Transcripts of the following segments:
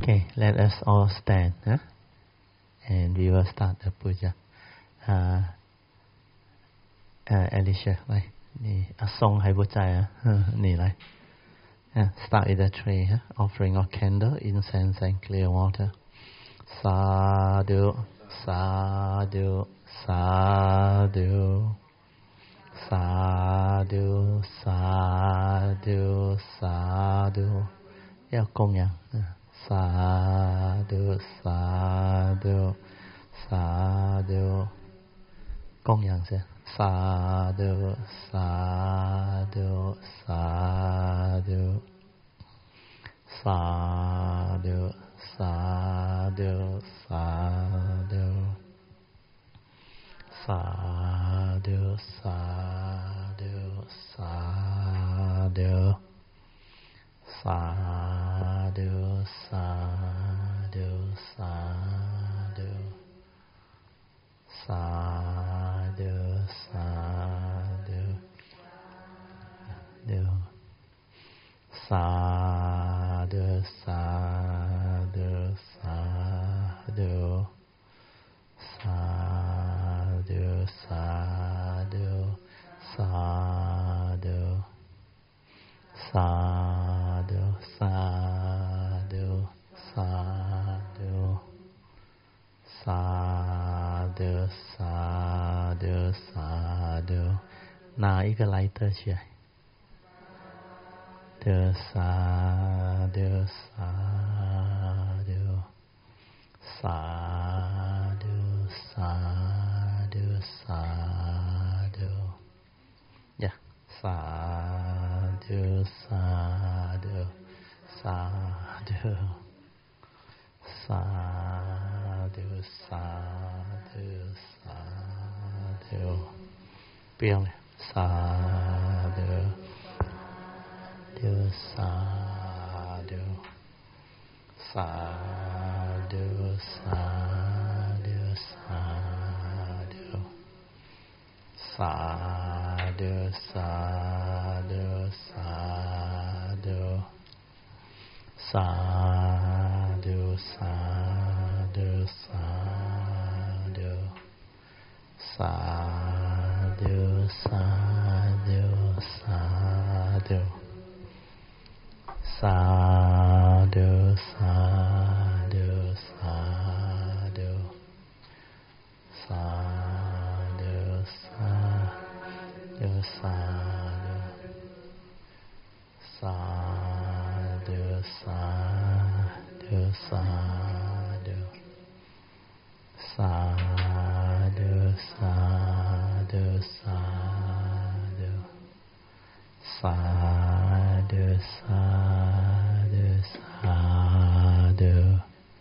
Okay, let us all stand, huh? And we will start the puja. Alicia, 来，你送还不在啊？你来。Start with the tray, huh? Offering of candle, incense and clear water. Sadhu, sadhu, sadhu. Sadhu, sadhu, sadhu. 要供养。Sadhu, sadhu, sadhu. 供养先。Sadhu, sadhu, sadhu. Sadhu, sadhu, sadhu. Sadhu, sadhu, sadhu. Sadhu, sadhu, sadhu. Sadhu, sadhu, sadhu. Sadhu, sadhu, sadhu. Sadhu, sadhu, sadhu. Sadhu, sadhu, sadhu. Sadhu, sadhu, sadhu. 拿一个lighter起来。Sadhu, sadhu, sadhu, sadhu, sadhu. Yeah, sadhu, sadhu, sadhu. Sadhu, sadhu, sadhu. 不用了。Sadhu, sadhu, sadhu, sadhu, sadhu. Sadhu, sadhu, sadhu. Sadhu, sadhu, sadhu. Sadhu, sadhu, sadhu. Sadhu, sadhu, sadhu. Sadhu, sadhu, sadhu. Sadhu, sadhu, sadhu. Sadhu, sadhu, sadhu. Sadhu, sadhu, sadhu.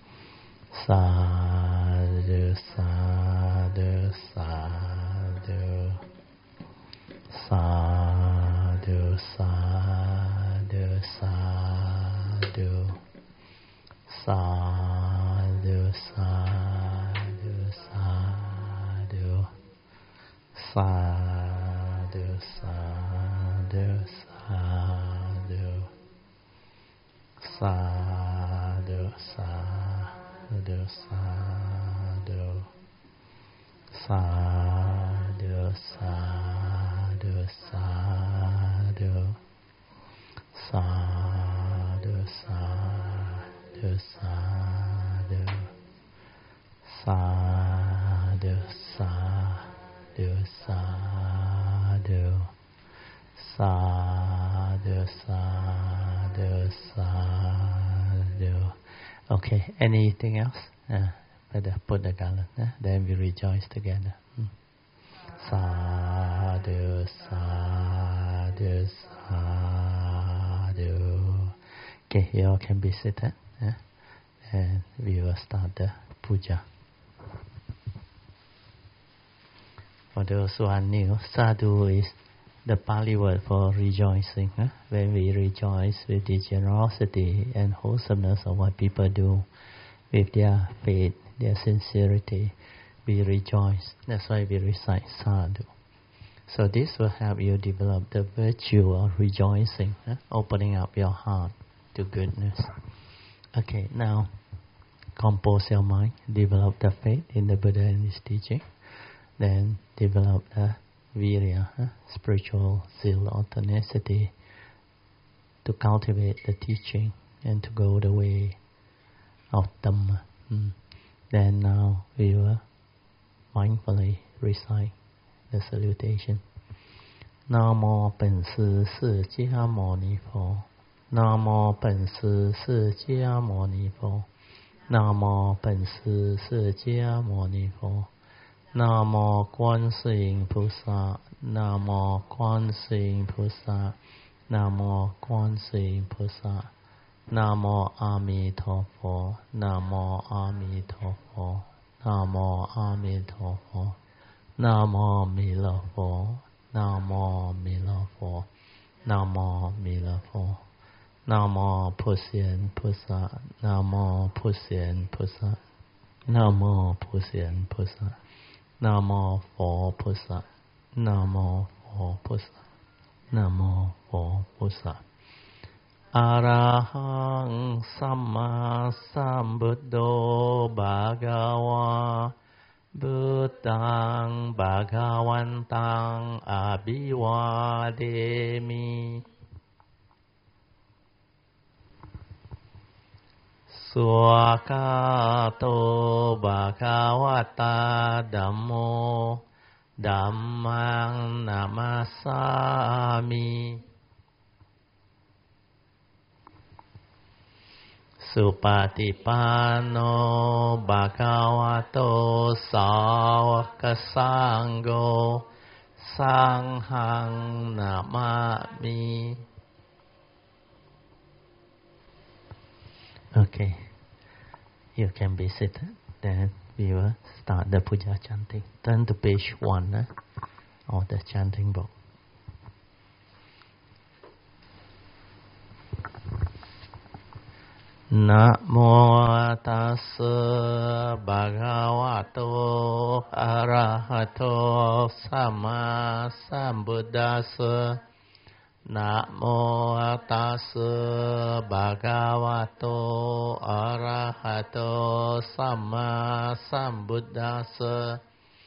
Sadhu, sadhu, sadhu. Sadhu, sadhu, sadhu. Sadhu, sadhu, sadhu. Sadhu, sadhu, sadhu. Sadhu, sadhu, sadhu. Sadhu, sadhu, sadhu. Sadhu, sadhu, sadhu. Sadhu, sadhu, sadhu. Sadhu, sadhu, sadhu. Okay, anything else? Better put the garland. Then we rejoice together. Sadhu, sadhu, sadhu. Okay, you all can be seated. And we will start the puja. For those who are new, sadhu is the Pali word for rejoicing. When we rejoice with the generosity and wholesomeness of what people do, with their faith, their sincerity, we rejoice. That's why we recite sadhu. So this will help you develop the virtue of rejoicing, opening up your heart to goodness. Okay, now compose your mind, develop the faith in the Buddha and his teaching, then develop the virya, spiritual zeal or tenacity to cultivate the teaching and to go the way of Dhamma. Then now we will mindfully recite the salutation. Nam mô Bổn Sư释迦牟尼佛。Nam mô Bổn Sư释迦牟尼佛。Nam mô Bổn Sư释迦牟尼佛。Nam mô Quan世音菩萨。Nam mô Quan世音菩萨。Nam mô Quan世音菩萨。Nam mô A Di Đà Phật. Nam mô A Di Đà Phật. Nam mô A Di Đà Phật. Nam mô Mi La Phật. Nam mô Mi La Phật. Nam mô Mi La Phật. Nam mô Phật Siêng Phật Sa. Nam mô Phật Siêng Phật Sa. Nam mô Phật Siêng Phật Sa. Nam mô Phật Phật Sa. Nam mô Phật Phật Sa. Nam mô Phật Phật Sa. Arahang Samma Sambuddho Bhagava Buddhaṃ Bhagavantaṃ Abhivādemi. Suakato Bhagavata Dhammo Dhammaṃ Namasami. Supatipanno Bhagavato Sāvaka Sangho Sanghang Namami. Okay, you can be seated. Then we will start the puja chanting. Turn to page 1 of the chanting book. Namo tassa bhagavato arahato samma sambuddhassa. Namo tassa bhagavato arahato samma sambuddhassa.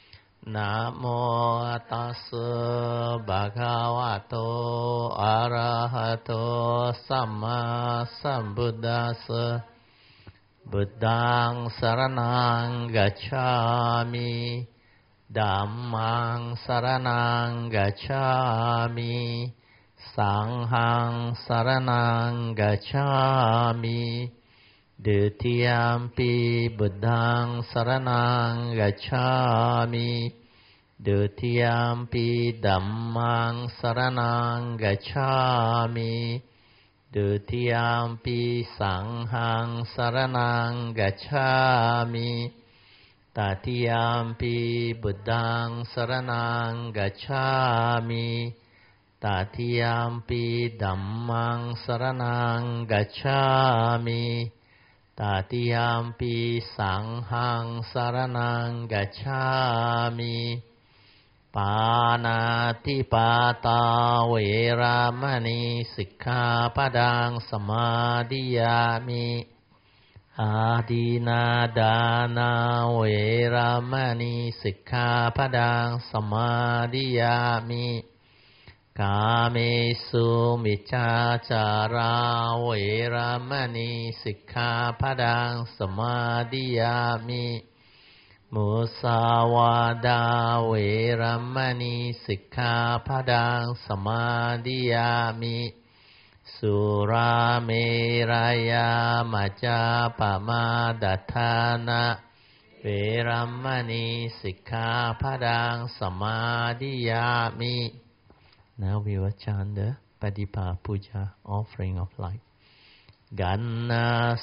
Namo tassa bhagavato arahato samma sambuddhassa. Buddhaṃ saranang gacchāmi. Dhammāṃ saranang gacchāmi. Sanghang saranang gacchāmi. Dutiyampi Buddhaṃ saranang gacchāmi. Dutiyampi Dhammāṃ saranang gacchāmi. Dutiyampi Sanghang saranang gacchāmi. Tatiyampi Buddhaṃ saranang gacchāmi. Tatiyampi Dhammāṃ saranang gacchāmi. Tatiyampi Sanghang saranang gacchāmi. Pānātipātā vērāmani sikkhapadang samadhiyāmi. Ādīnādāna vērāmani sikkhapadang samadhiyāmi. Kāmesu micchācārā vērāmani sikkhapadang samadhiyāmi. Musāvādā vērāmani sikkhapadang samadhiyāmi. Surāmeraya majjapamādāṭthāna vērāmani sikkhapadang samadhiyāmi. Now we will chant the Padipa Puja, offering of light. Ganna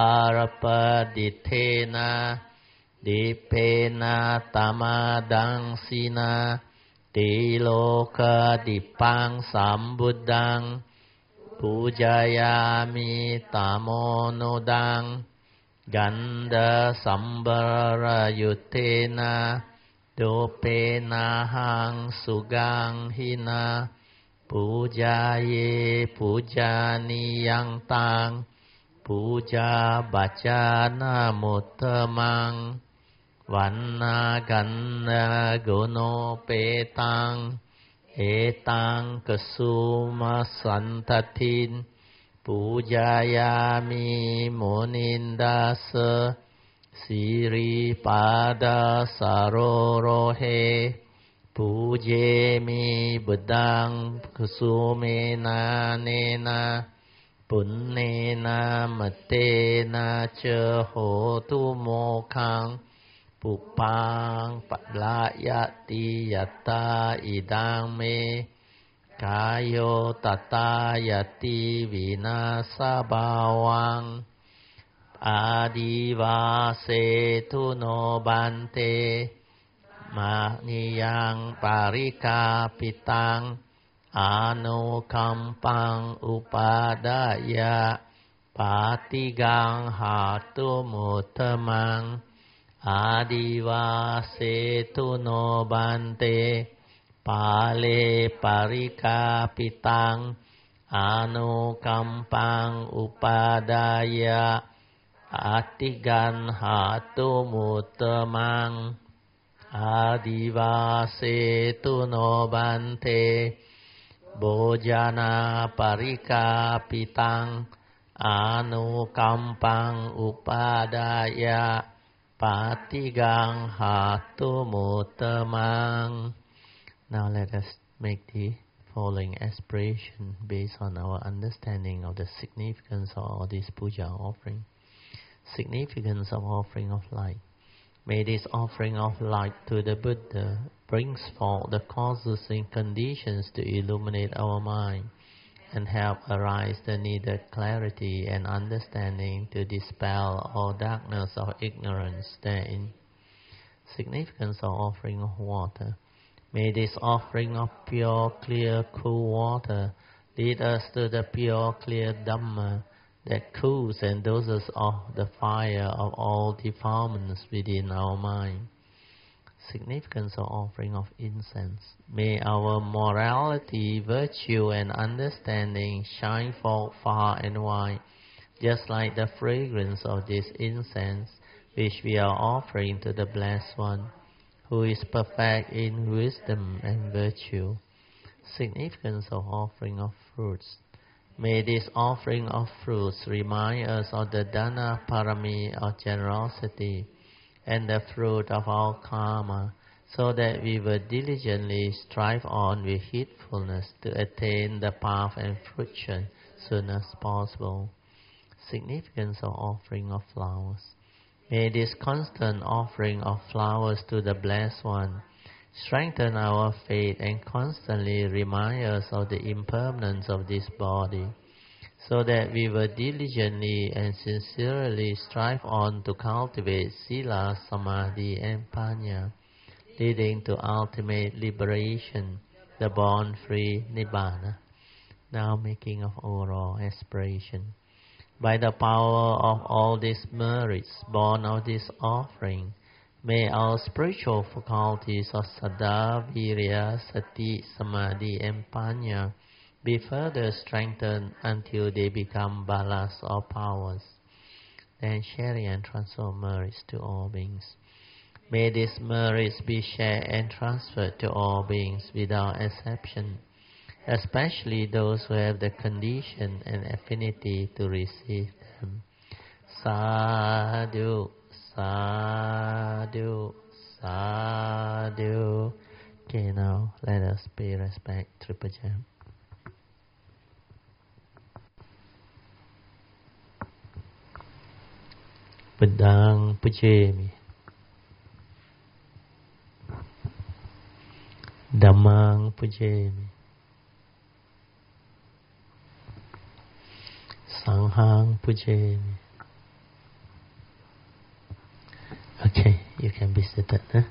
Sarapaditena Dipena Tamadang Sina Tiloka Dipang Sambuddhang Pujayami Tamonodang Ganda Sambara Yutena Dopenahang Sugang Hina Pujaye Pujaniyang Tang Puja bachana mutamang Vanna ganna guno petang Etang kasuma santatin Pujayami munindasa Siri pada sarorohe Pujemi buddhang kusumena nena Punnena matena cha hotu mokhang Pupang palayati yatta idang me Kayo tatayati vinasa bawang Adivase tu no bante Maniyang parikapitang Anukampang upadaya Patigang hatu mutamang Adivase tu no bante Pale parikapitang Anukampang upadaya Atigan hatu mutamang Adivase tu no bante Bojana parikapitang Anukampang upadaya Patigang hatu mutamang. Now let us make the following aspiration based on our understanding of the significance of all this puja offering. Significance of offering of light. May this offering of light to the Buddha brings forth the causes and conditions to illuminate our mind and help arise the needed clarity and understanding to dispel all darkness of ignorance therein. Significance of offering of water. May this offering of pure, clear, cool water lead us to the pure, clear Dhamma that cools and doses off the fire of all defilements within our mind. Significance of offering of incense. May our morality, virtue and understanding shine forth far and wide, just like the fragrance of this incense which we are offering to the Blessed One, who is perfect in wisdom and virtue. Significance of offering of fruits. May this offering of fruits remind us of the Dana Parami of generosity and the fruit of our karma, so that we will diligently strive on with heedfulness to attain the path and fruition soon as possible. Significance of offering of flowers. May this constant offering of flowers to the Blessed One strengthen our faith and constantly remind us of the impermanence of this body, so that we will diligently and sincerely strive on to cultivate Sila, Samadhi and Panya, leading to ultimate liberation, the born-free Nibbana. Now making of overall aspiration. By the power of all these merits born of this offering, may our spiritual faculties of Saddha, Virya, Sati, Samadhi and Panya be further strengthened until they become balas or powers. Then sharing and transfer merits to all beings. May these merits be shared and transferred to all beings without exception, especially those who have the condition and affinity to receive them. Sadhu, sadhu, sadhu. Okay, now let us pay respect to Tripajam. Buddhang pujemi, Dhammang pujemi, Sanghang pujemi. Okay, you can be seated. Huh?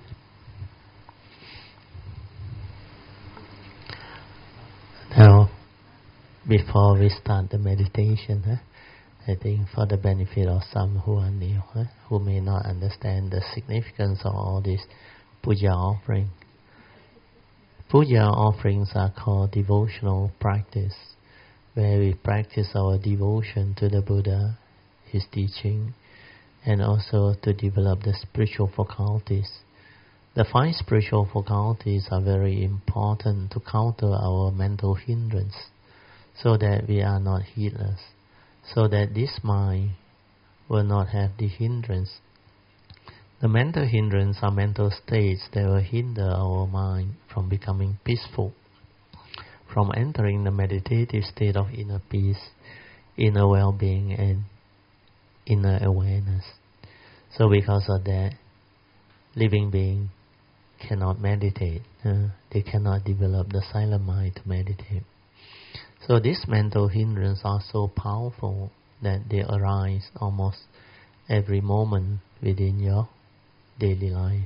Now, before we start the meditation, I think for the benefit of some who are new, who may not understand the significance of all this puja offering. Puja offerings are called devotional practice, where we practice our devotion to the Buddha his teaching, and also to develop the spiritual faculties. The 5 spiritual faculties are very important to counter our mental hindrance, so that we are not heedless, so that this mind will not have the hindrance. The mental hindrance are mental states that will hinder our mind from becoming peaceful, from entering the meditative state of inner peace, inner well-being, and inner awareness. So because of that, living beings cannot meditate. They cannot develop the silent mind to meditate. So these mental hindrances are so powerful that they arise almost every moment within your daily life.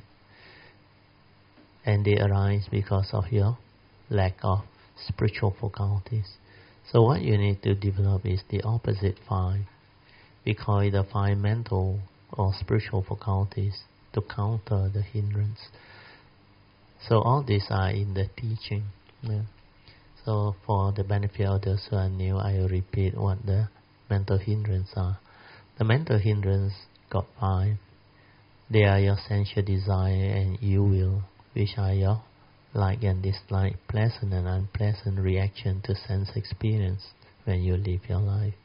And they arise because of your lack of spiritual faculties. So what you need to develop is the opposite 5. We call it the 5 mental or spiritual faculties to counter the hindrance. So all these are in the teaching. So for the benefit of those who are new, I will repeat what the mental hindrances are. The mental hindrances got 5. They are your sensual desire and ill will, which are your like and dislike, pleasant and unpleasant reaction to sense experience when you live your life.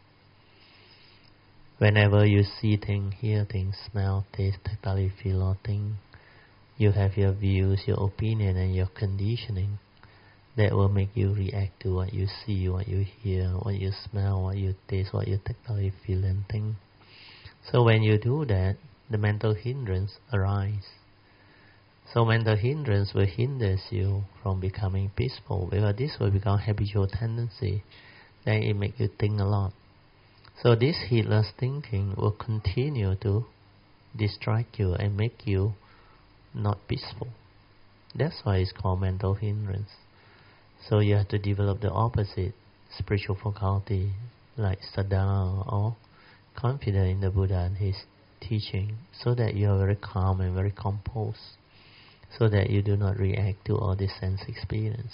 Whenever you see things, hear things, smell, taste, tactile, feel or think, you have your views, your opinion and your conditioning that will make you react to what you see, what you hear, what you smell, what you taste, what you tactile, feel and think. So when you do that, the mental hindrance arise. So mental hindrance will hinder you from becoming peaceful, because this will become habitual tendency. Then it makes you think a lot. So this heedless thinking will continue to distract you and make you not peaceful. That's why it's called mental hindrance. So you have to develop the opposite spiritual faculty, like saddha or confidence in the Buddha and his teaching, so that you are very calm and very composed, so that you do not react to all this sense experience.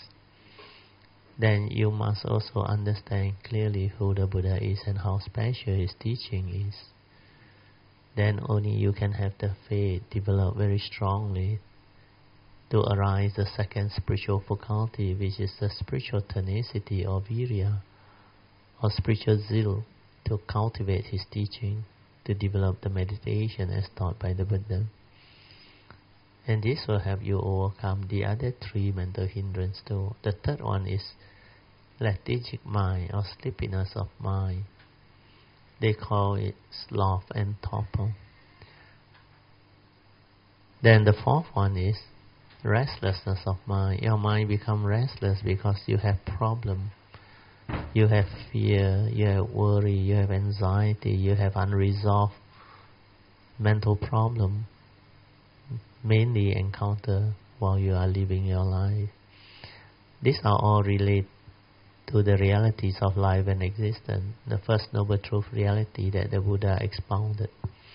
Then you must also understand clearly who the Buddha is and how special his teaching is. Then only you can have the faith develop very strongly to arise the second spiritual faculty, which is the spiritual tenacity or virya, or spiritual zeal, to cultivate his teaching, to develop the meditation as taught by the Buddha. And this will help you overcome the other 3 mental hindrances too. The third one is lethargic mind or sleepiness of mind. They call it sloth and torpor. Then the 4th one is restlessness of mind. Your mind becomes restless because you have problem. You have fear, you have worry, you have anxiety, you have unresolved mental problem, mainly encounter while you are living your life. These are all related to the realities of life and existence, the first noble truth reality that the Buddha expounded,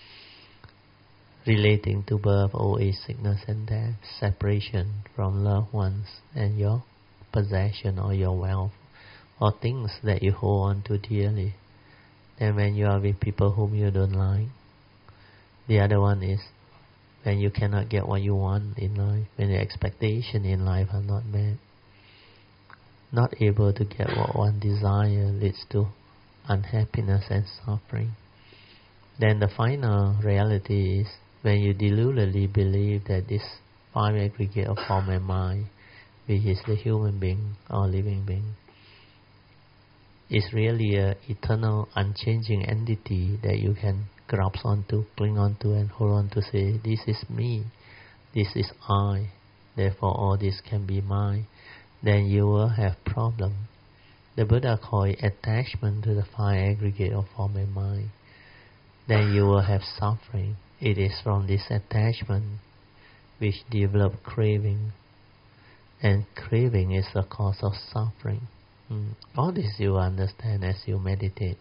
relating to birth, old age, sickness and death, separation from loved ones and your possession or your wealth, or things that you hold on to dearly. And when you are with people whom you don't like. The other one is when you cannot get what you want in life, when the expectations in life are not met. Not able to get what one desire leads to unhappiness and suffering. Then the final reality is when you deludedly believe that this 5 aggregate of form and mind, which is the human being or living being, is really an eternal, unchanging entity that you can grasp onto, cling onto and hold on to, say, this is me, this is I, therefore all this can be mine. Then you will have problem. The Buddha called it attachment to the 5 aggregate of form and mind. Then you will have suffering. It is from this attachment which develop craving. And craving is the cause of suffering. All this you understand as you meditate.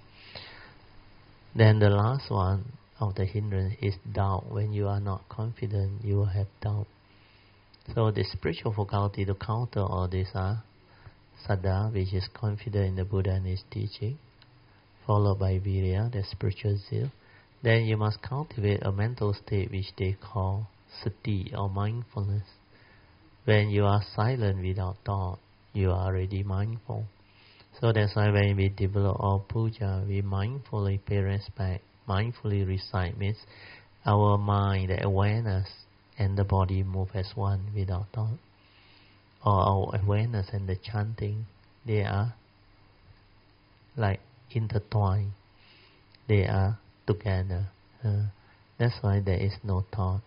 Then the last one of the hindrance is doubt. When you are not confident, you will have doubt. So the spiritual faculty to counter all these are saddha, which is confident in the Buddha and his teaching, followed by virya, the spiritual zeal. Then you must cultivate a mental state which they call sati or mindfulness. When you are silent without thought, you are already mindful. So that's why when we develop our puja, we mindfully pay respect, mindfully recite, means our mind, the awareness, and the body move as one without thought. Or our awareness and the chanting, they are like intertwined. They are together. That's why there is no thought.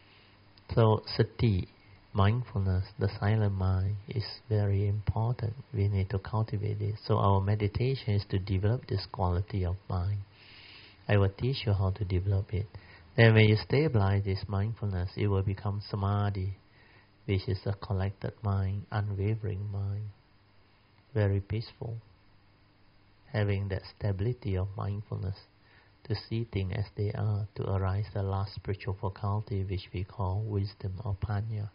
So sati, mindfulness, the silent mind, is very important. We need to cultivate it. So our meditation is to develop this quality of mind. I will teach you how to develop it. Then when you stabilize this mindfulness, it will become samadhi, which is a collected mind, unwavering mind, very peaceful, having that stability of mindfulness, to see things as they are, to arise the last spiritual faculty which we call wisdom or panya.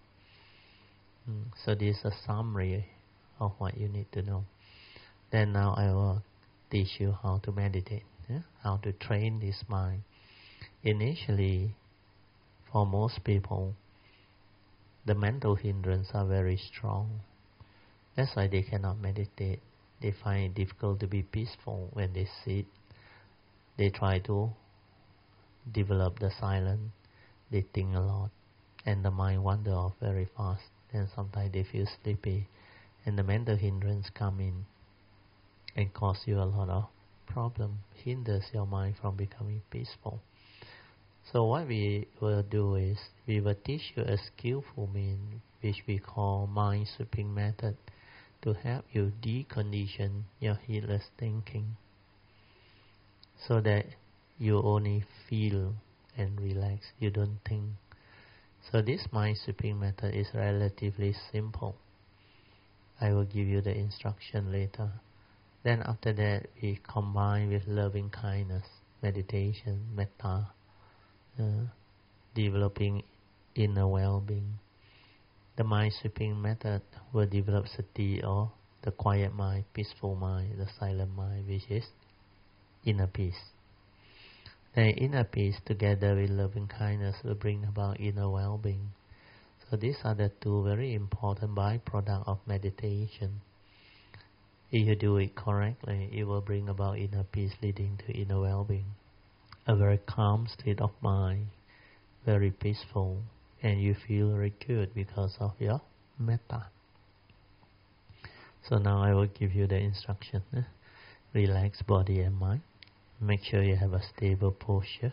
So this is a summary of what you need to know. Then now I will teach you how to meditate, how to train this mind. Initially, for most people, the mental hindrances are very strong. That's why they cannot meditate. They find it difficult to be peaceful when they sit. They try to develop the silence. They think a lot, and the mind wanders off very fast. And sometimes they feel sleepy, and the mental hindrance come in and cause you a lot of problem, hinders your mind from becoming peaceful. So what we will do is, we will teach you a skillful means, which we call mind sweeping method, to help you decondition your heedless thinking, so that you only feel and relax, you don't think. So this mind sweeping method is relatively simple. I will give you the instruction later. Then after that, we combine with loving kindness, meditation, metta, developing inner well-being. The mind sweeping method will develop sati, or the quiet mind, peaceful mind, the silent mind, which is inner peace. Then inner peace together with loving kindness will bring about inner well-being. So these are the two very important byproducts of meditation. If you do it correctly, it will bring about inner peace leading to inner well-being. A very calm state of mind, very peaceful, and you feel very good because of your metta. So now I will give you the instruction. Relax body and mind. Make sure you have a stable posture.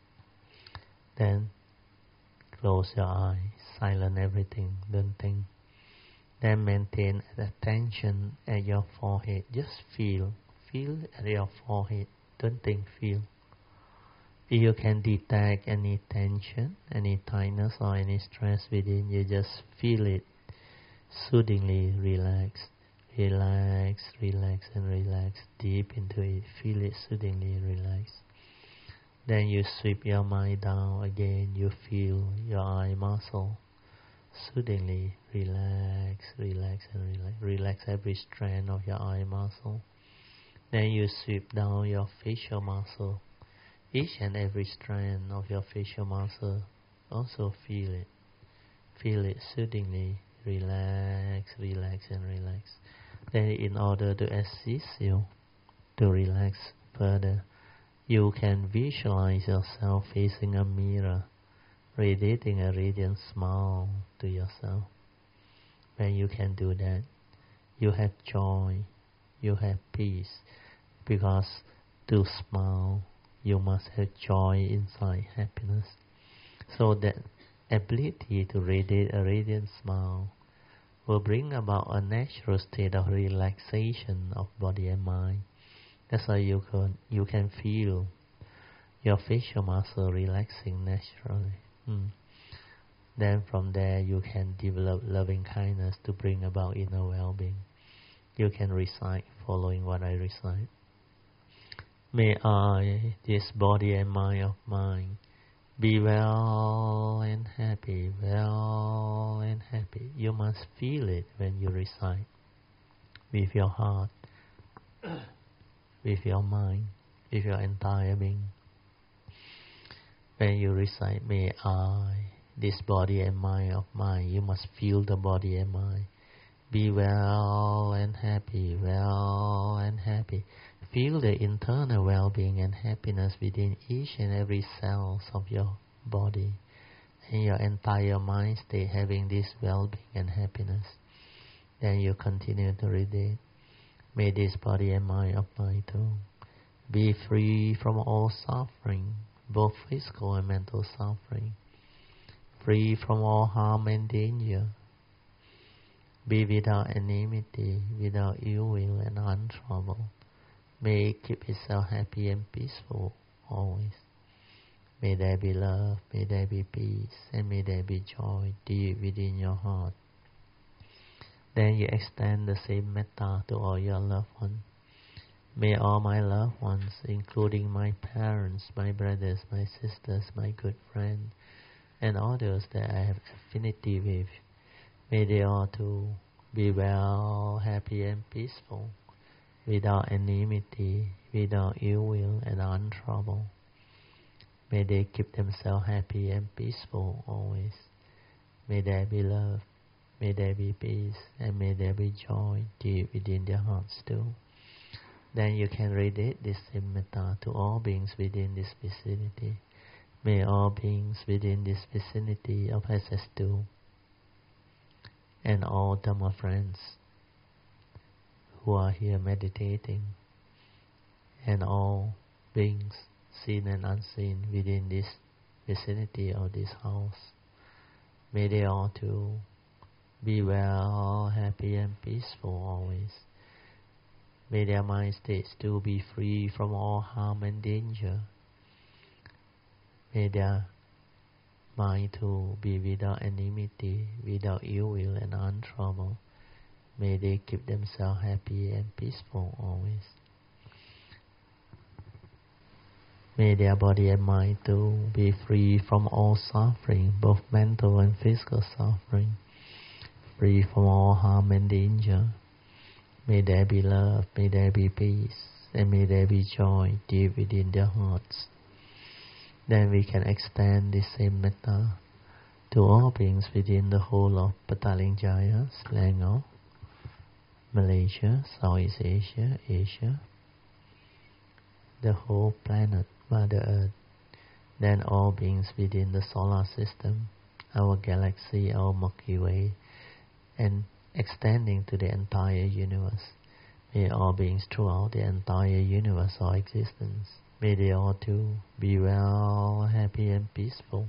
Then close your eyes, silence everything, don't think. Then maintain attention at your forehead. Just feel at your forehead. Don't think, feel. If you can detect any tension, any tightness or any stress within, you just feel it. Soothingly relax. Relax, relax and relax deep into it. Feel it soothingly relax. Then you sweep your mind down again. You feel your eye muscle. Soothingly relax, relax and relax. Relax every strand of your eye muscle. Then you sweep down your facial muscle. Each and every strand of your facial muscle, also feel it. Feel it soothingly. Relax, relax and relax. Then in order to assist you to relax further, you can visualize yourself facing a mirror, radiating a radiant smile to yourself. When you can do that, you have joy, you have peace, because to smile, you must have joy inside, happiness. So that ability to radiate a radiant smile will bring about a natural state of relaxation of body and mind. That's why you can feel your facial muscle relaxing naturally. Then from there you can develop loving kindness to bring about inner well-being. You can recite following what I recite. May I, this body and mind of mine, be well and happy, well and happy. You must feel it when you recite, with your heart, with your mind. with your entire being. When you recite, may I, this body and mind of mine, you must feel the body and mind. Be well and happy, well and happy. Feel the internal well-being and happiness within each and every cells of your body. And your entire mind stay having this well-being and happiness. Then you continue to read it. May this body and mind of mine too be free from all suffering, both physical and mental suffering. Free from all harm and danger. Be without enmity, without ill will and untroubled. May it keep itself happy and peaceful always. May there be love, may there be peace, and may there be joy deep within your heart. Then you extend the same metta to all your loved ones. May all my loved ones, including my parents, my brothers, my sisters, my good friends, and others that I have affinity with, may they all too be well, happy and peaceful, without enmity, without ill will and untroubled. May they keep themselves happy and peaceful always. May there be love, may there be peace, and may there be joy deep within their hearts too. Then you can read it, this same metta, to all beings within this vicinity. May all beings within this vicinity of SS2 and all Dhamma friends who are here meditating, and all beings seen and unseen within this vicinity of this house, may they all too be well, happy and peaceful always. May their mind states too be free from all harm and danger. May their mind too be without enmity, without ill will and untroubled. May they keep themselves happy and peaceful always. May their body and mind too be free from all suffering, both mental and physical suffering, free from all harm and danger. May there be love, may there be peace, and may there be joy deep within their hearts. Then we can extend the same metta to all beings within the whole of Petaling Jaya, Selangor, Malaysia, Southeast Asia, Asia, the whole planet, Mother Earth. Then all beings within the solar system, our galaxy, our Milky Way, and extending to the entire universe. May all beings throughout the entire universe or existence, may they all too be well, happy and peaceful.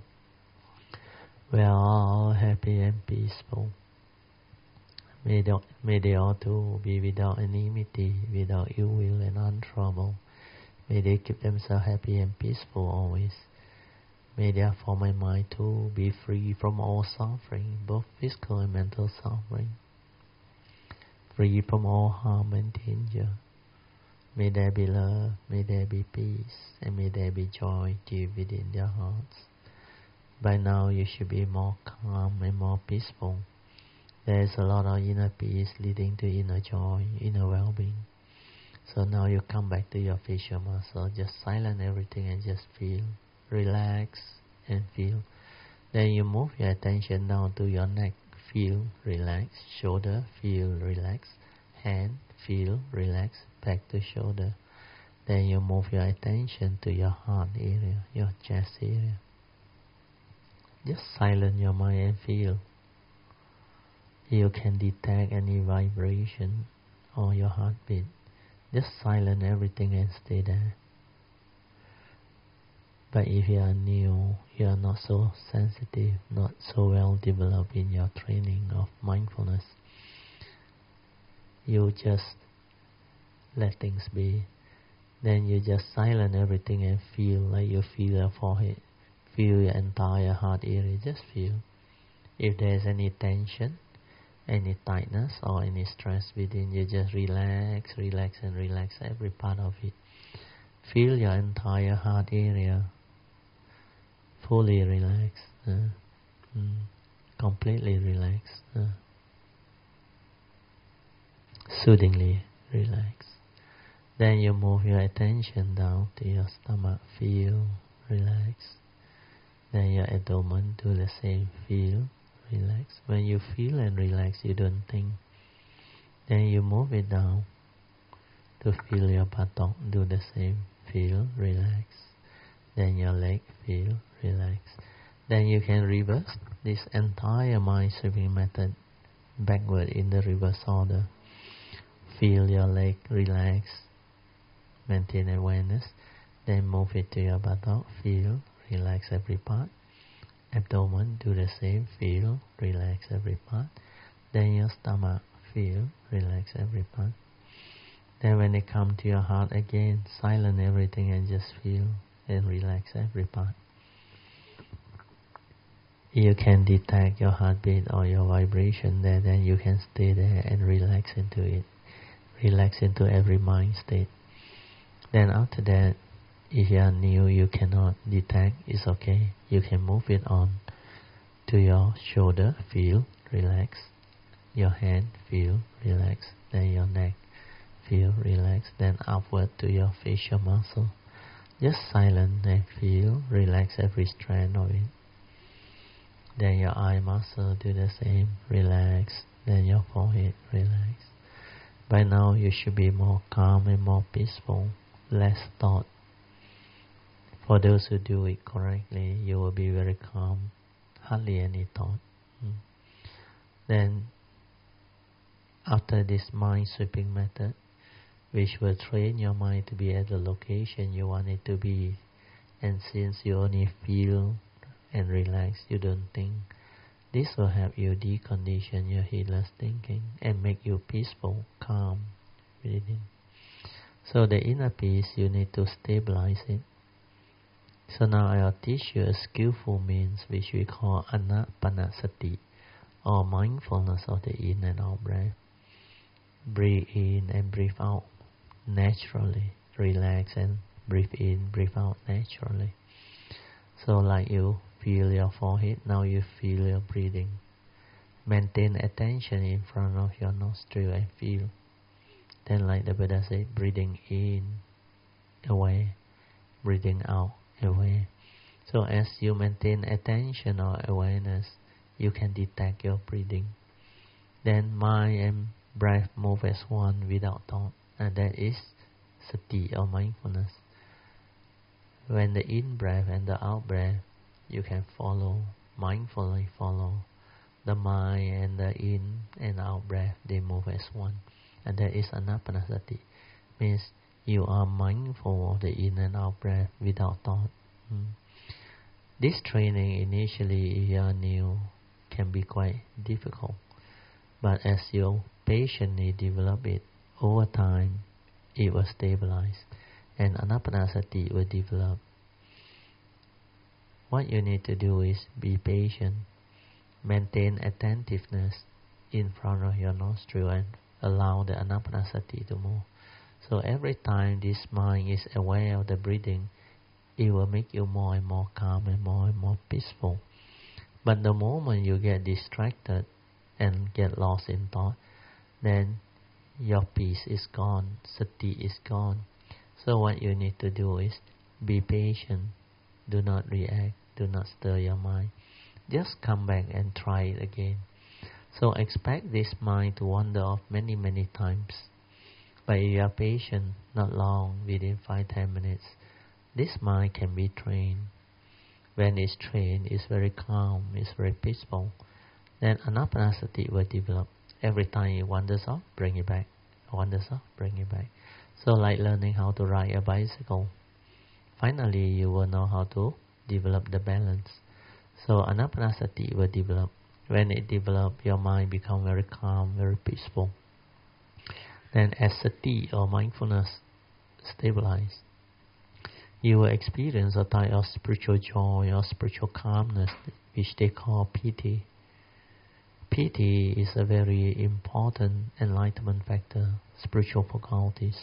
Well, happy and peaceful. May they all too be without enmity, without ill will and untroubled. May they keep themselves happy and peaceful always. May therefore my mind too be free from all suffering, both physical and mental suffering. Free from all harm and danger. May there be love, may there be peace, and may there be joy deep within their hearts. By now you should be more calm and more peaceful. There is a lot of inner peace leading to inner joy, inner well-being. So now you come back to your facial muscle, just silence everything and just feel, relax and feel. Then you move your attention down to your neck, feel, relax, shoulder, feel, relax, hand, feel, relax, back to shoulder. Then you move your attention to your heart area, your chest area. Just silence your mind and feel. You can detect any vibration or your heartbeat. Just silence everything and stay there. But if you are new, you are not so sensitive, not so well developed in your training of mindfulness, you just let things be. Then you just silence everything and feel like you feel your forehead, feel your entire heart area, just feel. If there is any tension, any tightness or any stress within, you just relax, relax and relax every part of it. Feel your entire heart area fully relaxed, completely relaxed, soothingly relaxed. Then you move your attention down to your stomach, feel, relax. Then your abdomen, do the same, feel, relax. When you feel and relax, you don't think. Then you move it down to feel your buttock, do the same, feel, relax. Then your leg, feel, relax. Then you can reverse this entire mind sweeping method backward in the reverse order. Feel your leg, relax, maintain awareness. Then move it to your buttock, feel, relax every part. Abdomen, do the same, feel, relax every part. Then your stomach, feel, relax every part. Then when it comes to your heart again, silence everything and just feel and relax every part. You can detect your heartbeat or your vibration there, then you can stay there and relax into it. Relax into every mind state. Then after that, if you are new, you cannot detect, it's okay. You can move it on to your shoulder, feel, relax. Your hand, feel, relax. Then your neck, feel, relax. Then upward to your facial muscle. Just silent and feel, relax every strand of it. Then your eye muscle, do the same, relax. Then your forehead, relax. By now you should be more calm and more peaceful, less thought. For those who do it correctly, you will be very calm, hardly any thought. Then after this mind sweeping method, which will train your mind to be at the location you want it to be, and since you only feel and relax, you don't think, this will help you decondition your heedless thinking and make you peaceful, calm within. So the inner peace, you need to stabilize it. So now I'll teach you a skillful means which we call anapanasati, or mindfulness of the in and out breath. Breathe in and breathe out naturally. Relax and breathe in, breathe out naturally. So like you feel your forehead, now you feel your breathing. Maintain attention in front of your nostril and feel. Then like the Buddha said, breathing in, away, breathing out, away. So as you maintain attention or awareness, you can detect your breathing. Then mind and breath move as one without thought, and that is sati or mindfulness. When the in breath and the out breath, you can follow, mindfully follow the mind and the in and out breath, they move as one, and that is anapanasati. Means you are mindful of the in and out breath without thought. This training initially, if you are new, can be quite difficult, but as you patiently develop it, over time it will stabilize and anapanasati will develop. What you need to do is be patient, maintain attentiveness in front of your nostril and allow the anapanasati to move. So every time this mind is aware of the breathing, it will make you more and more calm and more peaceful. But the moment you get distracted and get lost in thought, then your peace is gone, sati is gone. So what you need to do is be patient, do not react, do not stir your mind. Just come back and try it again. So expect this mind to wander off many times. But if you are patient, not long, within 5-10 minutes, this mind can be trained. When it's trained, it's very calm, it's very peaceful. Then anapanasati will develop. Every time it wanders off, bring it back. Wanders off, bring it back. So like learning how to ride a bicycle. Finally, you will know how to develop the balance. So anapanasati will develop. When it develops, your mind becomes very calm, very peaceful. Then as sati or mindfulness stabilize, you will experience a type of spiritual joy or spiritual calmness, which they call piti. Piti is a very important enlightenment factor, spiritual faculties.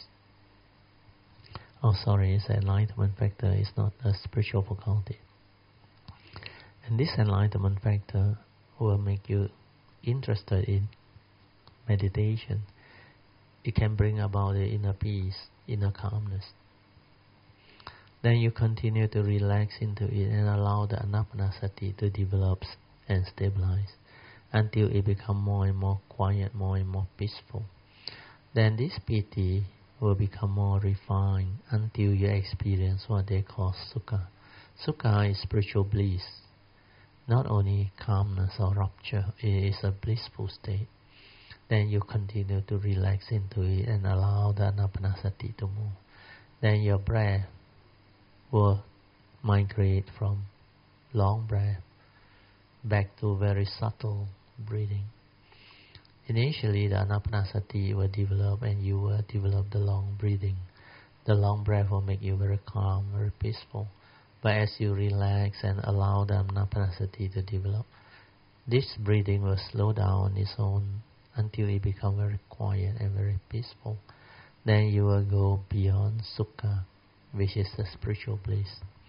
It's an enlightenment factor, it's not a spiritual faculty. And this enlightenment factor will make you interested in meditation. It can bring about the inner peace inner calmness. Then you continue to relax into it and allow the anapanasati to develop and stabilize until it becomes more and more quiet, more and more peaceful. Then this piti will become more refined until you experience what they call sukha. Sukha is spiritual bliss, not only calmness or rapture, it is a blissful state. Then you continue to relax into it and allow the anapanasati to move. Then your breath will migrate from long breath back to very subtle breathing. Initially, the anapanasati will develop and you will develop the long breathing. The long breath will make you very calm, very peaceful. But as you relax and allow the anapanasati to develop, this breathing will slow down on its own until it becomes very quiet and very peaceful. Then you will go beyond sukha, which is the spiritual bliss.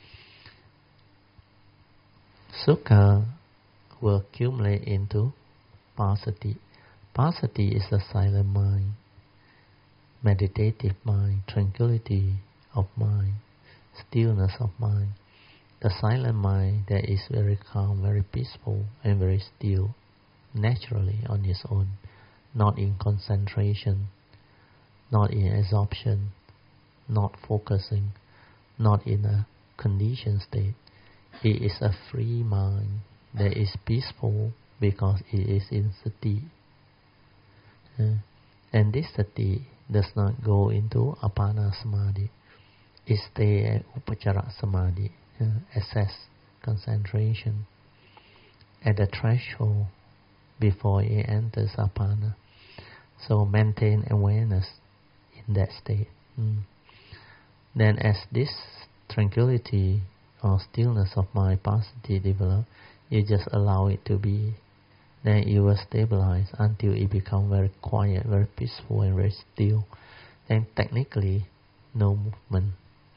Sukha will accumulate into passaddhi. Passaddhi is the silent mind, meditative mind, tranquility of mind, stillness of mind. The silent mind that is very calm, very peaceful, and very still, naturally on its own, not in concentration, not in absorption, not focusing, not in a conditioned state. It is a free mind that is peaceful because it is in sati. And this sati does not go into apana samadhi. It stays at upachara samadhi, assess, concentration, at the threshold before it enters apana. So maintain awareness in that state. Then as this tranquility or stillness of mind passaddhi develop, you just allow it to be. Then it will stabilize until it becomes very quiet, very peaceful and very still. Then technically, no movement.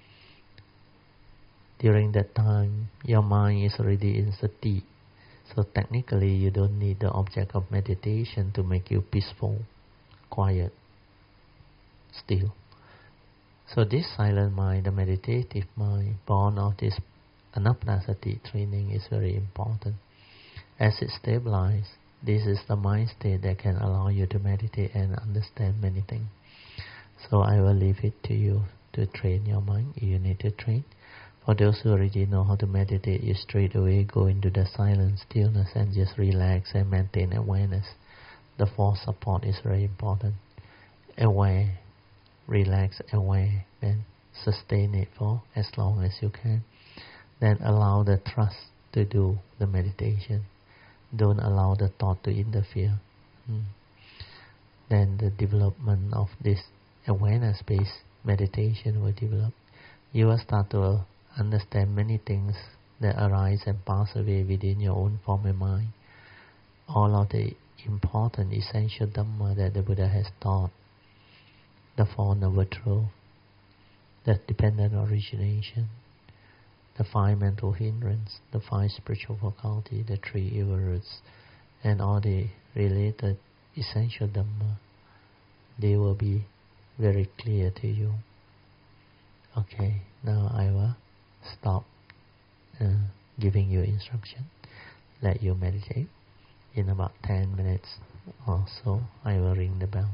During that time, your mind is already in sati. So technically, you don't need the object of meditation to make you peaceful, quiet, still. So this silent mind, the meditative mind, born of this anapanasati training is very important. As it stabilizes, this is the mind state that can allow you to meditate and understand many things. So I will leave it to you to train your mind. You need to train. For those who already know how to meditate, you straight away go into the silent stillness and just relax and maintain awareness. The fourth support is very important. Aware, relax, aware, then sustain it for as long as you can. Then allow the trust to do the meditation. Don't allow the thought to interfere. Then the development of this awareness-based meditation will develop. You will start to understand many things that arise and pass away within your own form and mind. All of the important essential Dhamma that the Buddha has taught. The Four Noble Truths, the dependent origination, the five mental hindrances, the five spiritual faculties, the three evil roots, and all the related essential Dhamma, they will be very clear to you. Okay, now I will stop giving you instruction. Let you meditate. In about 10 minutes or so, I will ring the bell.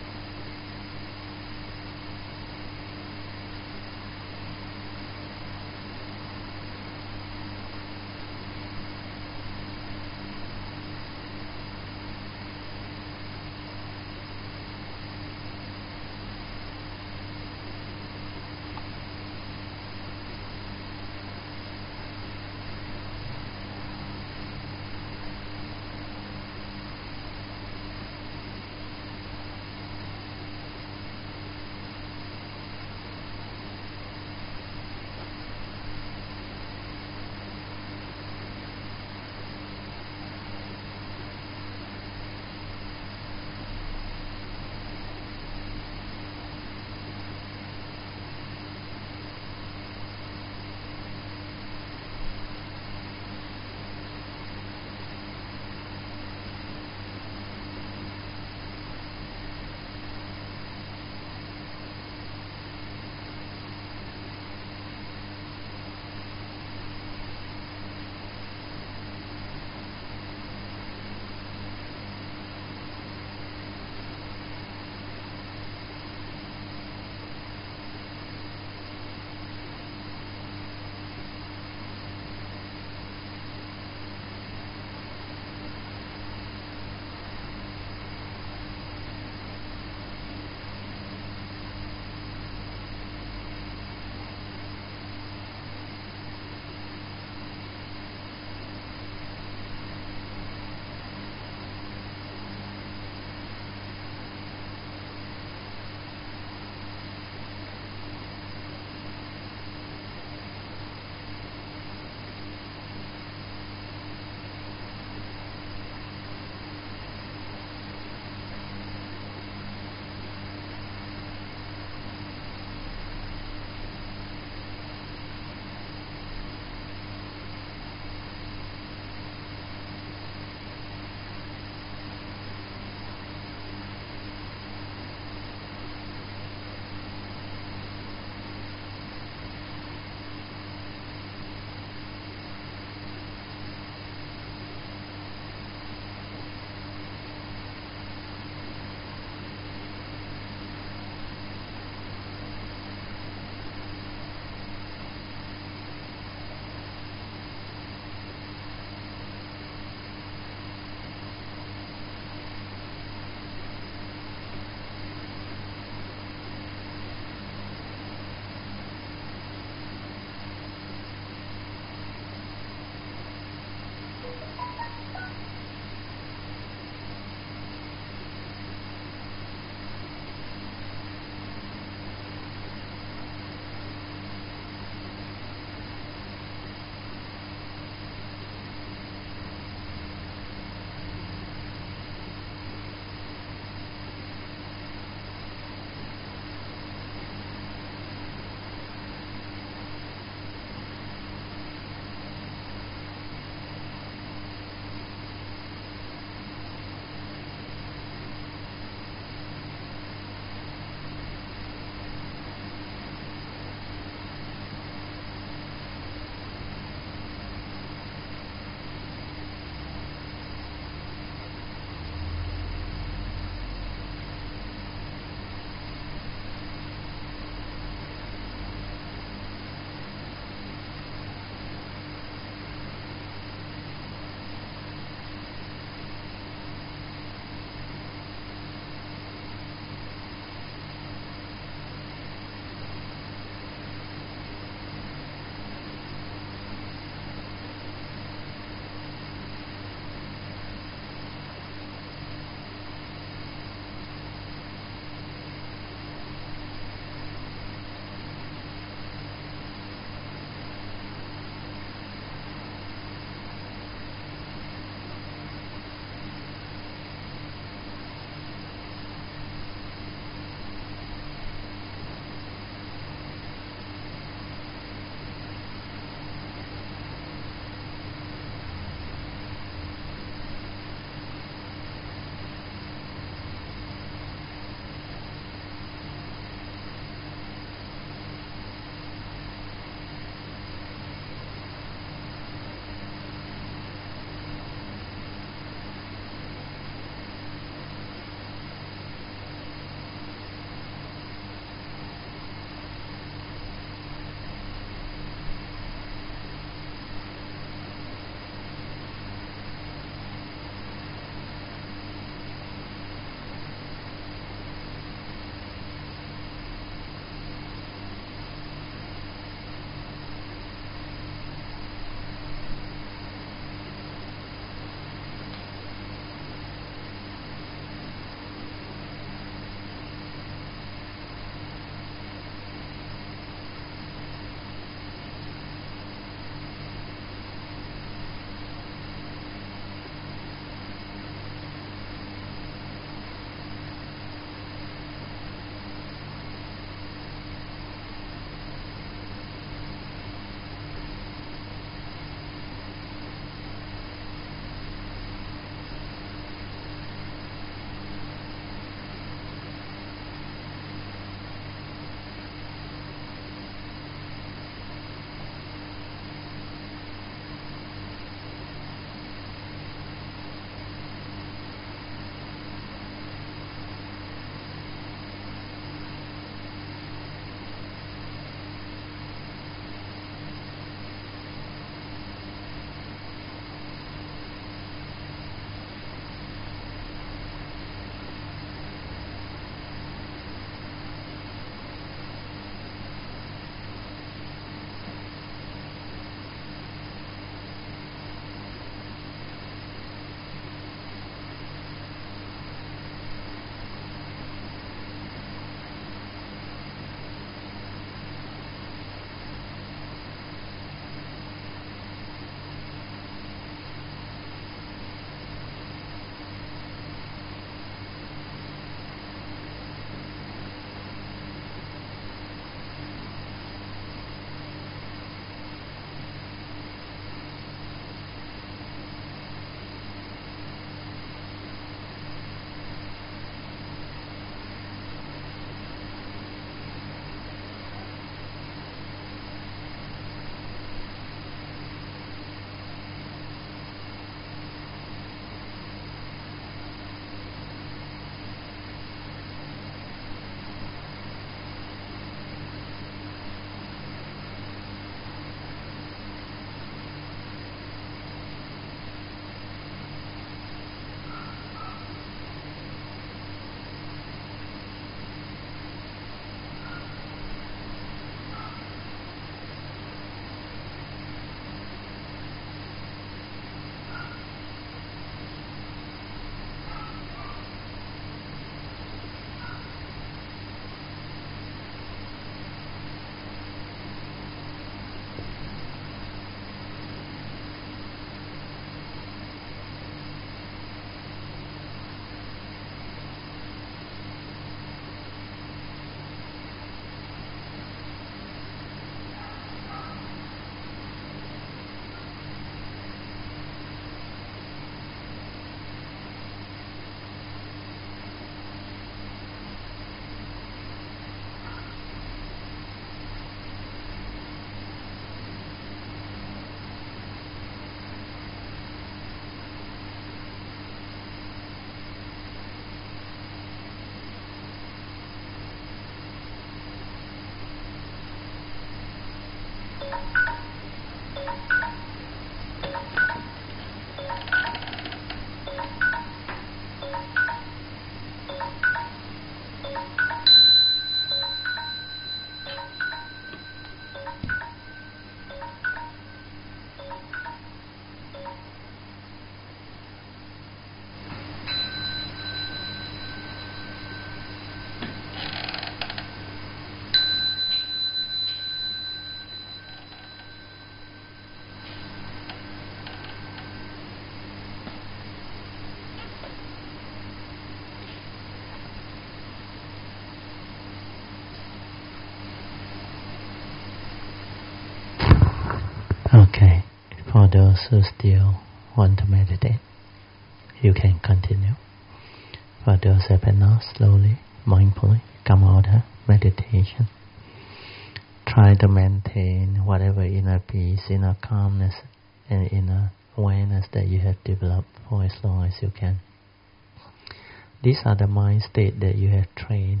those who still want to meditate, you can continue. For those who cannot, slowly, mindfully come out of meditation. Try to maintain whatever inner peace, inner calmness, and inner awareness that you have developed for as long as you can. These are the mind state that you have trained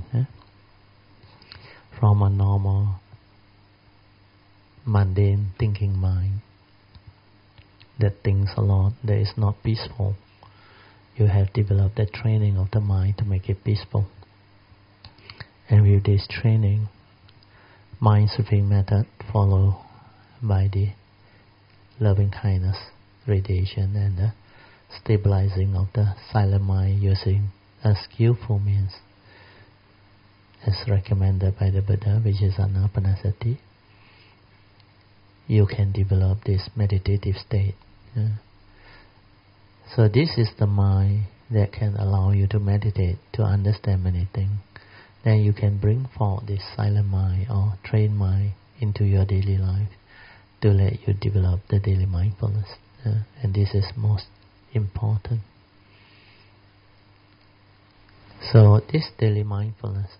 from a normal, mundane thinking mind that thinks a lot, that is not peaceful. You have developed the training of the mind to make it peaceful. And with this training, mind sweeping method followed by the loving kindness radiation and the stabilizing of the silent mind using a skillful means as recommended by the Buddha, which is anapanasati. You can develop this meditative state. So this is the mind that can allow you to meditate, to understand many things. Then you can bring forth this silent mind or trained mind into your daily life to let you develop the daily mindfulness. And this is most important. So this daily mindfulness,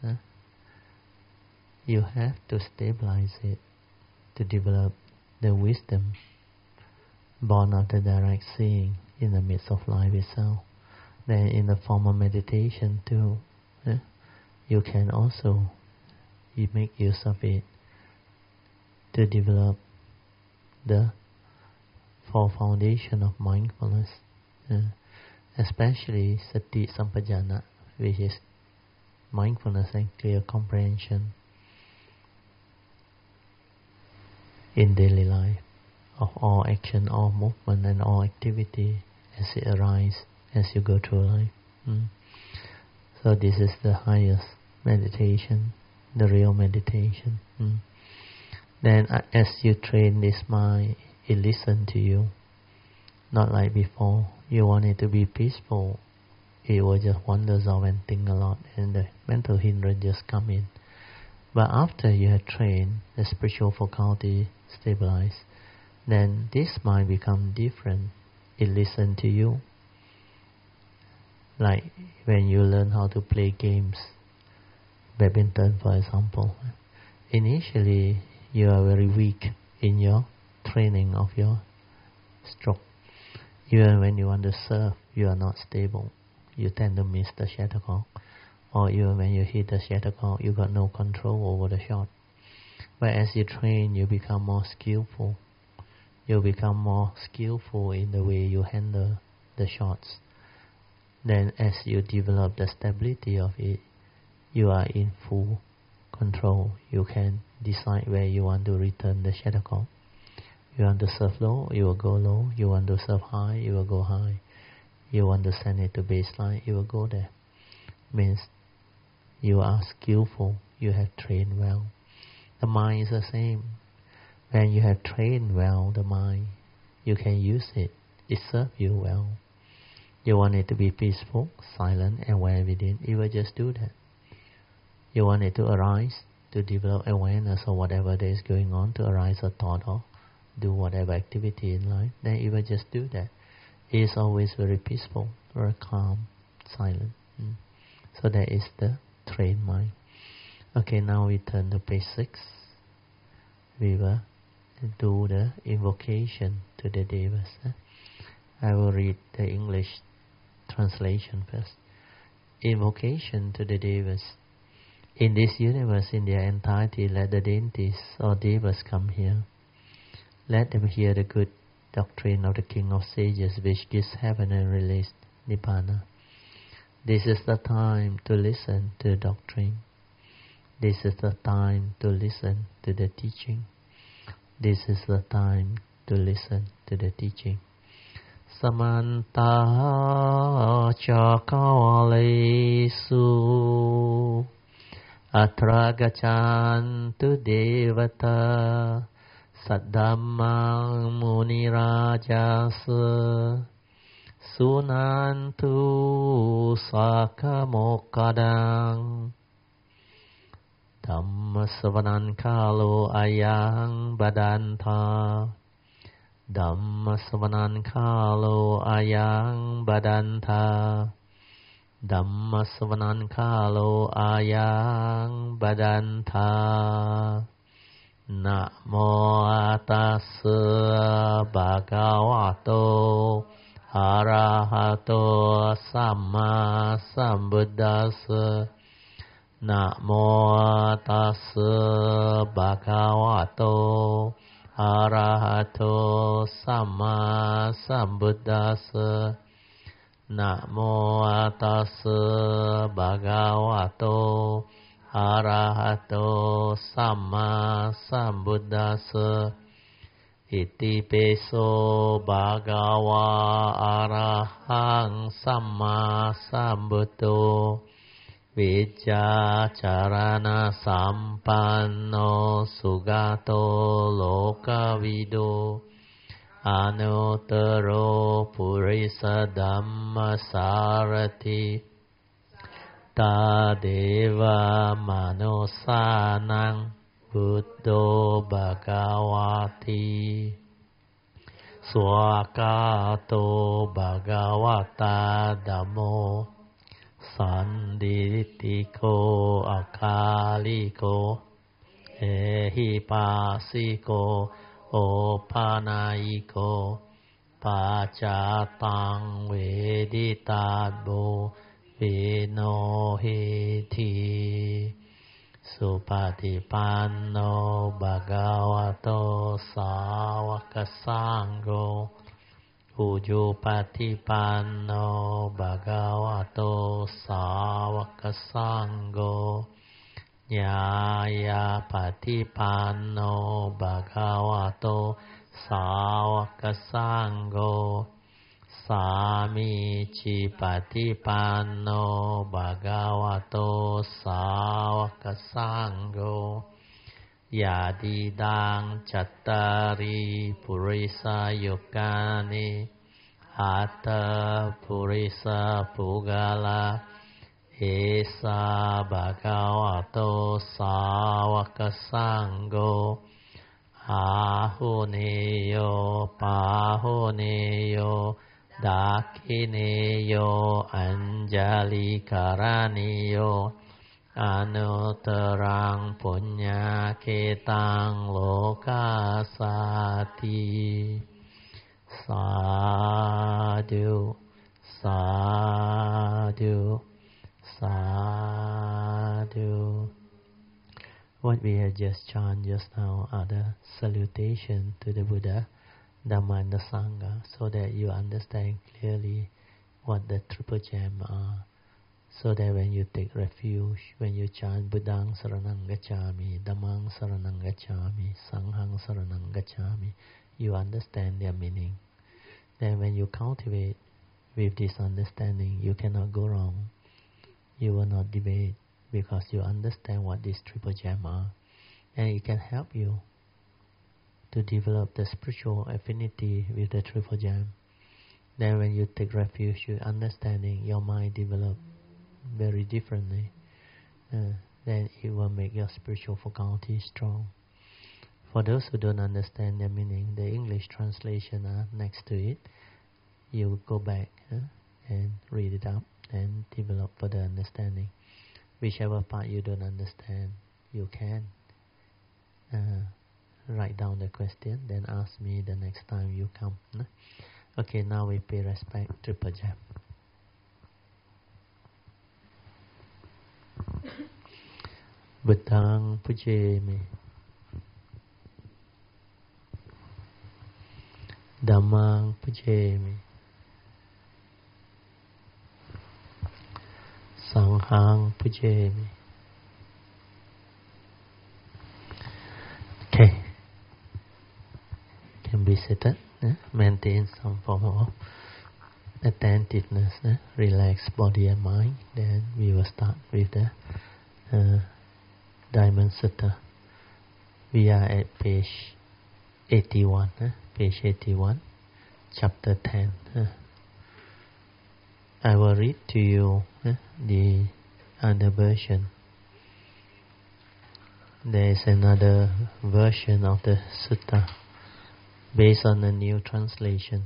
you have to stabilize it to develop the wisdom born of the direct seeing in the midst of life itself. Then in the form of meditation too, you can also make use of it to develop the four foundation of mindfulness, especially sati sampajana, which is mindfulness and clear comprehension in daily life of all action, all movement and all activity as it arises as you go through life. So this is the highest meditation, the real meditation. Then as you train this mind, it listens to you. Not like before, you want it to be peaceful, it will just wanders off and think a lot and the mental hindrance just come in. But after you have trained the spiritual faculty stabilized, then this mind becomes different. It listens to you. Like when you learn how to play games, badminton for example, initially you are very weak in your training of your stroke. Even when you want to serve, you are not stable. You tend to miss the shuttlecock. Or even when you hit the shuttlecock, you got no control over the shot. But as you train, you become more skillful. You become more skillful in the way you handle the shots. Then as you develop the stability of it, you are in full control. You can decide where you want to return the shuttlecock. You want to serve low, you will go low. You want to serve high, you will go high. You want to send it to baseline, you will go there. Means you are skillful, you have trained well. The mind is the same. When you have trained well the mind, you can use it. It serves you well. You want it to be peaceful, silent, and aware within, you will just do that. You want it to arise, to develop awareness of whatever there is going on, to arise a thought or do whatever activity in life, then you will just do that. It is always very peaceful, very calm, silent. So that is the trained mind. Okay, now we turn to page 6. We will do the invocation to the Devas. I will read the English translation first. Invocation to the Devas. In this universe, in their entirety, let the deities or Devas come here. Let them hear the good doctrine of the King of Sages, which gives heaven and release Nibbana. This is the time to listen to the doctrine. This is the time to listen to the teaching. This is the time to listen to the teaching. Samanta Chakavalesu Atra Gachantu Devata Saddhammang Munirajasa Sunantu Sakamokadang Dhamma Savanan Kalo Ayang Badanta Dhammasavanan kalo ayang badanta Dhammasavanan kalo ayang badanta Namo tassa bhagavato arahato samma sambuddhassa Namo tassa bhagavato arahato samma sambuddhassa Namo tassa bhagavato arahato samma sambuddhassa Iti peso bhagava arahang samma sambuddho Vijja charana sampanno sugato lokavido Anuttaro purisa dhammasarati Tadeva manosanang buddho bhagavati Swakato bhagavata dhammo Sanditiko akaliko ehipasiko opanaiko pacatang veditadbo vinohiti supatipanno bhagavato sāvaka Ujupatipanno bhagavato sāvaka sangho Nyaya patipanno bhagavato sāvaka sangho Samici patipanno bhagavato sāvaka sangho Yadidang cattari purisa yukani Atta purisa pugala Esa bhagavato sāvaka sangho Ahuneyo pahuneyo Dakineyo anjali karaniyo Anuttarang punya ketang lokasati Sadhu, sadhu, sadhu. What we have just chanted just now are the salutation to the Buddha, Dhamma and the Sangha, so that you understand clearly what the triple gem are. So that when you take refuge, when you chant Buddhang Saranang Gacchami, Dhammang Saranang Gacchami, Sanghang Saranang Gacchami, you understand their meaning. Then when you cultivate with this understanding, you cannot go wrong. You will not debate because you understand what these triple gem are. And it can help you to develop the spiritual affinity with the triple gem. Then when you take refuge, your understanding, your mind develops very differently, then it will make your spiritual faculty strong. For those who don't understand the meaning, the English translation are next to it. You go back and read it up and develop further understanding. Whichever part you don't understand, you can write down the question, then ask me the next time you come. Okay, now we pay respect to Pajam. Buddhang pujemi Dhammang pujemi Sanghang pujemi. Okay, can be seated. Maintain some form of attentiveness, relax body and mind. Then we will start with the Diamond Sutta. We are at page 81, page 81, chapter 10. I will read to you the other version. There is another version of the sutta based on the new translation.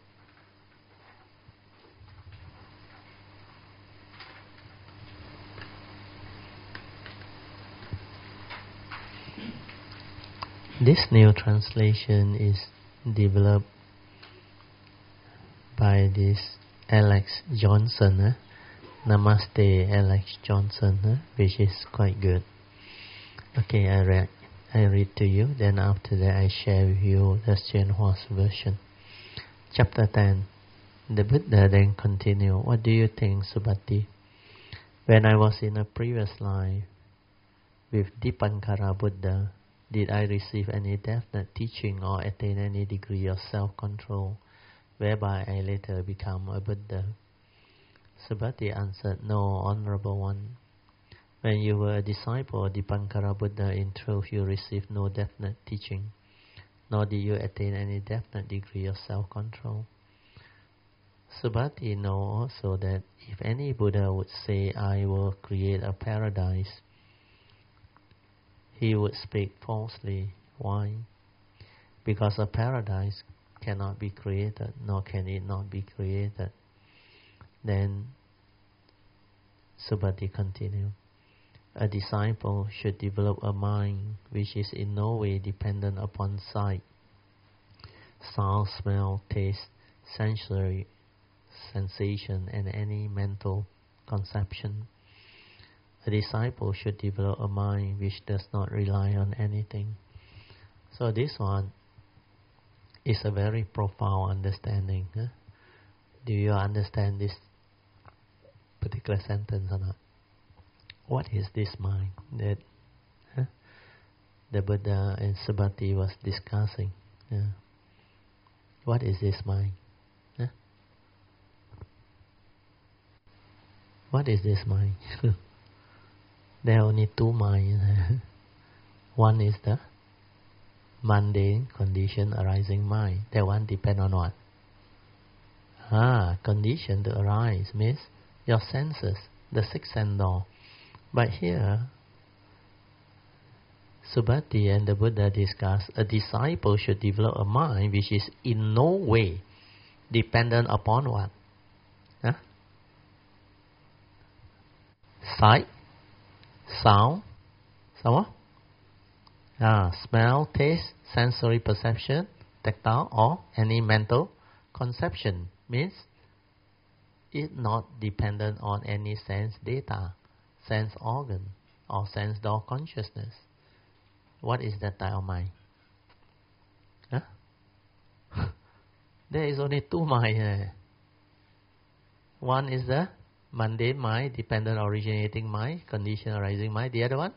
This new translation is developed by this Alex Johnson. Namaste, Alex Johnson, which is quite good. Okay, I read to you. Then after that, I share with you the Xianhua's version. Chapter 10. The Buddha then continued. What do you think, Subhati? When I was in a previous life with Dipankara Buddha, did I receive any definite teaching or attain any degree of self-control, whereby I later become a Buddha? Subhati answered, No, Honorable One. When you were a disciple of Dipankara Buddha, in truth you received no definite teaching, nor did you attain any definite degree of self-control. Subhati know also that if any Buddha would say, I will create a paradise, he would speak falsely. Why? Because a paradise cannot be created, nor can it not be created. Then Subhati continued. A disciple should develop a mind which is in no way dependent upon sight, sound, smell, taste, sensory sensation, and any mental conception. A disciple should develop a mind which does not rely on anything. So this one is a very profound understanding. Do you understand this particular sentence or not? What is this mind that the Buddha and Subhati was discussing? What is this mind? What is this mind? There are only two minds. One is the mundane condition arising mind. That one depends on what? Condition to arise means your senses, the six sense door. But here, Subhati and the Buddha discuss a disciple should develop a mind which is in no way dependent upon what? Sight, sound, smell, taste, sensory perception, tactile, or any mental conception. Means it's not dependent on any sense data, sense organ, or sense door consciousness. What is that type of mind? There is only two minds. One is the mundane mind, dependent originating mind, condition arising mind. The other one?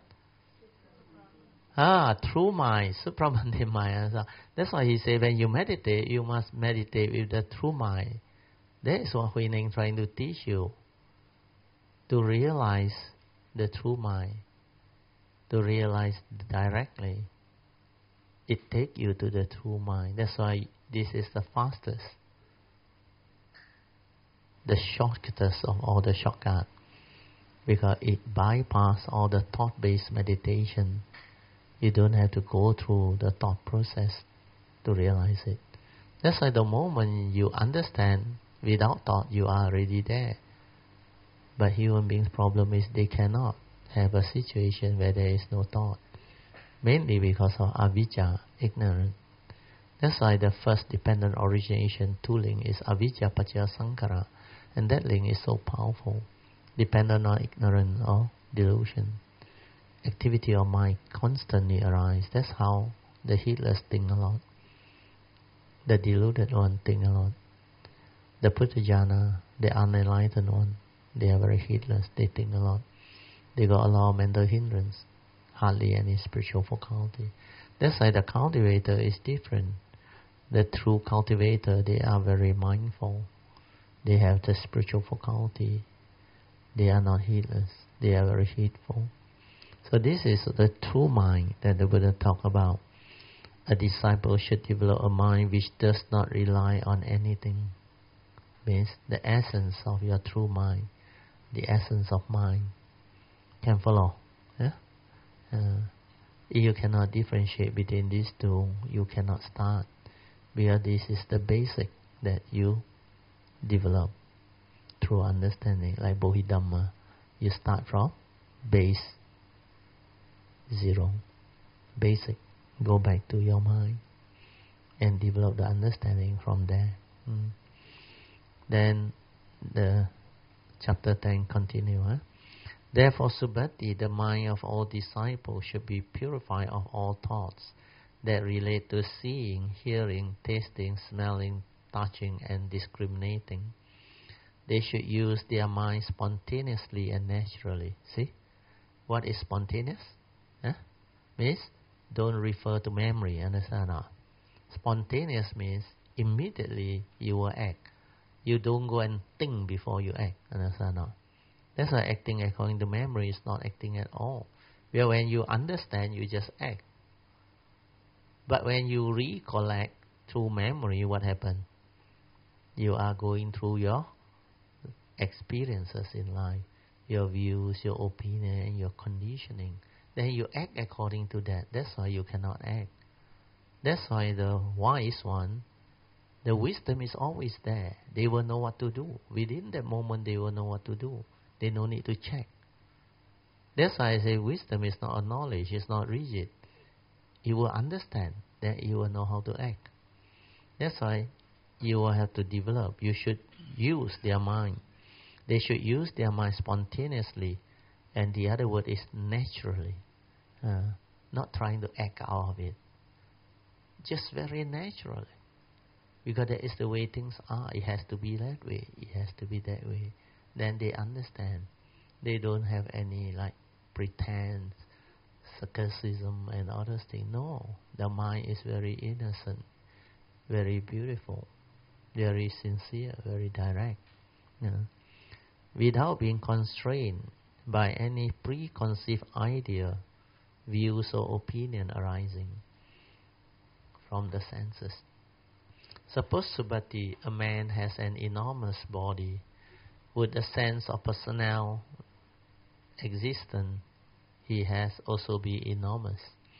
True mind, supramundane mind. That's why he said when you meditate, you must meditate with the true mind. That is what Hui Ning trying to teach you. To realize the true mind. To realize directly. It takes you to the true mind. That's why this is the fastest. The shortest of all the shortcuts. Because it bypasses all the thought-based meditation. You don't have to go through the thought process to realize it. That's why the moment you understand without thought, you are already there. But human beings' problem is they cannot have a situation where there is no thought. Mainly because of avijja, ignorance. That's why the first dependent origination tooling is avijja paccaya sankhara. And that link is so powerful. Dependent on ignorance or delusion. Activity of mind constantly arises. That's how the heedless think a lot. The deluded one think a lot. The Puthujjana, the unenlightened one, they are very heedless. They think a lot. They got a lot of mental hindrance. Hardly any spiritual faculty. That's why the cultivator is different. The true cultivator, they are very mindful. They have the spiritual faculty. They are not heedless. They are very heedful. So this is the true mind that the Buddha talked about. A disciple should develop a mind which does not rely on anything. Means the essence of your true mind, the essence of mind. Can follow? If you cannot differentiate between these two, you cannot start. Because this is the basic that you develop through understanding. Like Bodhidhamma, you start from base 0, basic. Go back to your mind and develop the understanding from there. Then the chapter 10 continue. Therefore, Subhati, the mind of all disciples should be purified of all thoughts that relate to seeing, hearing, tasting, smelling, touching, and discriminating. They should use their mind spontaneously and naturally. See? What is spontaneous? Means don't refer to memory, understand or not? Spontaneous means immediately you will act. You don't go and think before you act, understand or not? That's why acting according to memory is not acting at all. Where when you understand, you just act. But when you recollect through memory, what happens? You are going through your experiences in life, your views, your opinion, and your conditioning. Then you act according to that. That's why you cannot act. That's why the wise one, the wisdom is always there. They will know what to do. Within that moment, they will know what to do. They no need to check. That's why I say wisdom is not a knowledge. It's not rigid. You will understand. Then you will know how to act. That's why you will have to develop. You should use their mind. They should use their mind spontaneously. And the other word is naturally. Not trying to act out of it. Just very naturally. Because that is the way things are. It has to be that way. It has to be that way. Then they understand. They don't have any pretense, sarcasm and other things. No. The mind is very innocent, very beautiful, very sincere, very direct. Without being constrained by any preconceived idea, views or opinion arising from the senses. Suppose, Subhati, a man has an enormous body. Would the sense of personal existence he has also be enormous?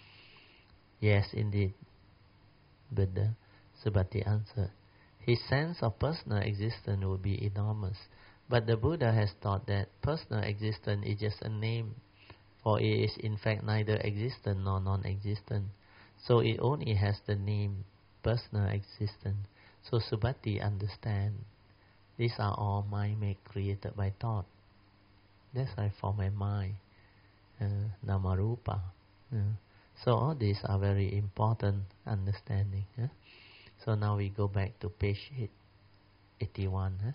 Yes, indeed. Buddha, Subhati answered. His sense of personal existence would be enormous. But the Buddha has taught that personal existence is just a name, for it is in fact neither existent nor non-existent. So it only has the name personal existence. So Subhati understand. These are all mind-made, created by thought. That's why for my mind, Namarupa. So all these are very important understanding. So now we go back to page 81.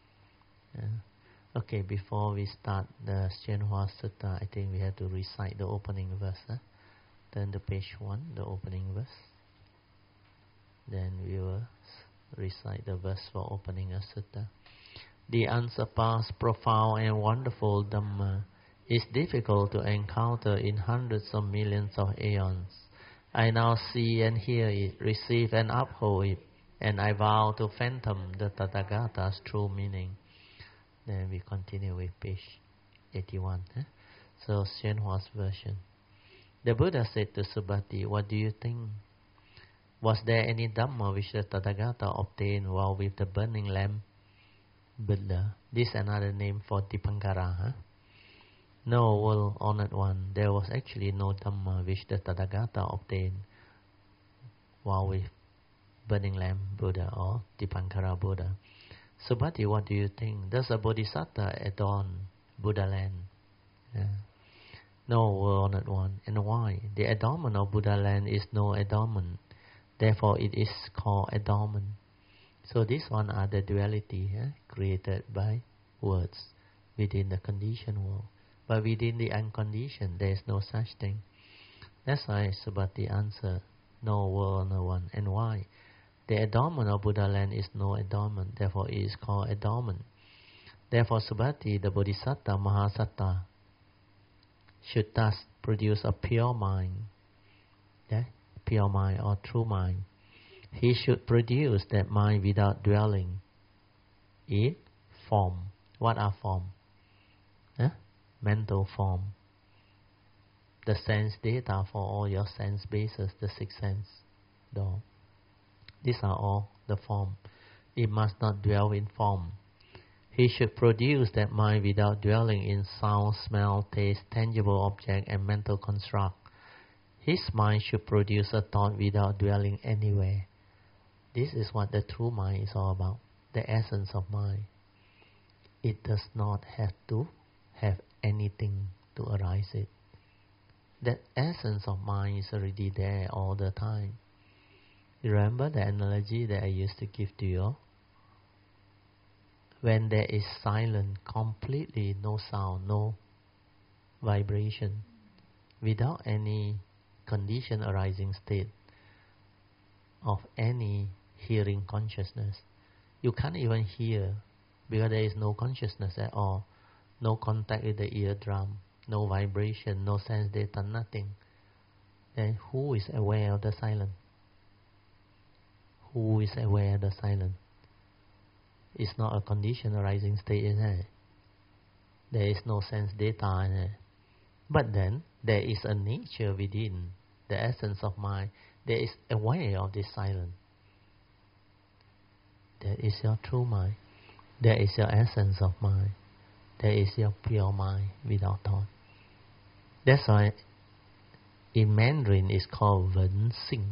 Okay, before we start the Xianhua Sutta, I think we have to recite the opening verse. Turn to page 1, the opening verse. Then we will recite the verse for opening a sutta. The unsurpassed, profound and wonderful Dhamma is difficult to encounter in hundreds of millions of aeons. I now see and hear it, receive and uphold it, and I vow to fathom the Tathagata's true meaning. Then we continue with page 81. So Xianhua's version. The Buddha said to Subhati, what do you think? Was there any Dhamma which the Tathagata obtained while with the burning lamp? Buddha. This is another name for Dipankara. No, well honored one. There was actually no Dhamma which the Tathagata obtained while with burning lamp Buddha or Dipankara Buddha. Subhati, what do you think? Does a Bodhisattva adorn Buddha land? No, well honored one. And why? The adornment of Buddha land is no adornment. Therefore, it is called adornment. So these one are the duality created by words within the conditioned world. But within the unconditioned, there is no such thing. That's why Subhati answered, no world, no one. And why? The adornment of Buddha land is no adornment. Therefore, it is called adornment. Therefore, Subhati, the Bodhisattva Mahasatta, should thus produce a pure mind. Pure mind or true mind. He should produce that mind without dwelling in form. What are form? Mental form. The sense data for all your sense bases, the six sense door. These are all the form. It must not dwell in form. He should produce that mind without dwelling in sound, smell, taste, tangible object, and mental construct. His mind should produce a thought without dwelling anywhere. This is what the true mind is all about, the essence of mind. It does not have to have anything to arise it. That essence of mind is already there all the time. You remember the analogy that I used to give to you? When there is silence, completely no sound, no vibration, without any condition arising state of any hearing consciousness, you can't even hear because there is no consciousness at all, no contact with the eardrum, no vibration, no sense data, nothing. Then who is aware of the silence? Who is aware of the silence? It's not a condition arising state in it. There is no sense data in it. But then there is a nature within the essence of mind that is aware of this silence. That is your true mind. That is your essence of mind. That is your pure mind without thought. That's why in Mandarin it's called Wen Xing.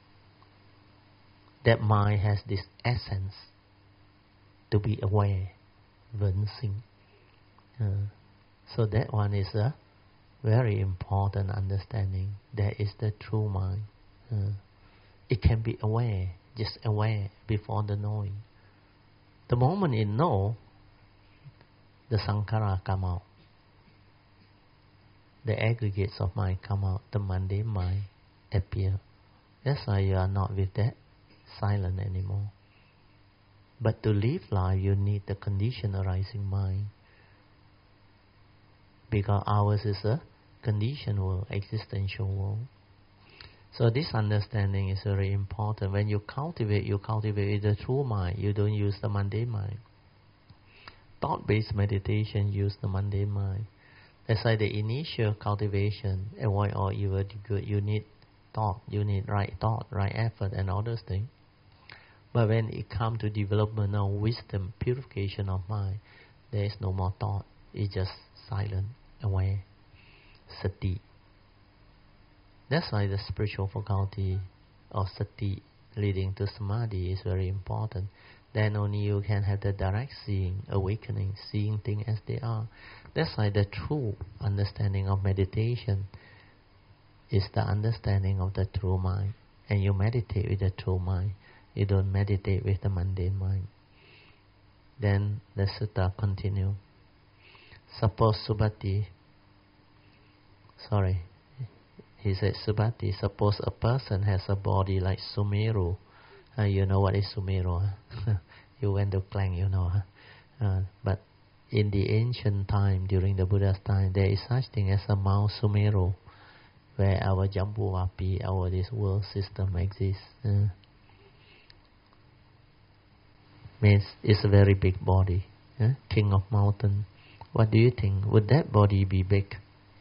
That mind has this essence to be aware. Wen Xing. So that one is a very important understanding. That is the true mind. It can be aware, just aware before the knowing. The moment it knows, the sankhara come out. The aggregates of mind come out. The mundane mind appear. That's why you are not with that silent anymore. But to live life, you need the condition arising mind. Because ours is a conditioned world, existential world. So this understanding is very important. When you cultivate with the true mind. You don't use the mundane mind. Thought-based meditation use the mundane mind. That's why the initial cultivation, avoid all evil, do good. You need thought, you need right thought, right effort, and all those things. But when it comes to development of wisdom, purification of mind, there is no more thought. It's just silent, aware, sati. That's why the spiritual faculty of sati leading to samadhi is very important. Then only you can have the direct seeing, awakening, seeing things as they are. That's why the true understanding of meditation is the understanding of the true mind. And you meditate with the true mind. You don't meditate with the mundane mind. Then the sutta continue. Suppose Subhati, he said Subhati, suppose a person has a body like Sumeru. You know what is Sumeru? Huh? You went to Klang, you know. Huh? But in the ancient time, during the Buddha's time, there is such thing as a Mount Sumeru, where our Jambuvapi, our this world system exists. Means it's a very big body. King of mountain. What do you think? Would that body be big?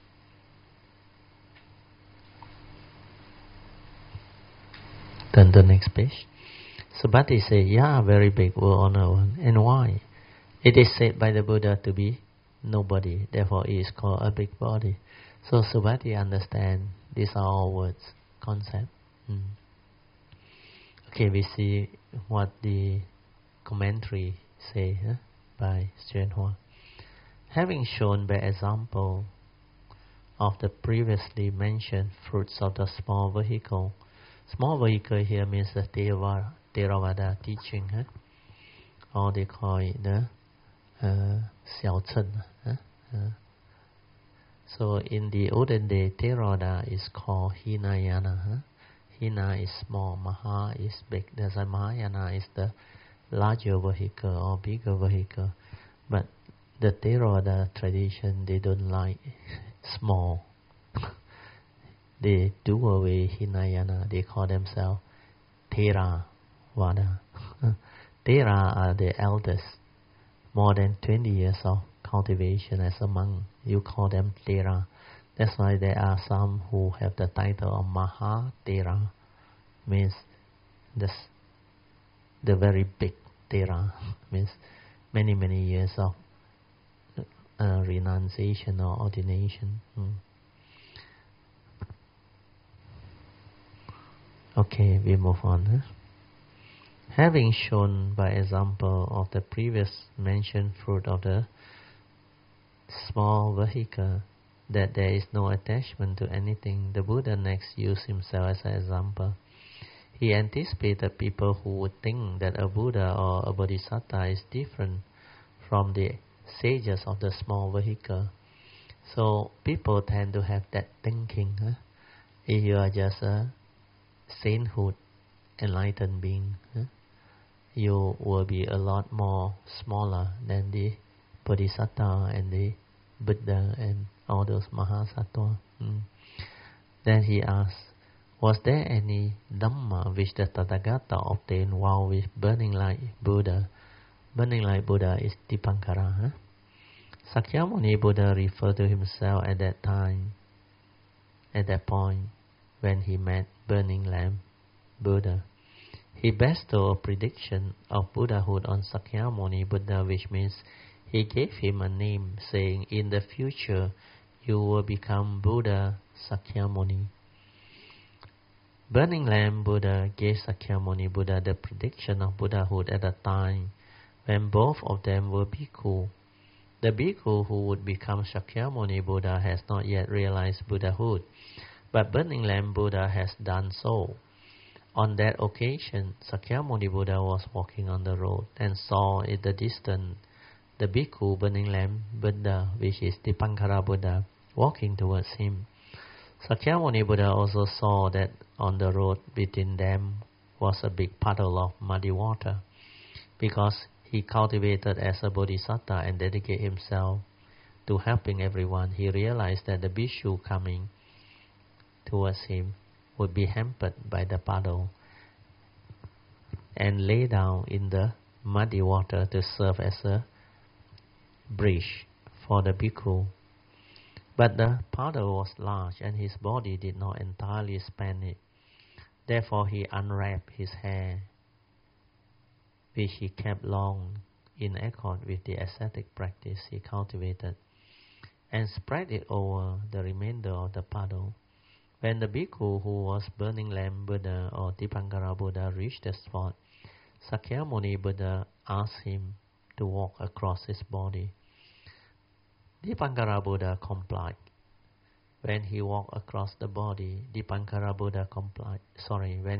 Turn to the next page. Subhati said, yeah, very big, world on our own. And why? It is said by the Buddha to be nobody, therefore it is called a big body. So Subhati understand these are all words, concept. Okay, we see what the commentary say by Xuanhua. Having shown by example of the previously mentioned fruits of the small vehicle. Small vehicle here means the Theravada teaching, or they call it the Xiao Chen. So in the olden day, Theravada is called Hinayana. Hina is small, Maha is big. That's why Mahayana is the larger vehicle or bigger vehicle. But the Theravada tradition, they don't like small. They do away Hinayana. They call themselves Theravada. Thera are the eldest. More than 20 years of cultivation as a monk. You call them Thera. That's why there are some who have the title of Mahathera. Means the the very big Tera, means many years of renunciation or ordination. Okay, we move on. Having shown by example of the previous mentioned fruit of the small vehicle that there is no attachment to anything, the Buddha next used himself as an example. He anticipated people who would think that a Buddha or a Bodhisattva is different from the sages of the small vehicle. So people tend to have that thinking. If you are just a sainthood, enlightened being, you will be a lot more smaller than the Bodhisattva and the Buddha and all those Mahasattva. Then he asked, was there any Dhamma which the Tathagata obtained while with burning like Buddha? Burning like Buddha is Dipankara. Sakyamuni Buddha referred to himself at that time, at that point, when he met burning lamp Buddha. He bestowed a prediction of Buddhahood on Sakyamuni Buddha, which means he gave him a name, saying, in the future you will become Buddha Sakyamuni. Burning lamp Buddha gave Sakyamuni Buddha the prediction of Buddhahood at a time when both of them were bhikkhu. The bhikkhu who would become Sakyamuni Buddha has not yet realized Buddhahood, but burning lamp Buddha has done so. On that occasion, Sakyamuni Buddha was walking on the road and saw in the distance the bhikkhu burning lamp Buddha, which is Dipankara Buddha, walking towards him. Sakyamuni Buddha also saw that on the road between them was a big puddle of muddy water. Because he cultivated as a bodhisattva and dedicated himself to helping everyone, he realized that the bhikkhu coming towards him would be hampered by the puddle and lay down in the muddy water to serve as a bridge for the bhikkhu. But the puddle was large and his body did not entirely span it. Therefore he unwrapped his hair, which he kept long in accord with the ascetic practice he cultivated, and spread it over the remainder of the puddle. When the bhikkhu who was burning lamp Buddha or Dipankara Buddha reached the spot, Sakyamuni Buddha asked him to walk across his body. Dipankara Buddha complied. When he walked across the body, Dipankara Buddha complied. When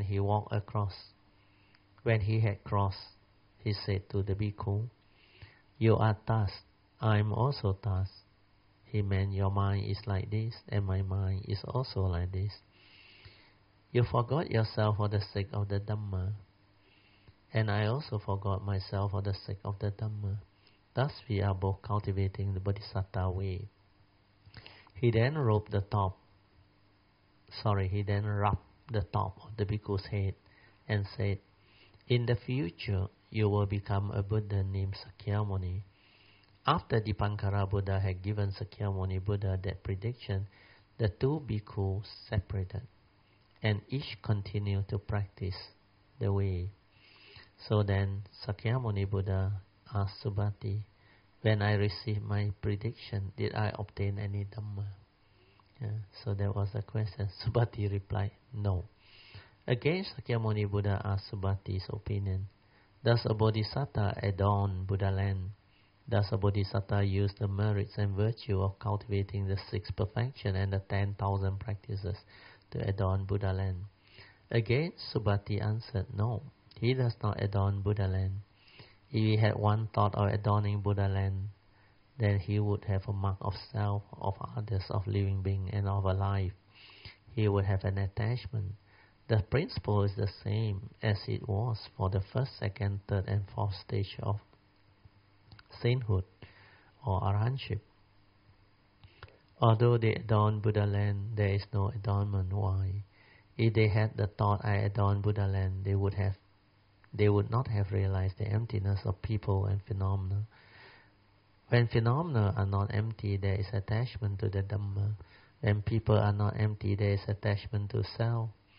he had crossed, he said to the bhikkhu, you are thus, I am also thus. He meant your mind is like this, and my mind is also like this. You forgot yourself for the sake of the Dhamma, and I also forgot myself for the sake of the Dhamma. Thus we are both cultivating the Bodhisattva way. He then rubbed the top of the bhikkhu's head and said, in the future you will become a Buddha named Sakyamuni. After Dipankara Buddha had given Sakyamuni Buddha that prediction, the two bhikkhus separated, and each continued to practice the way. So then Sakyamuni Buddha asked Subhati, when I received my prediction, did I obtain any Dhamma? So that was the question. Subhati replied, no. Again, Sakyamuni Buddha asked Subhati's opinion. Does a bodhisattva adorn Buddha land? Does a bodhisattva use the merits and virtue of cultivating the 6 perfection and the 10,000 practices to adorn Buddha land? Again, Subhati answered, no, he does not adorn Buddha land. If he had one thought of adorning Buddha land, then he would have a mark of self, of others, of living being, and of a life. He would have an attachment. The principle is the same as it was for the first, second, third, and fourth stage of sainthood or arahantship. Although they adorn Buddha land, there is no adornment. Why? If they had the thought, I adorn Buddha land, they would not have realized the emptiness of people and phenomena. When phenomena are not empty, there is attachment to the Dhamma. When people are not empty, there is attachment to self.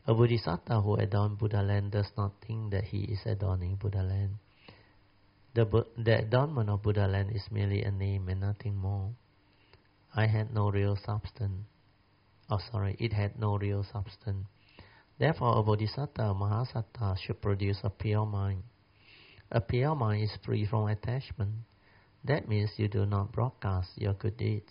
A bodhisattva who adorns Buddha land does not think that he is adorning Buddha land. The adornment of Buddha land is merely a name and nothing more. It had no real substance. Therefore, a bodhisattva or mahasattva should produce a pure mind. A pure mind is free from attachment. That means you do not broadcast your good deeds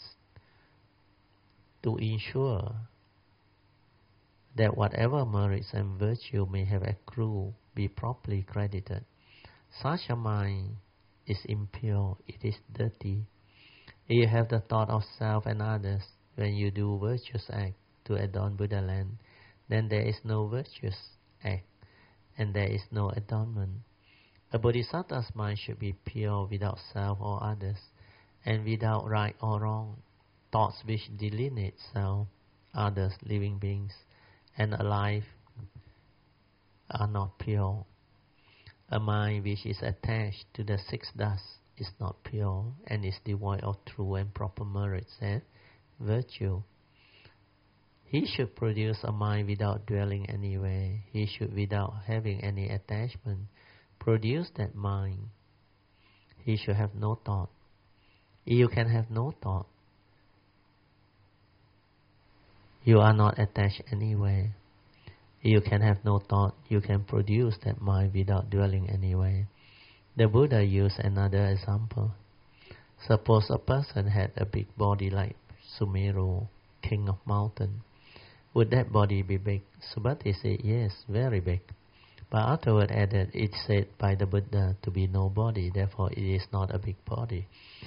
to ensure that whatever merits and virtue may have accrued be properly credited. Such a mind is impure, it is dirty. If you have the thought of self and others when you do virtuous act to adorn Buddha land, then there is no virtuous act and there is no adornment. A bodhisattva's mind should be pure without self or others and without right or wrong. Thoughts which delineate self, others, living beings, and alive are not pure. A mind which is attached to the six dust is not pure and is devoid of true and proper merits and virtue. He should produce a mind without dwelling anywhere. He should, without having any attachment, produce that mind. He should have no thought. You can have no thought. You are not attached anywhere. You can have no thought. You can produce that mind without dwelling anywhere. The Buddha used another example. Suppose a person had a big body like Sumeru, king of mountain. Would that body be big? Subhati said, yes, very big. But afterward added, it said by the Buddha to be no body, therefore it is not a big body.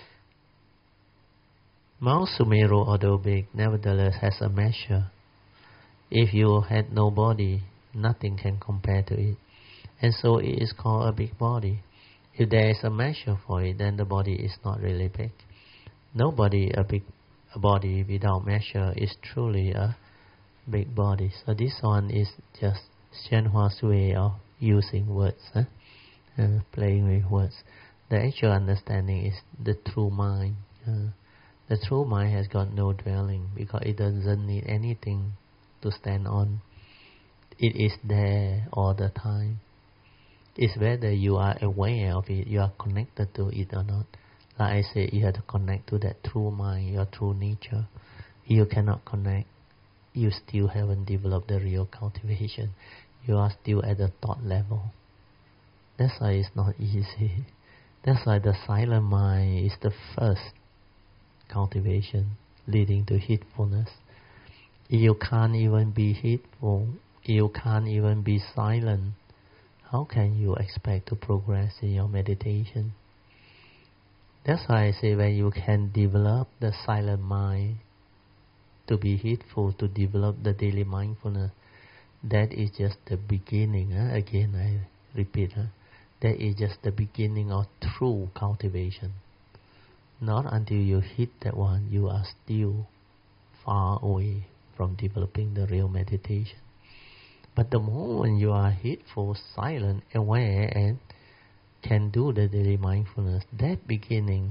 Mount Sumeru, although big, nevertheless has a measure. If you had no body, nothing can compare to it. And so it is called a big body. If there is a measure for it, then the body is not really big. Nobody, a big body without measure is truly a big body. So this one is just Xianhua's way of using words, playing with words. The actual understanding is the true mind. The true mind has got no dwelling because it doesn't need anything to stand on. It is there all the time. It's whether you are aware of it, you are connected to it or not. Like I said, you have to connect to that true mind, your true nature. You cannot connect. You still haven't developed the real cultivation. You are still at the thought level. That's why it's not easy. That's why the silent mind is the first cultivation leading to heedfulness. You can't even be heedful. You can't even be silent. How can you expect to progress in your meditation? That's why I say when you can develop the silent mind to be heedful, to develop the daily mindfulness, that is just the beginning. Again, I repeat, that is just the beginning of true cultivation. Not until you hit that one, you are still far away from developing the real meditation. But the moment you are heedful, silent, aware, and can do the daily mindfulness, that beginning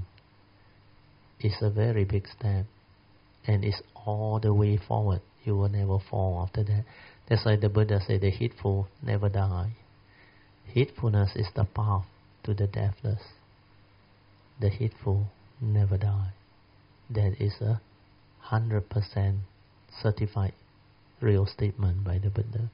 is a very big step, and it's all the way forward. You will never fall after that. That's why the Buddha said the heedful never die. Heedfulness is the path to the deathless. The heedful never die. That is 100% certified real statement by the Buddha.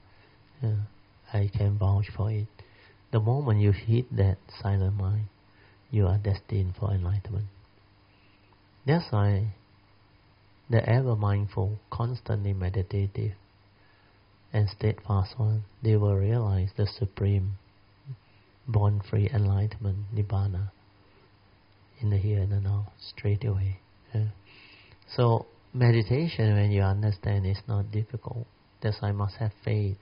I can vouch for it. The moment you hit that silent mind, you are destined for enlightenment. That's why the ever mindful, constantly meditative, and steadfast one, they will realize the supreme, born-free enlightenment, Nibbana, in the here and the now, straight away. So meditation, when you understand, is not difficult. That's why I must have faith.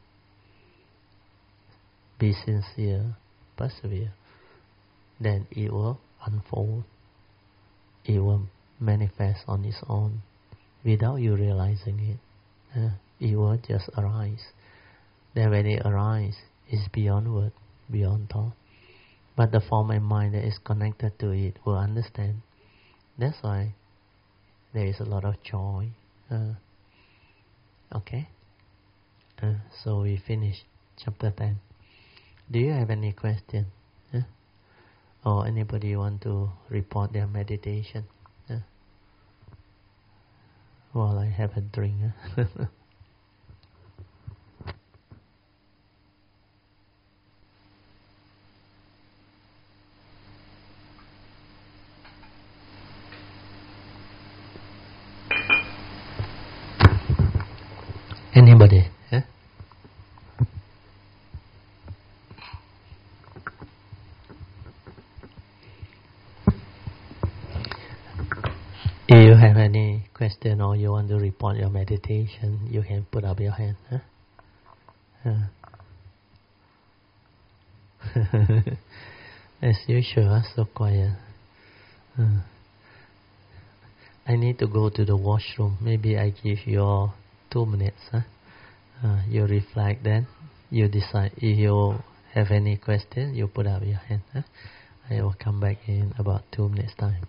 Be sincere, persevere. Then it will unfold. It will manifest on its own without you realizing it. It will just arise. Then when it arises, it's beyond word, beyond thought. But the form and mind that is connected to it will understand. That's why there is a lot of joy. Okay? So we finish chapter 10. Do you have any question? Or anybody want to report their meditation? While I have a drink. Anybody? If you have any question or you want to report your meditation, you can put up your hand. As usual, so quiet. I need to go to the washroom. Maybe I give you 2 minutes. You reflect then. You decide. If you have any question, you put up your hand. I will come back in about 2 minutes time.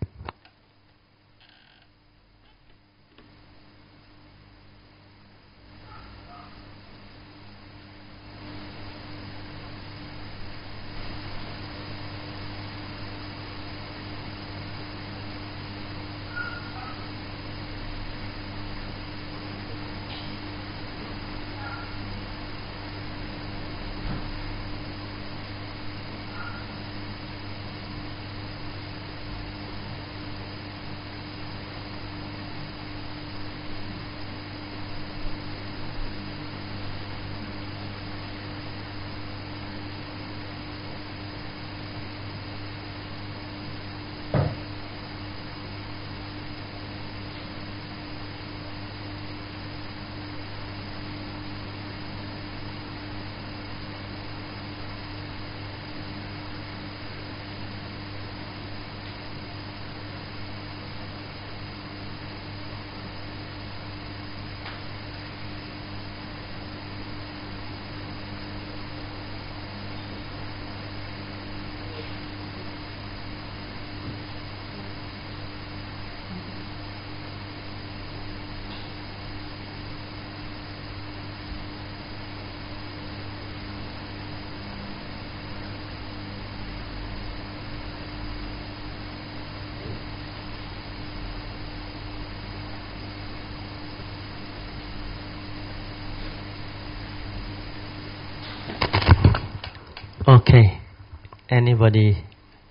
Okay. Anybody?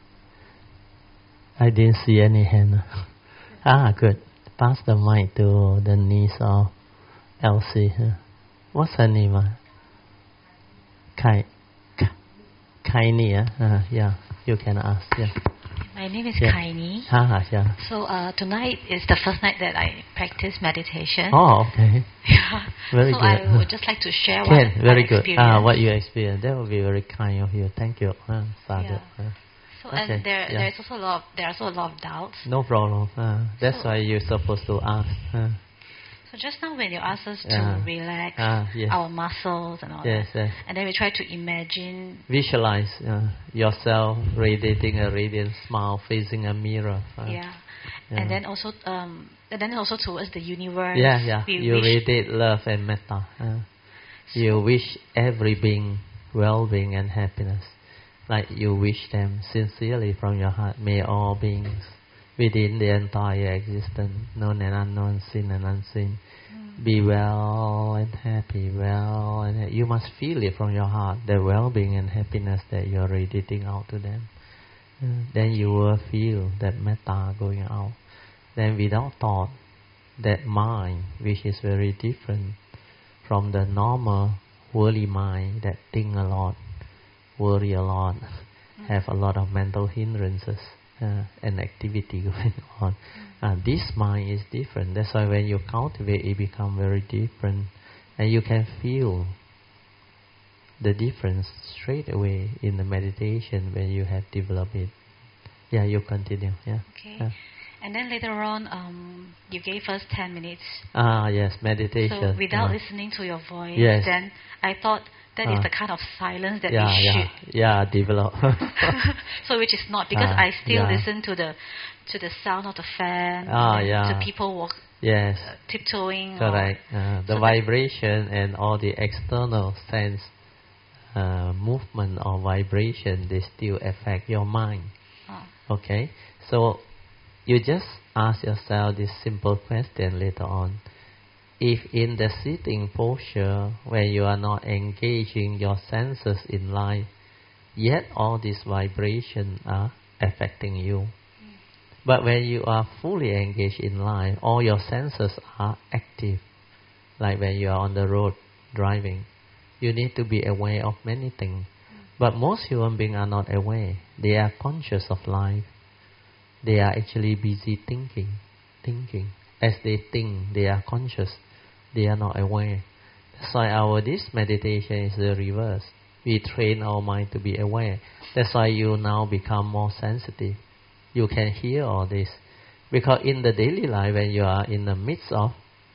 I didn't see any hand. Good. Pass the mic to the niece of Elsie. What's her name? Kaini. Yeah, you can ask. Yeah. My name is Kaini. Yeah. So tonight is the first night that I practice meditation. Oh, okay. Yeah. Very so good. I would just like to share what very I good. experienced. What you experienced. That would be very kind of you. Thank you. Sadhu. So Okay, and there's also a lot of doubts. No problem. That's why you're supposed to ask. So just now when you asked us to relax our muscles and all that, and then we try to imagine, visualize yourself radiating a radiant smile facing a mirror. And then also towards the universe. You radiate love and metta. You wish every being well-being and happiness, like you wish them sincerely from your heart. May all beings within the entire existence, known and unknown, seen and unseen, be well and happy, you must feel it from your heart, the well-being and happiness that you're radiating out to them. Then you will feel that metta going out. Then without thought, that mind, which is very different from the normal worldly mind that think a lot, worry a lot, have a lot of mental hindrances, and activity going on. This mind is different. That's why when you cultivate, it becomes very different, and you can feel the difference straight away in the meditation when you have developed it. Yeah, you continue. Yeah. Okay. And then later on, you gave us 10 minutes. Yes, meditation. So without listening to your voice, then I thought that is the kind of silence that we should develop. So which is not, because I still listen to the sound of the fan, to people Yes. Tiptoeing. Correct. The vibration and all the external sense movement or vibration, they still affect your mind. Okay? So you just ask yourself this simple question later on. If in the sitting posture, where you are not engaging your senses in life, yet all these vibrations are affecting you. But when you are fully engaged in life, all your senses are active. Like when you are on the road driving, you need to be aware of many things. But most human beings are not aware. They are conscious of life. They are actually busy thinking. As they think, they are conscious. They are not aware. That's why this meditation is the reverse. We train our mind to be aware. That's why you now become more sensitive. You can hear all this. Because in the daily life, when you are in the midst of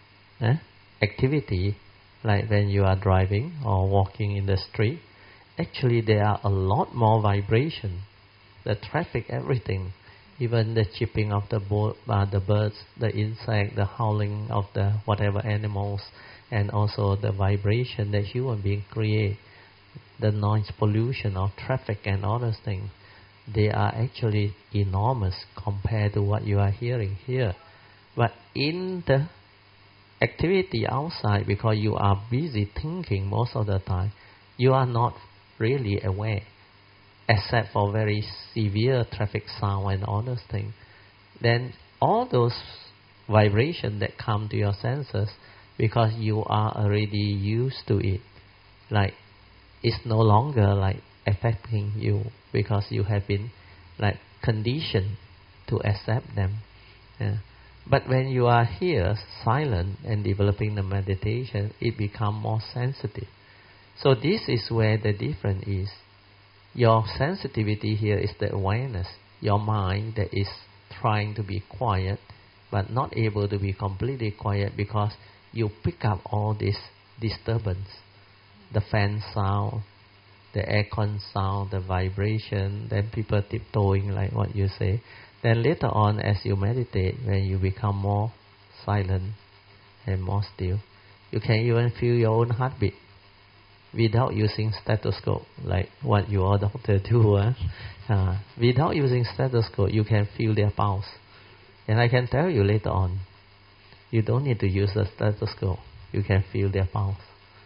activity, like when you are driving or walking in the street, actually there are a lot more vibration. The traffic, everything. Even the chirping of the birds, the insect, the howling of the whatever animals, and also the vibration that human beings create, the noise pollution of traffic and other things, they are actually enormous compared to what you are hearing here. But in the activity outside, because you are busy thinking most of the time, you are not really aware, except for very severe traffic sound and other things. Then all those vibrations that come to your senses, because you are already used to it, like it's no longer like affecting you, because you have been like conditioned to accept them. But when you are here silent and developing the meditation, it becomes more sensitive. So this is where the difference is. Your sensitivity here is the awareness. Your mind that is trying to be quiet, but not able to be completely quiet, because you pick up all this disturbance. The fan sound, the aircon sound, the vibration, then people tiptoeing like what you say. Then later on, as you meditate, when you become more silent and more still, you can even feel your own heartbeat without using stethoscope, like what your doctor do. Without using stethoscope, you can feel their pulse. And I can tell you later on, you don't need to use a stethoscope. You can feel their pulse.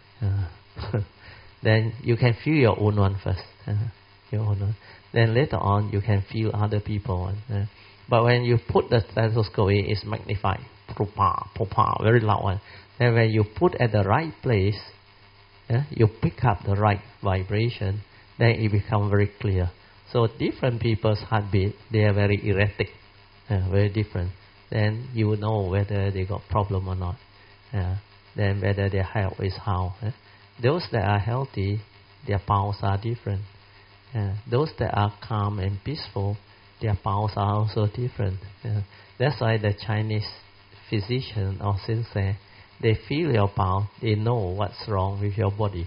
Then you can feel your own one first. Your own one. Then later on, you can feel other people one. But when you put the stethoscope in, it's magnified. Very loud one. Then when you put at the right place, you pick up the right vibration, then it becomes very clear. So different people's heartbeat, they are very erratic, very different. Then you know whether they got problem or not. Then whether their health is how. Those that are healthy, their pulse are different. Those that are calm and peaceful, their pulse are also different. That's why the Chinese physician or sensei, they feel your pulse, they know what's wrong with your body,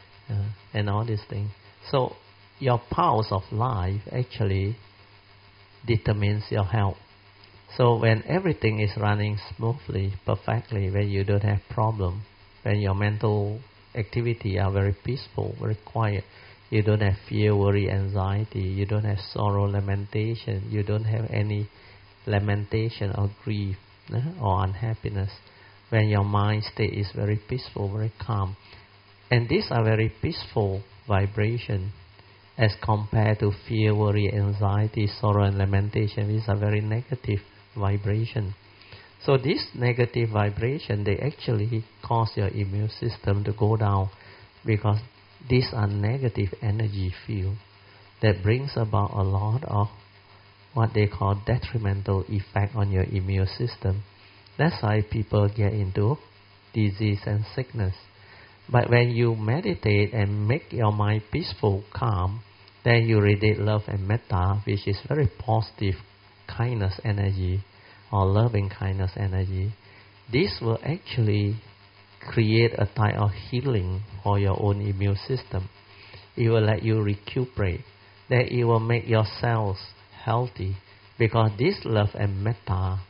and all these things. So your pulse of life actually determines your health. So when everything is running smoothly, perfectly, when you don't have problem, when your mental activity are very peaceful, very quiet, you don't have fear, worry, anxiety, you don't have sorrow, lamentation, you don't have any lamentation or grief or unhappiness. When your mind state is very peaceful, very calm. And these are very peaceful vibration as compared to fear, worry, anxiety, sorrow and lamentation. These are very negative vibration. So this negative vibration, they actually cause your immune system to go down, because these are negative energy field that brings about a lot of what they call detrimental effect on your immune system. That's why people get into disease and sickness. But when you meditate and make your mind peaceful, calm, then you radiate love and metta, which is very positive kindness energy or loving kindness energy. This will actually create a type of healing for your own immune system. It will let you recuperate. Then it will make your cells healthy, because this love and metta,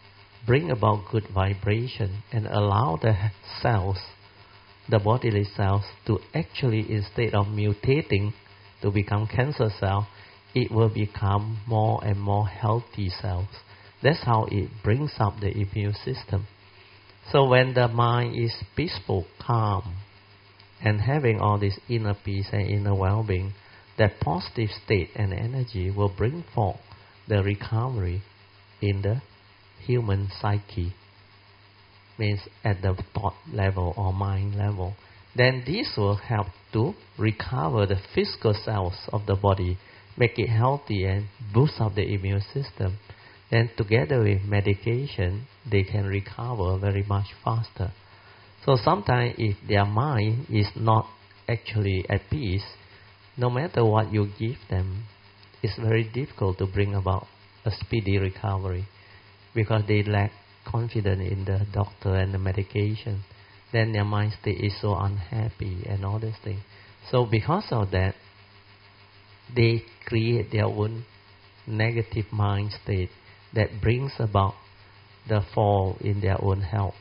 bring about good vibration and allow the cells, the bodily cells, to actually, instead of mutating to become cancer cells, it will become more and more healthy cells. That's how it brings up the immune system. So when the mind is peaceful, calm, and having all this inner peace and inner well-being, that positive state and energy will bring forth the recovery in the human psyche, means at the thought level or mind level. Then this will help to recover the physical cells of the body, make it healthy and boost up the immune system. Then together with medication, they can recover very much faster. So sometimes if their mind is not actually at peace, no matter what you give them, it's very difficult to bring about a speedy recovery because they lack confidence in the doctor and the medication. Then their mind state is so unhappy and all these things. So because of that, they create their own negative mind state that brings about the fall in their own health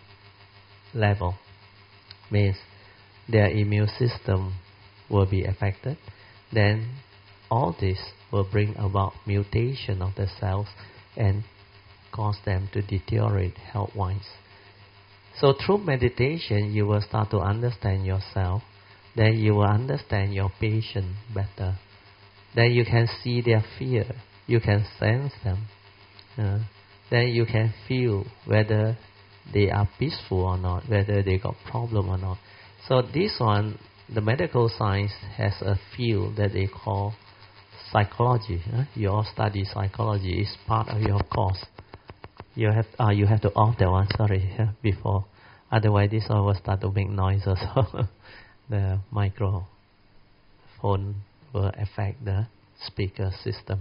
level. Means their immune system will be affected. Then all this will bring about mutation of the cells and cause them to deteriorate health-wise. So through meditation, you will start to understand yourself. Then you will understand your patient better. Then you can see their fear. You can sense them. Then you can feel whether they are peaceful or not, whether they got problem or not. So this one, the medical science has a field that they call psychology. You all study psychology. It's part of your course. You have to off that one, sorry, before. Otherwise this one will start to make noise also. The microphone will affect the speaker system.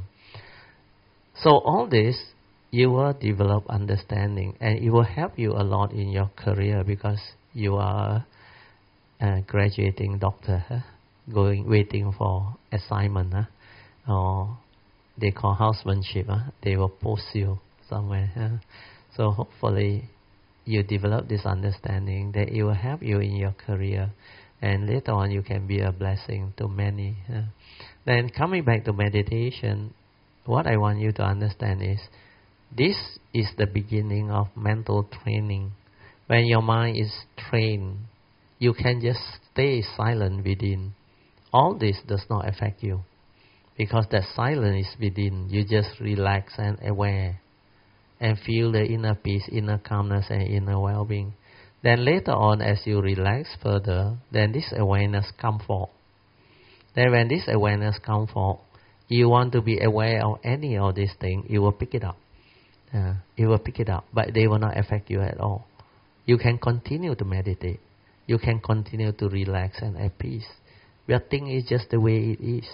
So all this, you will develop understanding, and it will help you a lot in your career because you are a graduating doctor, waiting for assignment, or they call housemanship. They will post you somewhere. So hopefully you develop this understanding that it will help you in your career, and later on you can be a blessing to many. Then coming back to meditation, what I want you to understand is this is the beginning of mental training. When your mind is trained, you can just stay silent within. All this does not affect you because that silence is within. You just relax and aware and feel the inner peace, inner calmness and inner well-being. Then later on, as you relax further, then this awareness comes forth. Then when this awareness comes forth, you want to be aware of any of these things, you will pick it up. You will pick it up, but they will not affect you at all. You can continue to meditate. You can continue to relax and at peace. Your thing is just the way it is.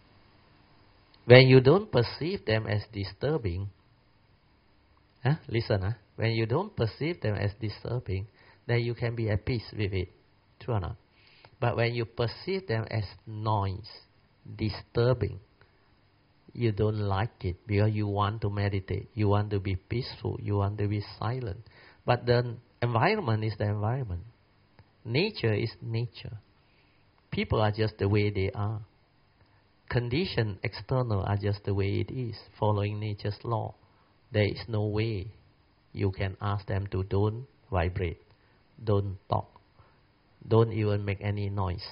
When you don't perceive them as disturbing, listen, when you don't perceive them as disturbing, then you can be at peace with it. True or not? But when you perceive them as noise, disturbing, you don't like it because you want to meditate, you want to be peaceful, you want to be silent. But the environment is the environment. Nature is nature. People are just the way they are. Conditions external are just the way it is, following nature's law. There is no way you can ask them to don't vibrate, don't talk, don't even make any noise.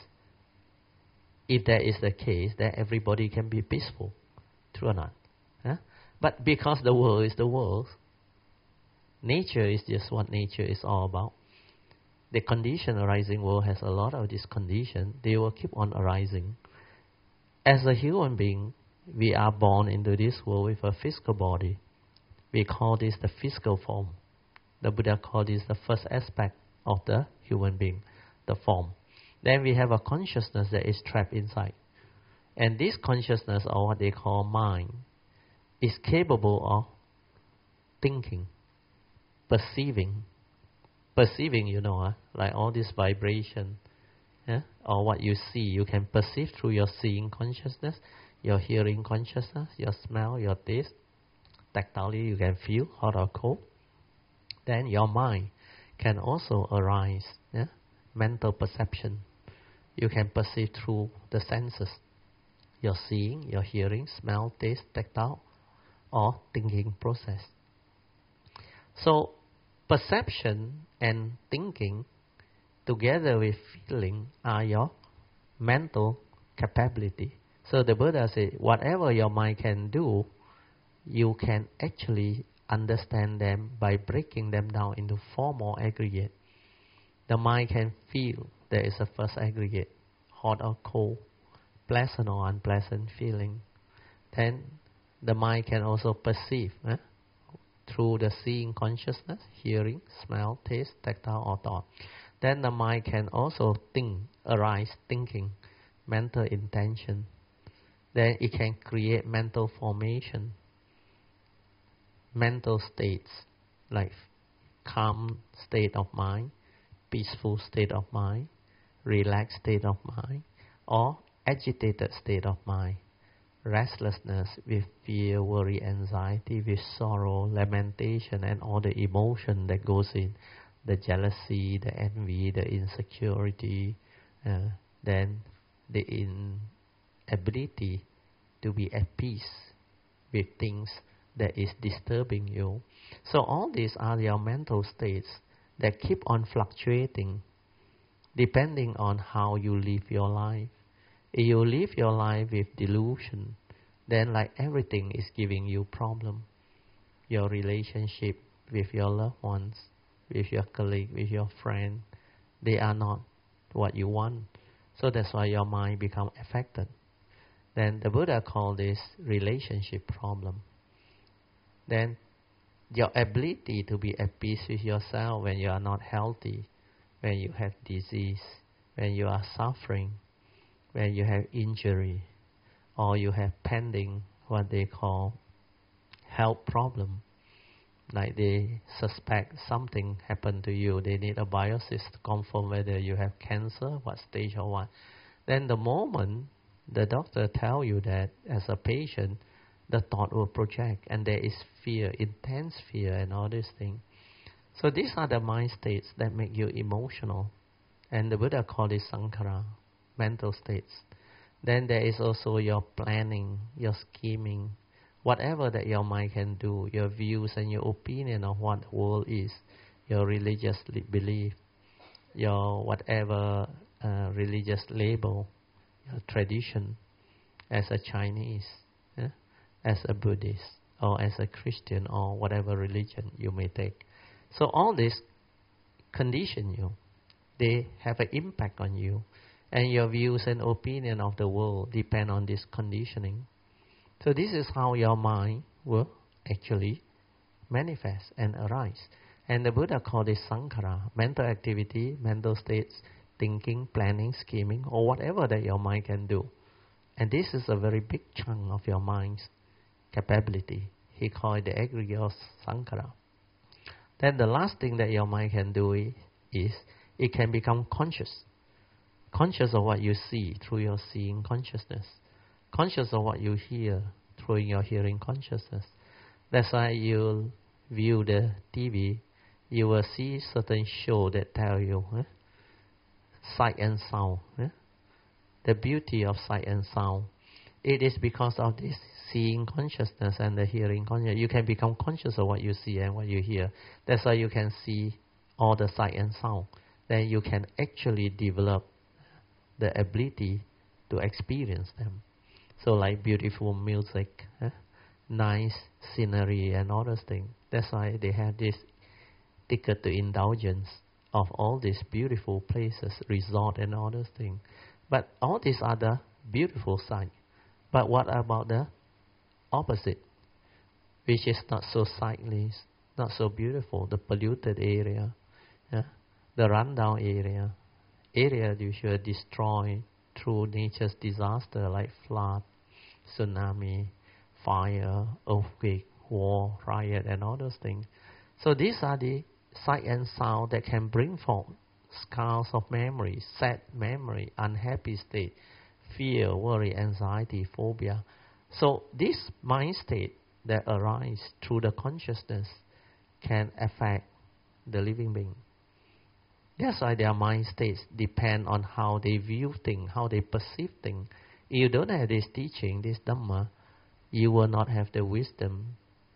If that is the case, then everybody can be peaceful. True or not? But because the world is the world, nature is just what nature is all about. The condition arising world has a lot of this condition. They will keep on arising. As a human being, we are born into this world with a physical body. We call this the physical form. The Buddha called this the first aspect of the human being, the form. Then we have a consciousness that is trapped inside. And this consciousness, or what they call mind, is capable of thinking, perceiving. Perceiving, like all this vibration, or what you see, you can perceive through your seeing consciousness, your hearing consciousness, your smell, your taste. Tactilely, you can feel hot or cold. Then your mind can also arise, mental perception. You can perceive through the senses. Your seeing, your hearing, smell, taste, tactile, or thinking process. So, perception and thinking together with feeling are your mental capability. So the Buddha said, whatever your mind can do, you can actually understand them by breaking them down into four more aggregates. The mind can feel. There is a first aggregate, hot or cold, pleasant or unpleasant feeling. Then the mind can also perceive through the seeing consciousness, hearing, smell, taste, tactile or thought. Then the mind can also think, arise thinking, mental intention. Then it can create mental formation, mental states like calm state of mind, peaceful state of mind, relaxed state of mind, or agitated state of mind, restlessness with fear, worry, anxiety, with sorrow, lamentation, and all the emotion that goes in, the jealousy, the envy, the insecurity, then the inability to be at peace with things that is disturbing you. So all these are your mental states that keep on fluctuating depending on how you live your life. If you live your life with delusion, then like everything is giving you problem. Your relationship with your loved ones, with your colleague, with your friend, they are not what you want. So that's why your mind become affected. Then the Buddha called this relationship problem. Then your ability to be at peace with yourself when you are not healthy, when you have disease, when you are suffering, when you have injury, or you have pending what they call health problem, like they suspect something happened to you, they need a biopsy to confirm whether you have cancer, what stage or what. Then the moment the doctor tell you that as a patient, the thought will project, and there is fear, intense fear, and all these things. So these are the mind states that make you emotional, and the Buddha called it sankhara, mental states. Then there is also your planning, your scheming, whatever that your mind can do, your views and your opinion of what the world is, your religious belief, your whatever religious label, your tradition, as a Chinese, as a Buddhist, or as a Christian, or whatever religion you may take. So all this condition you. They have an impact on you. And your views and opinion of the world depend on this conditioning. So this is how your mind will actually manifest and arise. And the Buddha called it sankhara, mental activity, mental states, thinking, planning, scheming, or whatever that your mind can do. And this is a very big chunk of your mind's capability. He called it the aggregate of sankhara. Then the last thing that your mind can do is it can become conscious. Conscious of what you see through your seeing consciousness. Conscious of what you hear through your hearing consciousness. That's why you view the TV, you will see certain show that tell you sight and sound. The beauty of sight and sound. It is because of this seeing consciousness and the hearing consciousness. You can become conscious of what you see and what you hear. That's why you can see all the sight and sound. Then you can actually develop the ability to experience them. So like beautiful music, nice scenery and all those things. That's why they have this ticket to indulgence of all these beautiful places, resort and all those things. But all these are the beautiful side. But what about the opposite, which is not so sightly, not so beautiful, the polluted area, the rundown area which were destroyed through nature's disaster like flood, tsunami, fire, earthquake, war, riot, and all those things. So these are the sight and sound that can bring forth scars of memory, sad memory, unhappy state, fear, worry, anxiety, phobia. So this mind state that arises through the consciousness can affect the living being. That's why their mind states depend on how they view things, how they perceive things. If you don't have this teaching, this Dhamma, you will not have the wisdom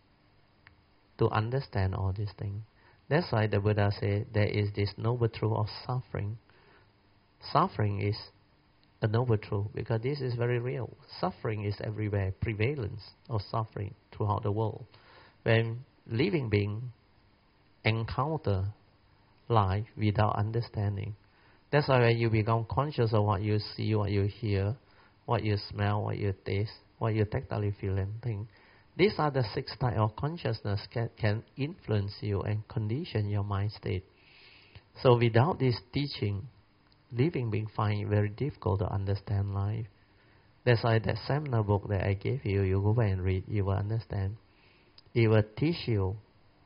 to understand all these things. That's why the Buddha said there is this noble truth of suffering. Suffering is a noble truth because this is very real. Suffering is everywhere, prevalence of suffering throughout the world. When living beings encounter life without understanding, that's why when you become conscious of what you see, what you hear, what you smell, what you taste, what you tactily feel and think, these are the 6 types of consciousness can influence you and condition your mind state. So without this teaching, living beings find it very difficult to understand life. That's why that seminar book that I gave you, you go back and read, you will understand. It will teach you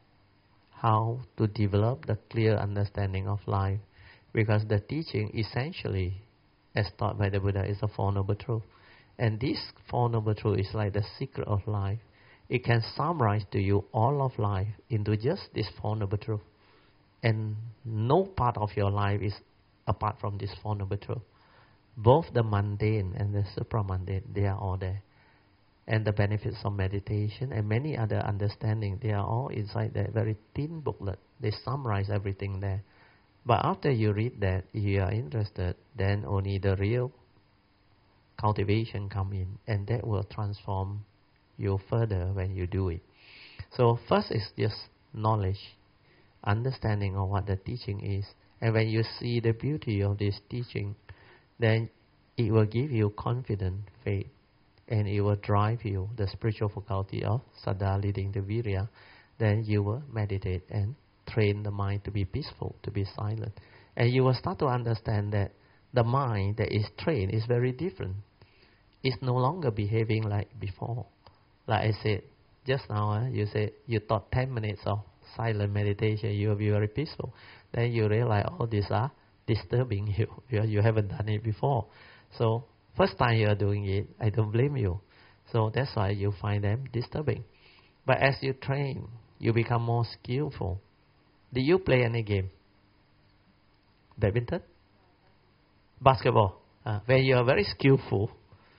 how to develop the clear understanding of life. Because the teaching essentially, as taught by the Buddha, is the Four Noble Truths. And this Four Noble Truths is like the secret of life. It can summarize to you all of life into just this Four Noble Truths. And no part of your life is apart from this Four Noble Truths. Both the mundane and the supramundane, they are all there. And the benefits of meditation and many other understanding, they are all inside that very thin booklet. They summarize everything there. But after you read that, if you are interested, then only the real cultivation come in, and that will transform you further when you do it. So first is just knowledge, understanding of what the teaching is. And when you see the beauty of this teaching, then it will give you confidence, faith, and it will drive you, the spiritual faculty of Saddha leading to Virya. Then you will meditate and train the mind to be peaceful, to be silent. And you will start to understand that the mind that is trained is very different. It's no longer behaving like before. Like I said just now, you said you thought 10 minutes of silent meditation, you will be very peaceful. Then you realize all these are disturbing you. You haven't done it before. So first time you are doing it, I don't blame you. So that's why you find them disturbing. But as you train, you become more skillful. Do you play any game? Badminton? Basketball? When you are very skillful,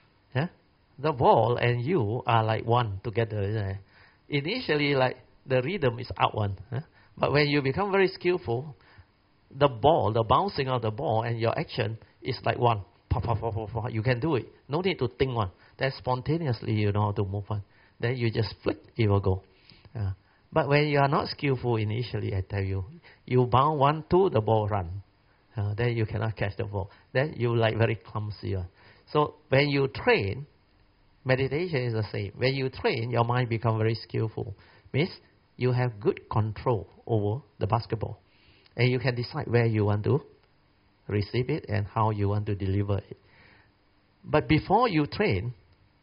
the ball and you are like one together, isn't it? Initially, like the rhythm is out one. But when you become very skillful, the ball, the bouncing of the ball and your action is like one. Pop, pop, pop, pop, pop. You can do it. No need to think one. Then spontaneously you know how to move on. Then you just flick, it will go. But when you are not skillful initially, I tell you, you bound 1, 2, the ball run. Then you cannot catch the ball. Then you like very clumsy. So when you train, meditation is the same. When you train, your mind become very skillful. Means you have good control over the basketball. And you can decide where you want to receive it and how you want to deliver it. But before you train,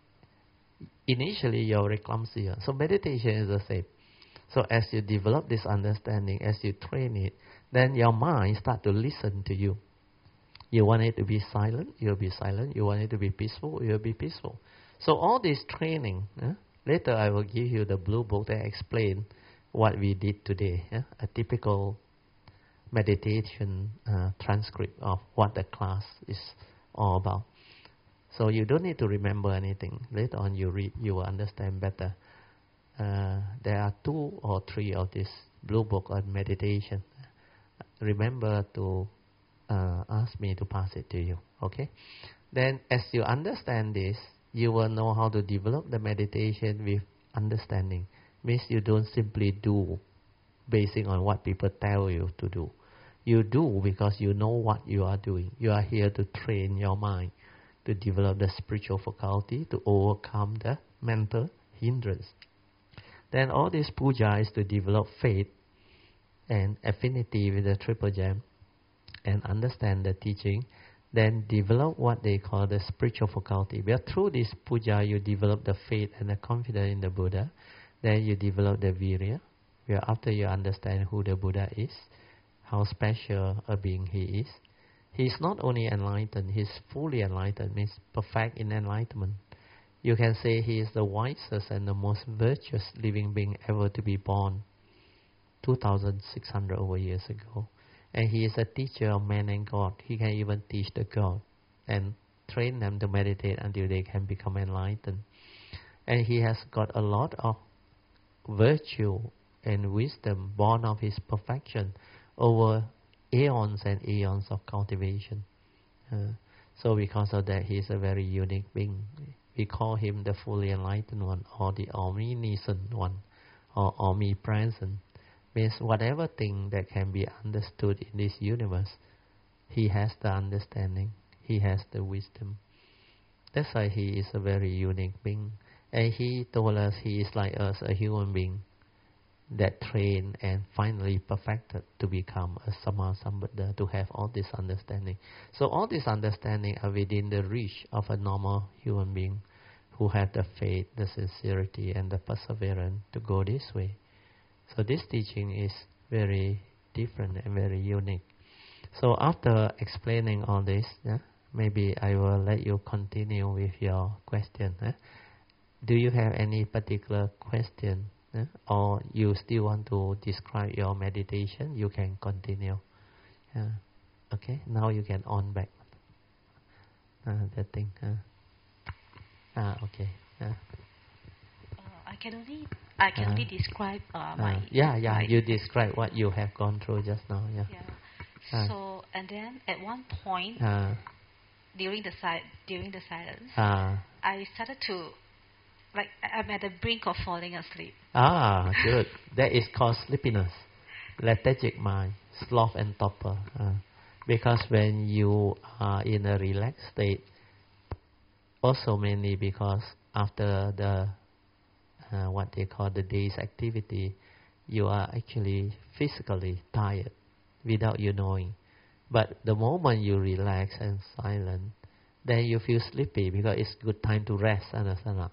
initially you're very clumsy. So meditation is the same. So as you develop this understanding, as you train it, then your mind start to listen to you. You want it to be silent, you'll be silent. You want it to be peaceful, you'll be peaceful. So all this training, later I will give you the blue book that explain what we did today. A typical meditation transcript of what the class is all about. So you don't need to remember anything. Later on you read, you will understand better. There are 2 or 3 of this blue book on meditation. Remember to ask me to pass it to you, okay? Then as you understand this, you will know how to develop the meditation with understanding. Means you don't simply do basing on what people tell you to do. You do because you know what you are doing. You are here to train your mind, to develop the spiritual faculty, to overcome the mental hindrance. Then all this puja is to develop faith and affinity with the Triple Gem and understand the teaching. Then develop what they call the spiritual faculty. Where through this puja you develop the faith and the confidence in the Buddha. Then you develop the virya, where after you understand who the Buddha is, how special a being he is. He is not only enlightened, he is fully enlightened, means perfect in enlightenment. You can say he is the wisest and the most virtuous living being ever to be born. 2,600 over years ago. And he is a teacher of man and God. He can even teach the God and train them to meditate until they can become enlightened. And he has got a lot of virtue and wisdom born of his perfection over aeons and aeons of cultivation. So because of that, he is a very unique being. We call him the fully enlightened one, or the omniscient one, or omnipresent. Means whatever thing that can be understood in this universe, he has the understanding, he has the wisdom. That's why he is a very unique being. And he told us he is like us, a human being that trained and finally perfected to become a Sammasambuddha, to have all this understanding. So all this understanding are within the reach of a normal human being who have the faith, the sincerity, and the perseverance to go this way. So this teaching is very different and very unique. So after explaining all this, maybe I will let you continue with your question. Do you have any particular question? Or you still want to describe your meditation? You can continue. Okay, now you can on back that thing. Okay. I can only describe my... you describe what you have gone through just now. So, and then at one point, during the silence, I started to... Like I'm at the brink of falling asleep. Good. That is called sleepiness, lethargic mind, sloth and torpor. Because when you are in a relaxed state, also mainly because after the what they call the day's activity, you are actually physically tired without you knowing. But the moment you relax and silent, then you feel sleepy because it's good time to rest. Understand?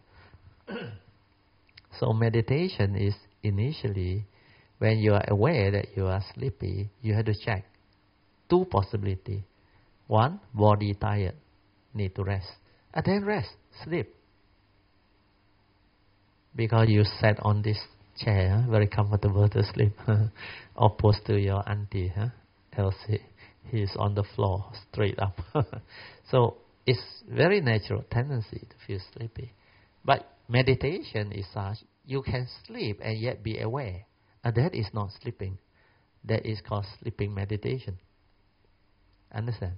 So meditation is initially when you are aware that you are sleepy, you have to check two possibilities. One, body tired, need to rest. And then rest, sleep. Because you sat on this chair, very comfortable to sleep, opposed to your auntie, Elsie. He is on the floor, straight up. So it's very natural tendency to feel sleepy. But meditation is such, you can sleep and yet be aware. And that is not sleeping. That is called sleeping meditation. Understand?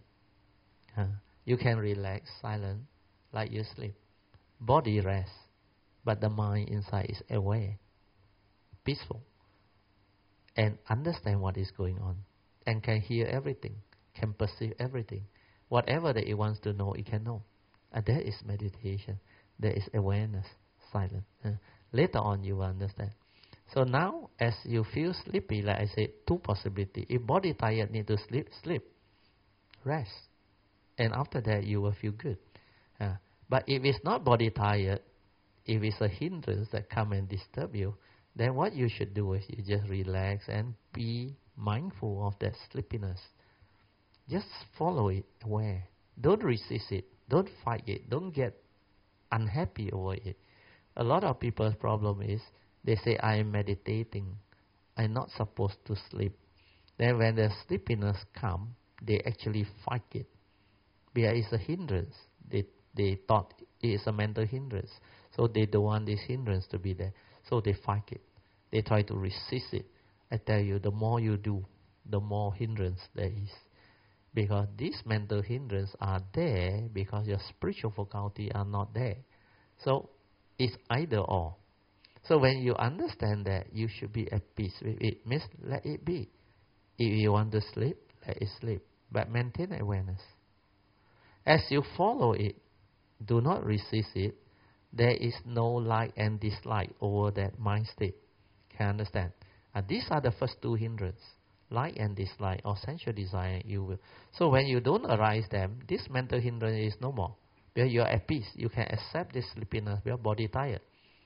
You can relax, silent, like you sleep. Body rest, but the mind inside is aware, peaceful, and understand what is going on, and can hear everything, can perceive everything. Whatever that it wants to know, it can know. And that is meditation. There is awareness, silence. Later on you will understand. So now, as you feel sleepy, like I said, two possibilities. If body tired, need to sleep, sleep. Rest. And after that, you will feel good. But if it's not body tired, if it's a hindrance that come and disturb you, then what you should do is you just relax and be mindful of that sleepiness. Just follow it, aware. Don't resist it. Don't fight it. Don't get unhappy over it. A lot of people's problem is they say, I am meditating, I'm not supposed to sleep. Then when the sleepiness come, they actually fight it. Because it's a hindrance. They thought it is a mental hindrance. So they don't want this hindrance to be there. So they fight it. They try to resist it. I tell you, the more you do, the more hindrance there is. Because these mental hindrances are there because your spiritual faculty are not there. So it's either or. So when you understand that, you should be at peace with it. Means let it be. If you want to sleep, let it sleep. But maintain awareness. As you follow it, do not resist it. There is no like and dislike over that mind state. Can you understand? And these are the first two hindrances. Like and dislike or sensual desire, you will. So when you don't arise them, this mental hindrance is no more. Because you are at peace. You can accept this sleepiness because body tired.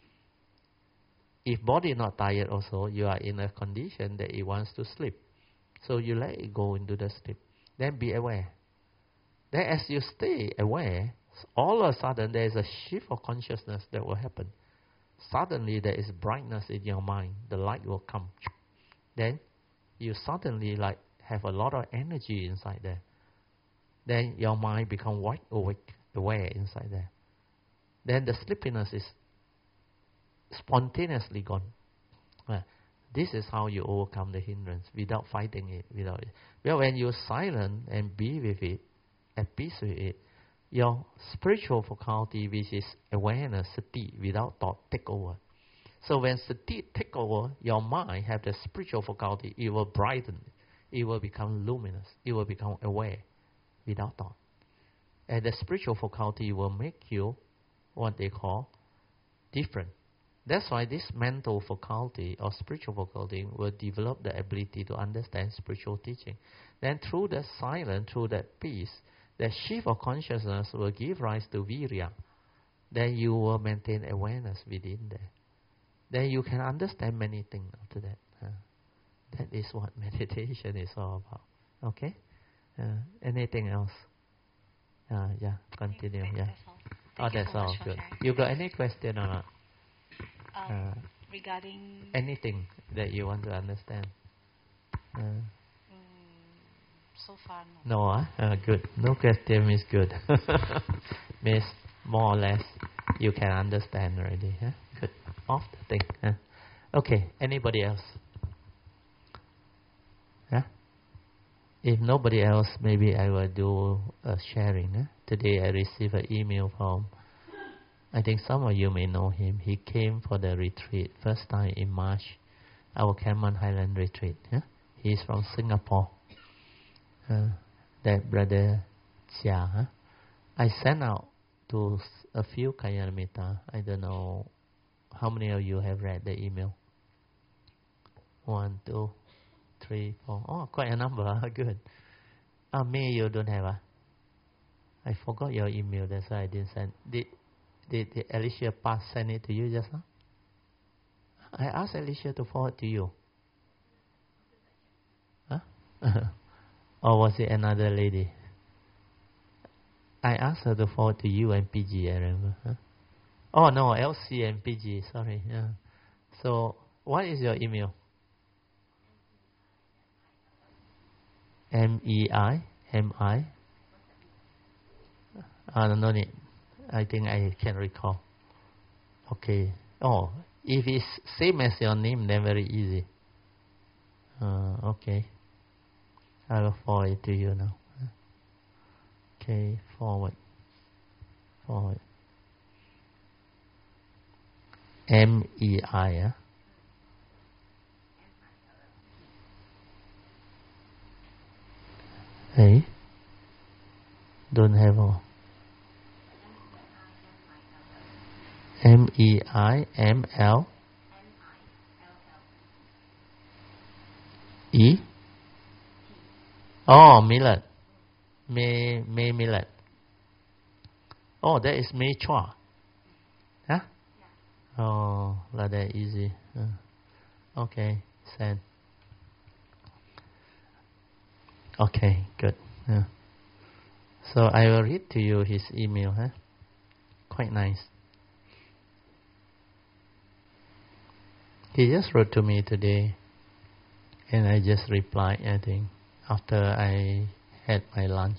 If body not tired also, you are in a condition that it wants to sleep. So you let it go into the sleep. Then be aware. Then as you stay aware, all of a sudden there is a shift of consciousness that will happen. Suddenly there is brightness in your mind. The light will come. then you suddenly like have a lot of energy inside there. Then your mind become wide awake, aware inside there. Then the sleepiness is spontaneously gone. This is how you overcome the hindrance without fighting it. Well, when you're silent and be with it, at peace with it, your spiritual faculty, which is awareness, sati, without thought, take over. So when sati take over, your mind have the spiritual faculty. It will brighten. It will become luminous. It will become aware without thought. And the spiritual faculty will make you what they call different. That's why this mental faculty or spiritual faculty will develop the ability to understand spiritual teaching. Then through the silence, through that peace, the shift of consciousness will give rise to virya. Then you will maintain awareness within there. Then you can understand many things after that. That is what meditation is all about. Okay? Anything else? Yeah, continue. Yeah. That's all. Good. You got any question or not? Regarding anything that you want to understand? So far, no. No, good. No question is good. Means more or less you can understand already. Huh? Good. Off the thing. Huh? Okay. Anybody else? Yeah? If nobody else, maybe I will do a sharing. Huh? Today I received an email from, I think some of you may know him. He came for the retreat, first time in March, our Cameron Highland retreat. Huh? He's from Singapore. That brother Chia. Huh? I sent out to a few Kalyanamitta. I don't know how many of you have read the email. 1, 2, 3, 4. Oh, quite a number. Good. May you don't have. I forgot your email. That's why I didn't send. Did Alicia send it to you just now? I asked Alicia to forward to you. Huh? Or was it another lady? I asked her to forward to you and PG, I remember. Huh? Oh no, LC and PG, sorry. Yeah. So, what is your email? MEI? MI? No need. I think I can recall. Okay. Oh, if it's same as your name, then very easy. Okay. I will forward it to you now. Okay, forward. MEI, Hey? Don't have all. MEIML E? Oh, millet. May millet. Oh, that is May Chua. Huh? Oh, like that easy. Okay, send. Okay, good. So I will read to you his email. Huh? Quite nice. He just wrote to me today, and I just replied, I think, after I had my lunch.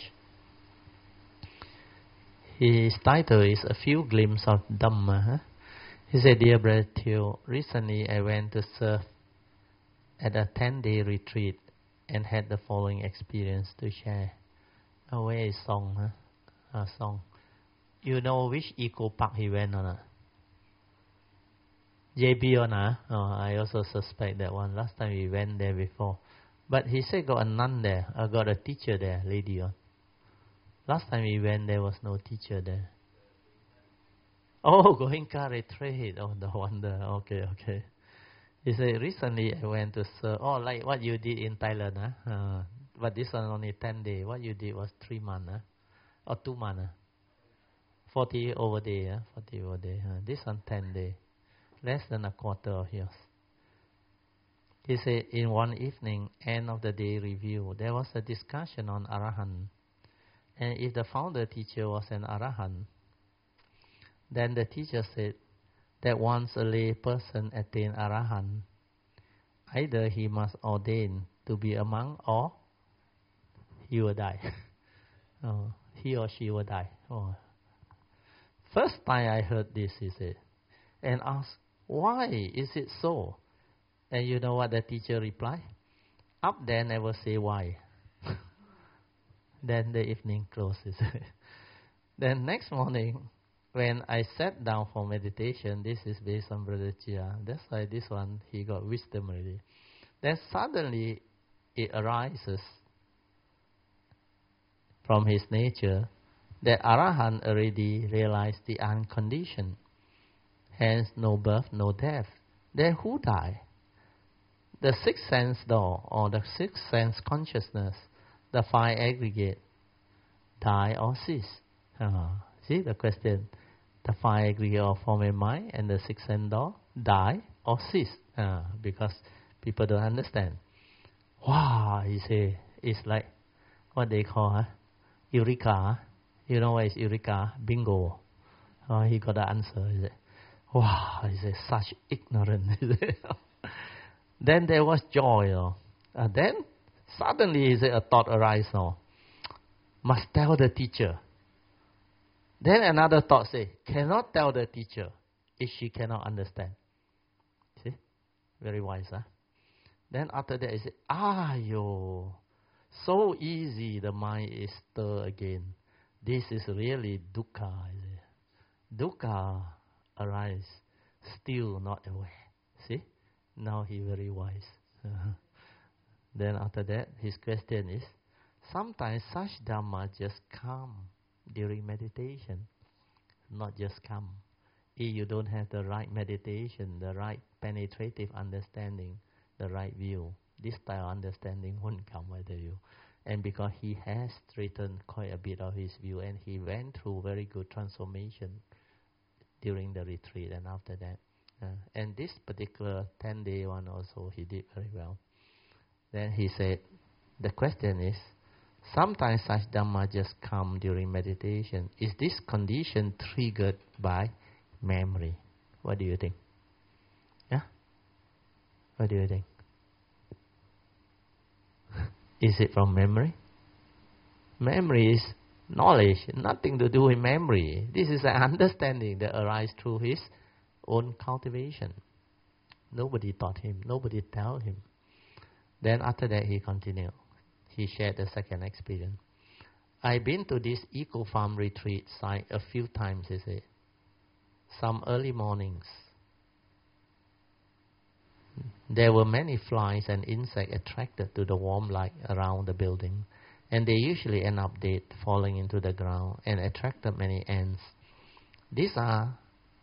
His title is A Few Glimpses of Dhamma. Huh? He said, Dear Brother Theo, recently I went to serve at a 10-day retreat and had the following experience to share. Oh, where is Song? Huh? Song. You know which eco park he went on? JB on? Oh, I also suspect that one. Last time we went there before. But he said got a nun there. Got a teacher there, lady on. Last time we went, there was no teacher there. Oh, Goenka retreat. Oh, no wonder. Okay. He said, recently I went to serve. Oh, like what you did in Thailand. But this one only 10 days. What you did was 3 months. Or 2 months. 40 over day. 40 over day. This one 10 days. Less than a quarter of yours. He said, in one evening, end of the day review, there was a discussion on Arahant. And if the founder teacher was an Arahant, then the teacher said that once a lay person attained Arahant, either he must ordain to be a monk or he will die. He or she will die. First time I heard this, he said, and asked, why is it so? And you know what the teacher replied? Up there never say why. Then the evening closes. Then next morning, when I sat down for meditation, this is based on Brother Chia. That's why this one, he got wisdom already. Then suddenly it arises from his nature that Arahant already realized the unconditioned. Hence, no birth, no death. Then who died? The sixth sense door, or the sixth sense consciousness, the five aggregate, die or cease? See the question? The five aggregate of form and mind and the sixth sense door, die or cease? Because people don't understand. Wow, you say, it's like what they call Eureka. You know what is Eureka? Bingo. He got the answer. He said, wow, he said, such ignorance. Then there was joy. Then suddenly he said, a thought arises. Must tell the teacher. Then another thought say, cannot tell the teacher if she cannot understand. See? Very wise, huh? Then after that he said, so easy the mind is stirred again. This is really dukkha. Dukkha arise, still not aware. See? Now he very wise. Then after that, his question is, sometimes such Dhamma just come during meditation. Not just come. If you don't have the right meditation, the right penetrative understanding, the right view, this type of understanding won't come with you. And because he has straightened quite a bit of his view, and he went through very good transformation during the retreat and after that. And this particular 10-day one also, he did very well. Then he said, the question is, sometimes such Dhamma just come during meditation. Is this condition triggered by memory? What do you think? Yeah? What do you think? Is it from memory? Memory is knowledge, nothing to do with memory. This is an understanding that arises through his own cultivation. Nobody taught him, nobody told him. Then after that he continued. He shared the second experience. I've been to this eco-farm retreat site a few times, he said. Some early mornings. There were many flies and insects attracted to the warm light around the building, and they usually end up dead, falling into the ground, and attracted many ants. These are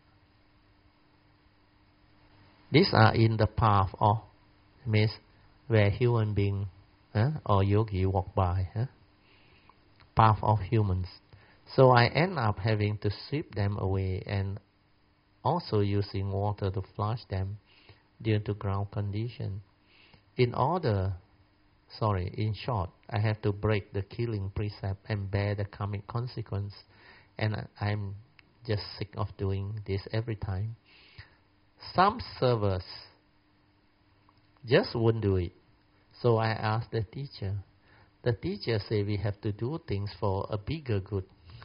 in the path of, means where human being or yogi walk by, path of humans. So I end up having to sweep them away and also using water to flush them due to ground condition. In short, I have to break the killing precept and bear the karmic consequence, and I'm just sick of doing this every time. Some servers just won't do it. So I asked the teacher. The teacher said we have to do things for a bigger good.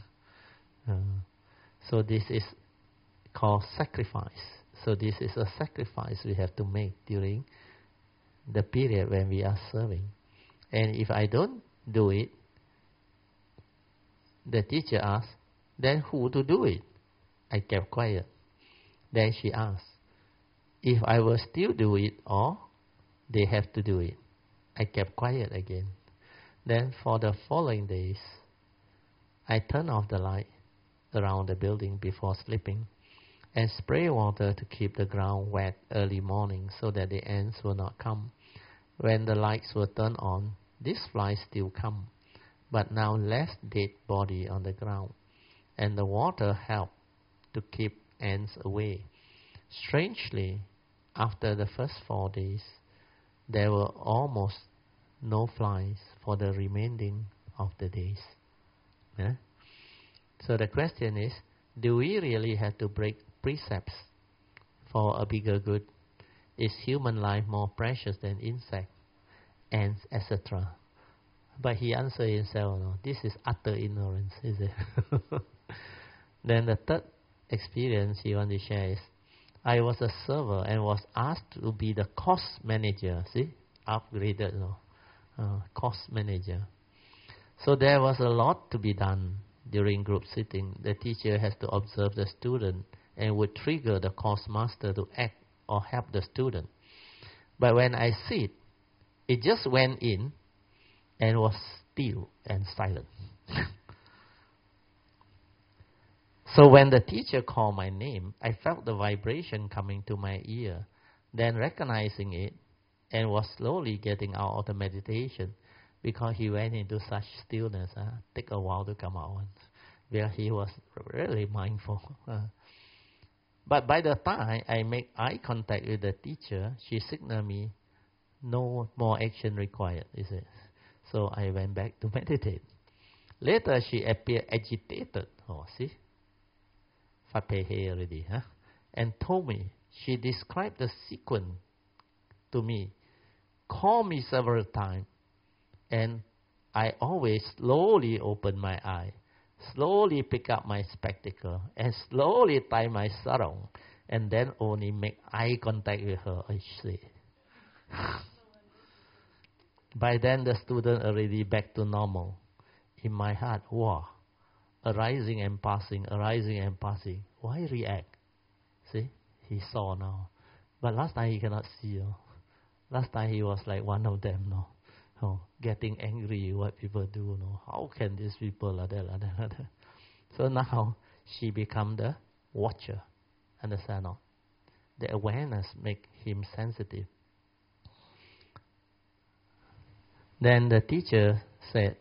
So this is called sacrifice. So this is a sacrifice we have to make during the period when we are serving. And if I don't do it, the teacher asked, then who to do it? I kept quiet. Then she asked, if I will still do it or they have to do it? I kept quiet again. Then for the following days, I turned off the light around the building before sleeping and spray water to keep the ground wet early morning so that the ants will not come. When the lights were turned on, these flies still come, but now less dead body on the ground, and the water helped to keep ants away. Strangely, after the first 4 days, there were almost no flies for the remaining of the days. So the question is, do we really have to break precepts for a bigger good? Is human life more precious than insect, ants, etc.? But he answered himself, no, this is utter ignorance, is it? Then the third experience he want to share is, I was a server and was asked to be the cost manager. See, upgraded, no? Cost manager. So there was a lot to be done during group sitting. The teacher has to observe the student and would trigger the course master to act or help the student. But when I sit, it just went in and was still and silent. So when the teacher called my name, I felt the vibration coming to my ear, then recognizing it, and was slowly getting out of the meditation, because he went into such stillness. Take a while to come out, where he was really mindful. But by the time I make eye contact with the teacher, she signaled me, no more action required, is it? So I went back to meditate. Later she appeared agitated. Oh, see? Fatehe already, huh? And told me, she described the sequence to me, called me several times, and I always slowly open my eye, slowly pick up my spectacle, and slowly tie my sarong, and then only make eye contact with her, I say. By then the student already back to normal. In my heart, wow, arising and passing, arising and passing. Why react? See, he saw now. But last time he cannot see. Last time he was like one of them, no? Oh, getting angry what people do, no? How can these people like that, like that, like that? So now she become the watcher. Understand, no? The awareness make him sensitive. Then the teacher said,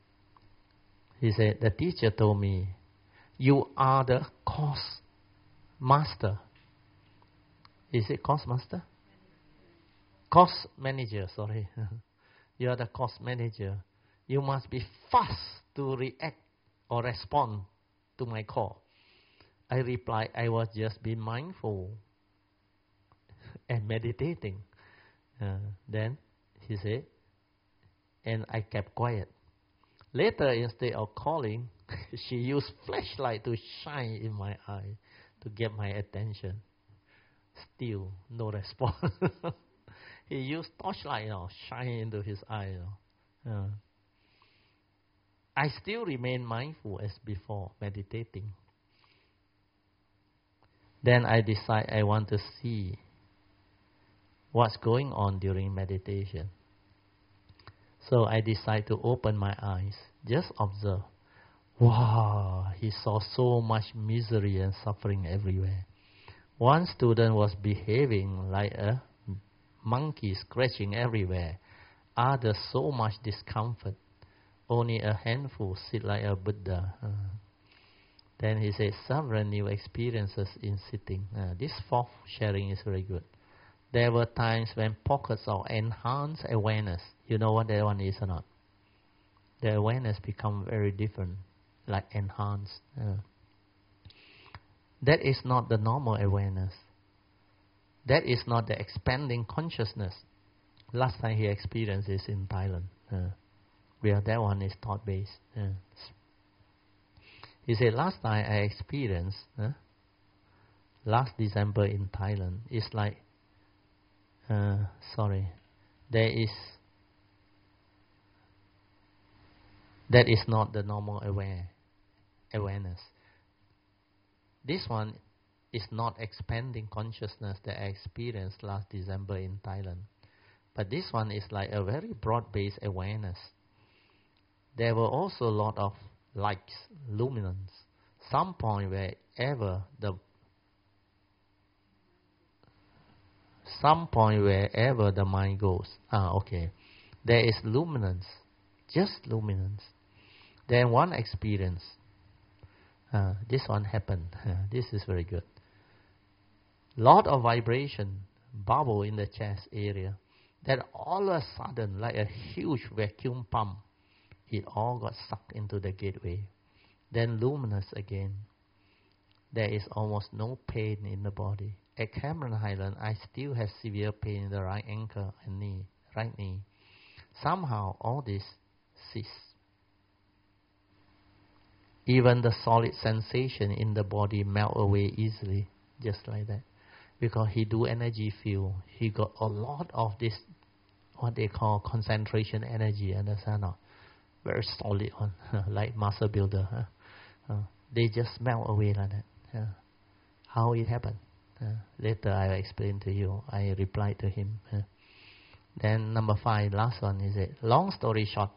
the teacher told me, you are the course master. Is it course master? Course manager, sorry. You are the course manager. You must be fast to react or respond to my call. I replied, I was just being mindful and meditating. Then he said, and I kept quiet. Later, instead of calling, she used flashlight to shine in my eye to get my attention. Still, no response. He used torchlight, shine into his eye. I still remain mindful as before, meditating. Then I decide I want to see what's going on during meditation. So I decide to open my eyes, just observe. Wow, he saw so much misery and suffering everywhere. One student was behaving like a monkey, scratching everywhere. Others so much discomfort. Only a handful sit like a Buddha. Then he said, several new experiences in sitting. This fourth sharing is very good. There were times when pockets of enhanced awareness. You know what that one is or not? The awareness become very different, like enhanced. That is not the normal awareness. That is not the expanding consciousness. Last time he experienced this in Thailand, where that one is thought-based. He said, last time I experienced, last December in Thailand, it's like, that is not the normal awareness. This one is not expanding consciousness that I experienced last December in Thailand. But this one is like a very broad-based awareness. There were also a lot of lights, luminance. Some point wherever the mind goes. There is luminance, just luminance. Then one experience. This one happened. This is very good. Lot of vibration bubble in the chest area. Then all of a sudden, like a huge vacuum pump, it all got sucked into the gateway. Then luminous again. There is almost no pain in the body. at Cameron Highland, I still have severe pain in the right ankle and right knee. Somehow all this ceased. Even the solid sensation in the body melt away easily, just like that. Because he do energy field, he got a lot of this, what they call concentration energy, understand? Very solid one, like muscle builder. They just melt away like that. How it happened? Later I will explain to you. I replied to him. Then number 5, last one is it. Long story short,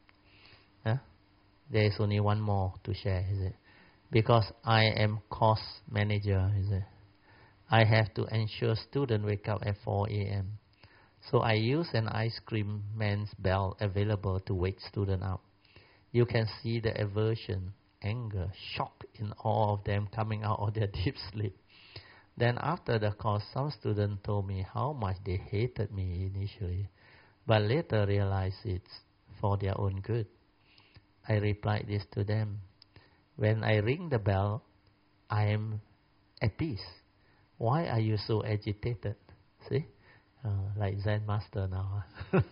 there is only one more to share, is it? Because I am course manager, is it? I have to ensure students wake up at 4 a.m. So I use an ice cream man's bell available to wake students up. You can see the aversion, anger, shock in all of them coming out of their deep sleep. Then after the course, some students told me how much they hated me initially, but later realized it's for their own good. I replied this to them. When I ring the bell, I am at peace. Why are you so agitated? See? Like Zen master now.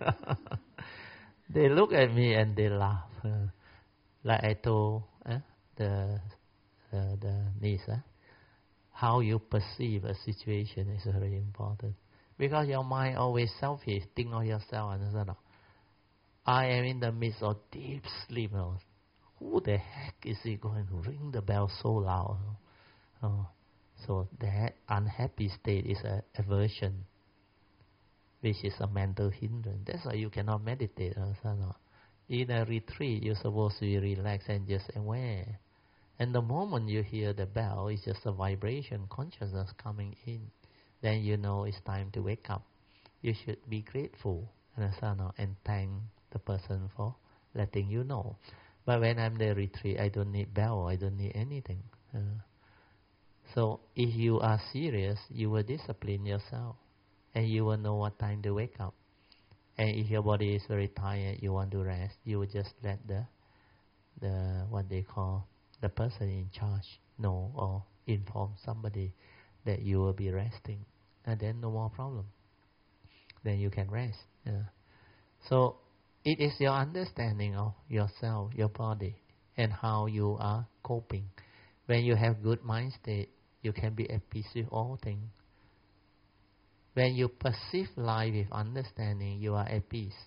They look at me and they laugh. Like I told the niece, how you perceive a situation is very important. Because your mind always selfish, think of yourself, understand? I am in the midst of deep sleep. Who the heck is he going to ring the bell so loud? So that unhappy state is an aversion, which is a mental hindrance. That's why you cannot meditate. In a retreat, you're supposed to be relaxed and just aware. And the moment you hear the bell, it's just a vibration, consciousness coming in. Then you know it's time to wake up. You should be grateful, and thank the person for letting you know. But when I'm in the retreat, I don't need bell, I don't need anything. So if you are serious, you will discipline yourself, and you will know what time to wake up. And if your body is very tired, you want to rest, you will just let the what they call the person in charge know, or inform somebody that you will be resting, and then no more problem. Then you can rest. So it is your understanding of yourself, your body, and how you are coping. When you have good mind state, you can be at peace with all things. When you perceive life with understanding, you are at peace.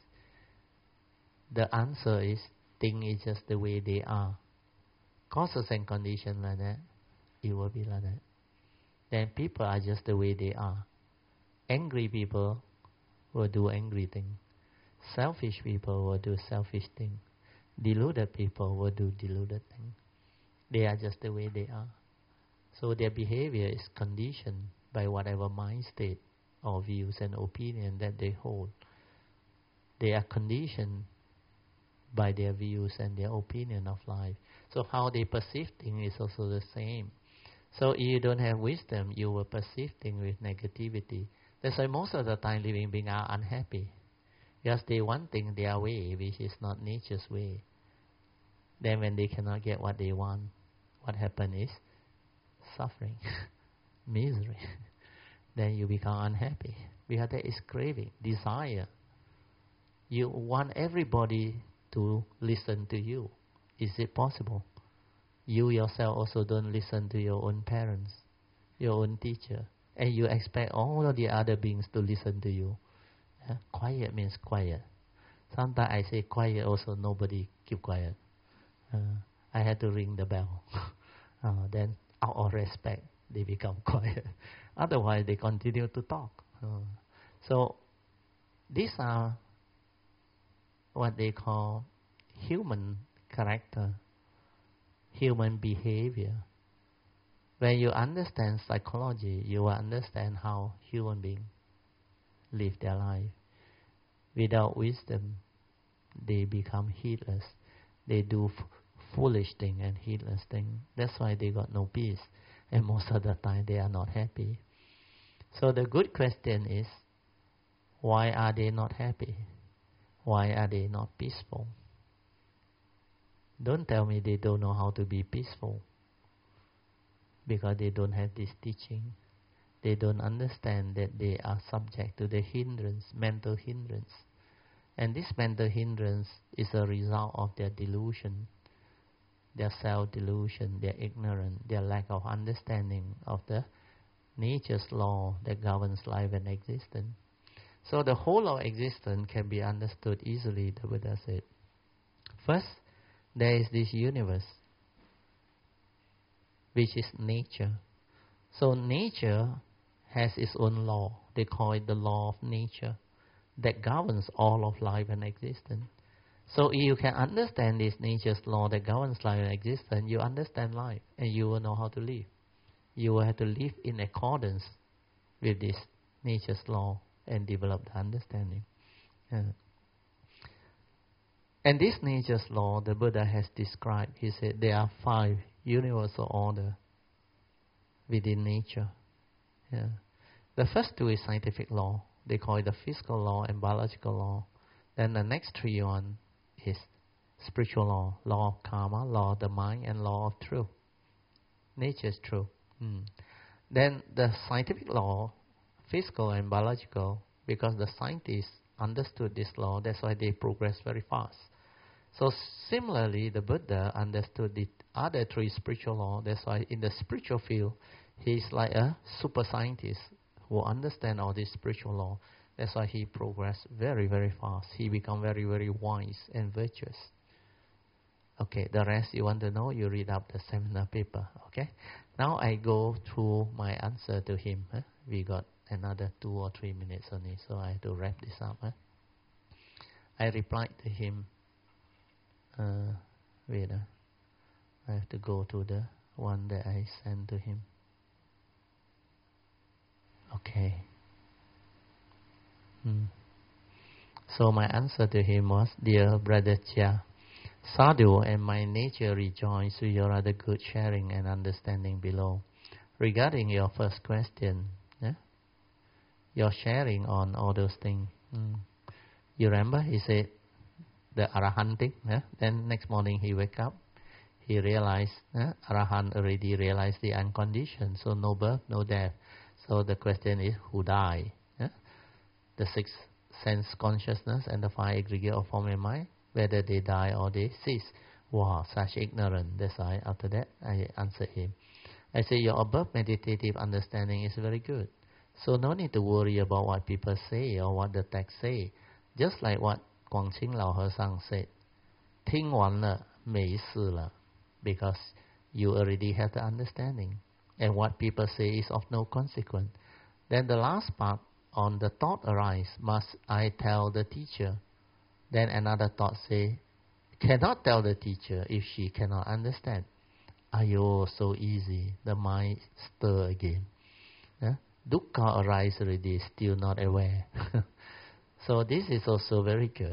The answer is, things is just the way they are. Causes and conditions like that, it will be like that. Then people are just the way they are. Angry people will do angry things. Selfish people will do selfish things. Deluded people will do deluded things. They are just the way they are. So their behavior is conditioned by whatever mind state or views and opinion that they hold. They are conditioned by their views and their opinion of life. So how they perceive things is also the same. So if you don't have wisdom, you will perceive things with negativity. That's why most of the time living beings are unhappy. Because they want things their way, which is not nature's way. Then when they cannot get what they want, what happens is suffering, misery. Then you become unhappy. Because there is craving, desire. You want everybody to listen to you. Is it possible? You yourself also don't listen to your own parents, your own teacher, and you expect all of the other beings to listen to you. Quiet means quiet. Sometimes I say quiet also, nobody keep quiet. I had to ring the bell. Then out of respect, they become quiet. Otherwise, they continue to talk. So these are what they call human character, human behavior. When you understand psychology, you will understand how human beings live their life. Without wisdom, they become heedless. They do foolish things and heedless things. That's why they got no peace. And most of the time they are not happy. So the good question is, why are they not happy? Why are they not peaceful? Don't tell me they don't know how to be peaceful. Because they don't have this teaching. They don't understand that they are subject to the hindrance, mental hindrance. And this mental hindrance is a result of their delusion, their self-delusion, their ignorance, their lack of understanding of the nature's law that governs life and existence. So the whole of existence can be understood easily, the Buddha said. First, there is this universe, which is nature. So nature has its own law. They call it the law of nature that governs all of life and existence. So if you can understand this nature's law that governs life and existence, you understand life and you will know how to live. You will have to live in accordance with this nature's law and develop the understanding. And this nature's law, the Buddha has described. He said there are 5 universal order within nature. The first 2 is scientific law. They call it the physical law and biological law. Then the next 3 one is spiritual law, law of karma, law of the mind, and law of truth. Nature is true. Then the scientific law, physical and biological, because the scientists understood this law, that's why they progress very fast. So similarly, the Buddha understood the other 3 spiritual laws. That's why in the spiritual field, he's like a super scientist who understands all this spiritual law. That's why he progressed very, very fast. He become very, very wise and virtuous. Okay, the rest you want to know, you read up the seminar paper. Okay, now I go through my answer to him. We got another 2 or 3 minutes only, so I have to wrap this up. I replied to him. Wait, I have to go to the one that I sent to him. Okay. So my answer to him was, Dear Brother Chia, Sadhu and my nature rejoice with your other good sharing and understanding below. Regarding your first question, your sharing on all those things, you remember he said the Arahant thing, then next morning he wake up, he realized Arahant already realized the unconditioned, so no birth, no death. So the question is, who died? The 6 sense consciousness and the 5 aggregate of form and mind, whether they die or they cease. Wow, such ignorance. That's why after that I answered him. I say your above meditative understanding is very good. So no need to worry about what people say or what the text say. Just like what Guangqing Lao Hesang said, 听完了没事了, because you already have the understanding. And what people say is of no consequence. Then the last part, on the thought arise, must I tell the teacher? Then another thought say, cannot tell the teacher if she cannot understand. Ayo, so easy. The mind stir again. Dukkha arise already, still not aware. So this is also very good.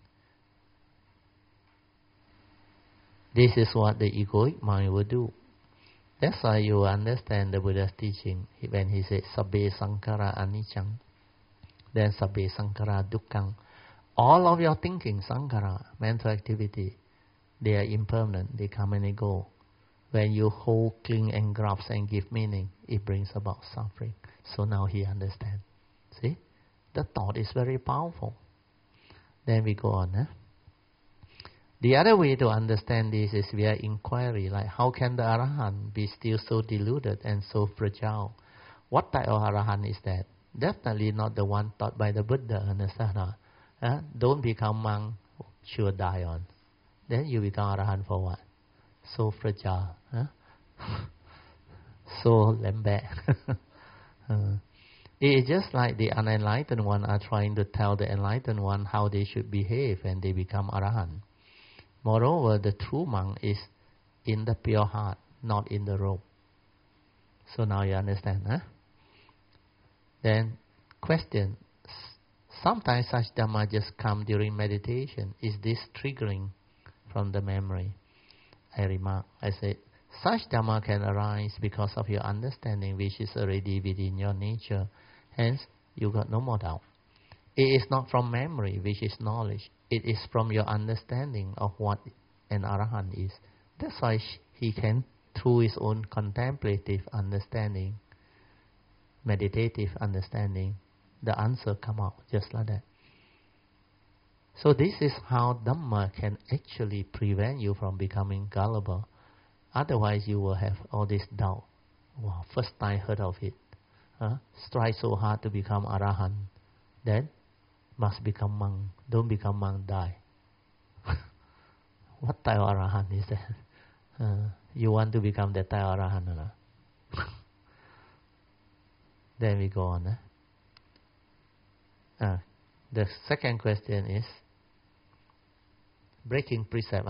This is what the egoic mind will do. That's why you understand the Buddha's teaching when he said Sabbe Sankara Aniccang, then Sabbe Sankara Dukkhang. All of your thinking, Sankara, mental activity, they are impermanent, they come and they go. When you hold, cling and grasp and give meaning, it brings about suffering. So now he understands. See? The thought is very powerful. Then we go on. The other way to understand this is via inquiry, like how can the Arahant be still so deluded and so fragile? What type of Arahant is that? Definitely not the one taught by the Buddha, understand? Don't become monk, sure die on. Then you become Arahant for what? So fragile. So lemback. It is just like the unenlightened one are trying to tell the enlightened one how they should behave and they become Arahant. Moreover, the true monk is in the pure heart, not in the robe. So now you understand, Then, question. Sometimes such Dhamma just come during meditation. Is this triggering from the memory? I remark, I said, such Dhamma can arise because of your understanding which is already within your nature. Hence, you got no more doubt. It is not from memory, which is knowledge. It is from your understanding of what an Arahant is. That's why he can, through his own contemplative understanding, meditative understanding, the answer come out just like that. So this is how Dhamma can actually prevent you from becoming gullible. Otherwise you will have all this doubt. Wow, first time heard of it. Strive so hard to become Arahant. Then must become monk. Don't become monk, die. What type of Arahant is that? You want to become that type of Arahant or not? Then we go on. The second question is breaking precept.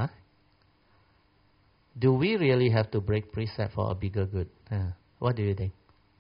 Do we really have to break precept for a bigger good? What do you think?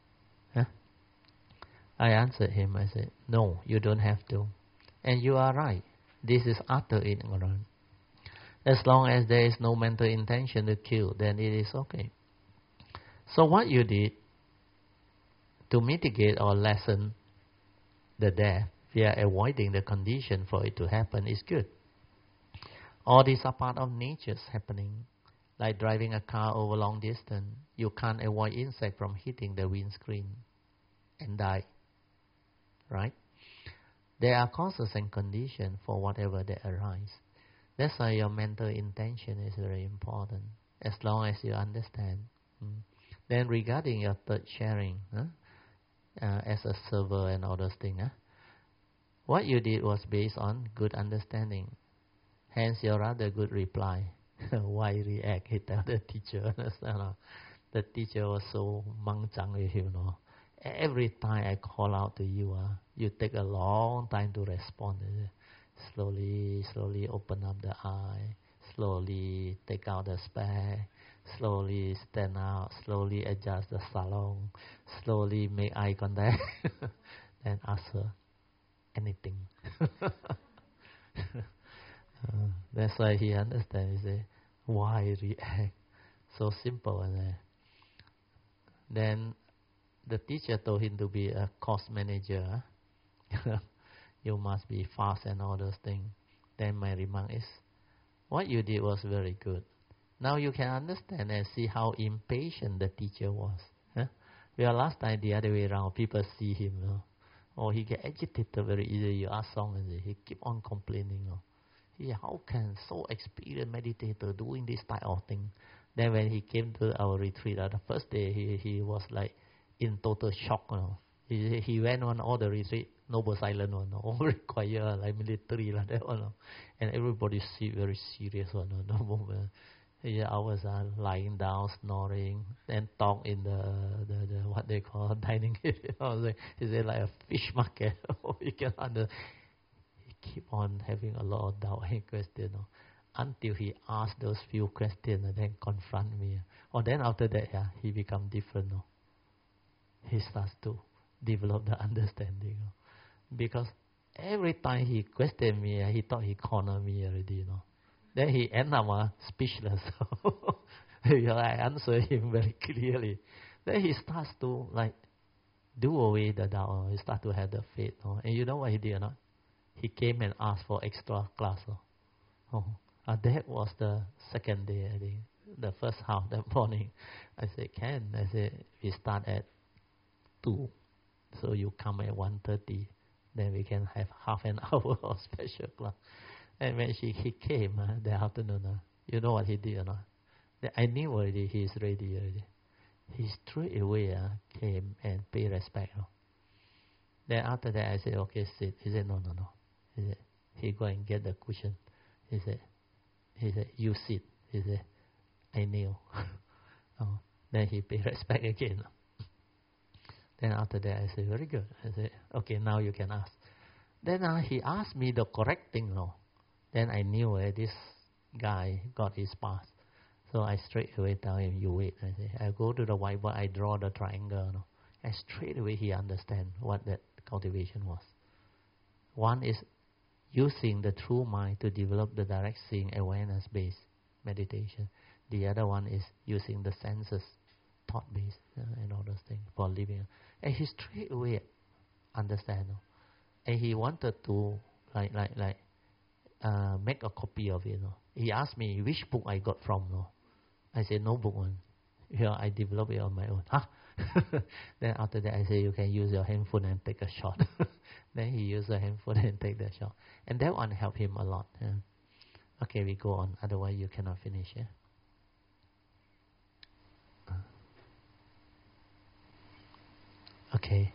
I answered him, I said, no, you don't have to. And you are right. This is utter ignorance. As long as there is no mental intention to kill, then it is okay. So what you did to mitigate or lessen the death via avoiding the condition for it to happen is good. All these are part of nature's happening. Like driving a car over long distance, you can't avoid insect from hitting the windscreen and die. Right? There are causes and conditions for whatever that arise. That's why your mental intention is very important, as long as you understand. Then regarding your third sharing, as a server and all those things, what you did was based on good understanding. Hence your rather good reply. Why react? He tell the teacher. The teacher was so mangchang with him, Every time I call out to you, you take a long time to respond. Slowly open up the eye. Slowly take out the spec. Slowly stand out. Slowly adjust the salon. Slowly make eye contact. Then ask her anything. That's why he understands. He say, why react? So simple. Then the teacher told him to be a cost manager. You must be fast and all those things. Then my remark is, what you did was very good. Now you can understand and see how impatient the teacher was. Well, last time the other way around, people see him, or he get agitated very easily. You ask song and he keep on complaining. How can so experienced meditator doing this type of thing? Then when he came to our retreat, the first day he was like in total shock. He went on all the retreat, noble silent one, all very quiet, like military like that one. And everybody sit very serious one. No moment. Ours are lying down, snoring, and talk in the what they call dining area. He said like a fish market. You can he keep on having a lot of doubt and question. Until he asked those few questions and then confront me. Then after that, he become different. He starts to develop the understanding. Because every time he questioned me, he thought he cornered me already. Then he end up speechless. I answer him very clearly. Then he starts to do away the doubt. He starts to have the faith. And you know what he did or not? He came and asked for extra class. That was the second day, I think. The first half that morning. I said, Ken, we start at 2. So you come at 1:30. Then we can have half an hour of special class. And when he came that afternoon, you know what he did or not? I knew already he is ready already. He straight away came and paid respect. Then after that I said, okay, sit. He said, no. He said, he go and get the cushion. He said, you sit. He said, I kneel. Then he paid respect again. Then after that I said, very good. I said, okay, now you can ask. Then he asked me the correct thing. Then I knew this guy got his pass. So I straight away tell him, you wait. I say, I go to the whiteboard, I draw the triangle. And straight away he understand what that cultivation was. One is using the true mind to develop the direct seeing awareness-based meditation. The other one is using the senses, thought-based, and all those things for living. And he straight away understand. And he wanted to make a copy of it. He asked me which book I got from. I said, no book one. I developed it on my own. Then after that I say, you can use your handphone and take a shot. Then he used the handphone and take the shot. And that one helped him a lot. Yeah. Okay, we go on. Otherwise you cannot finish. Yeah? Okay.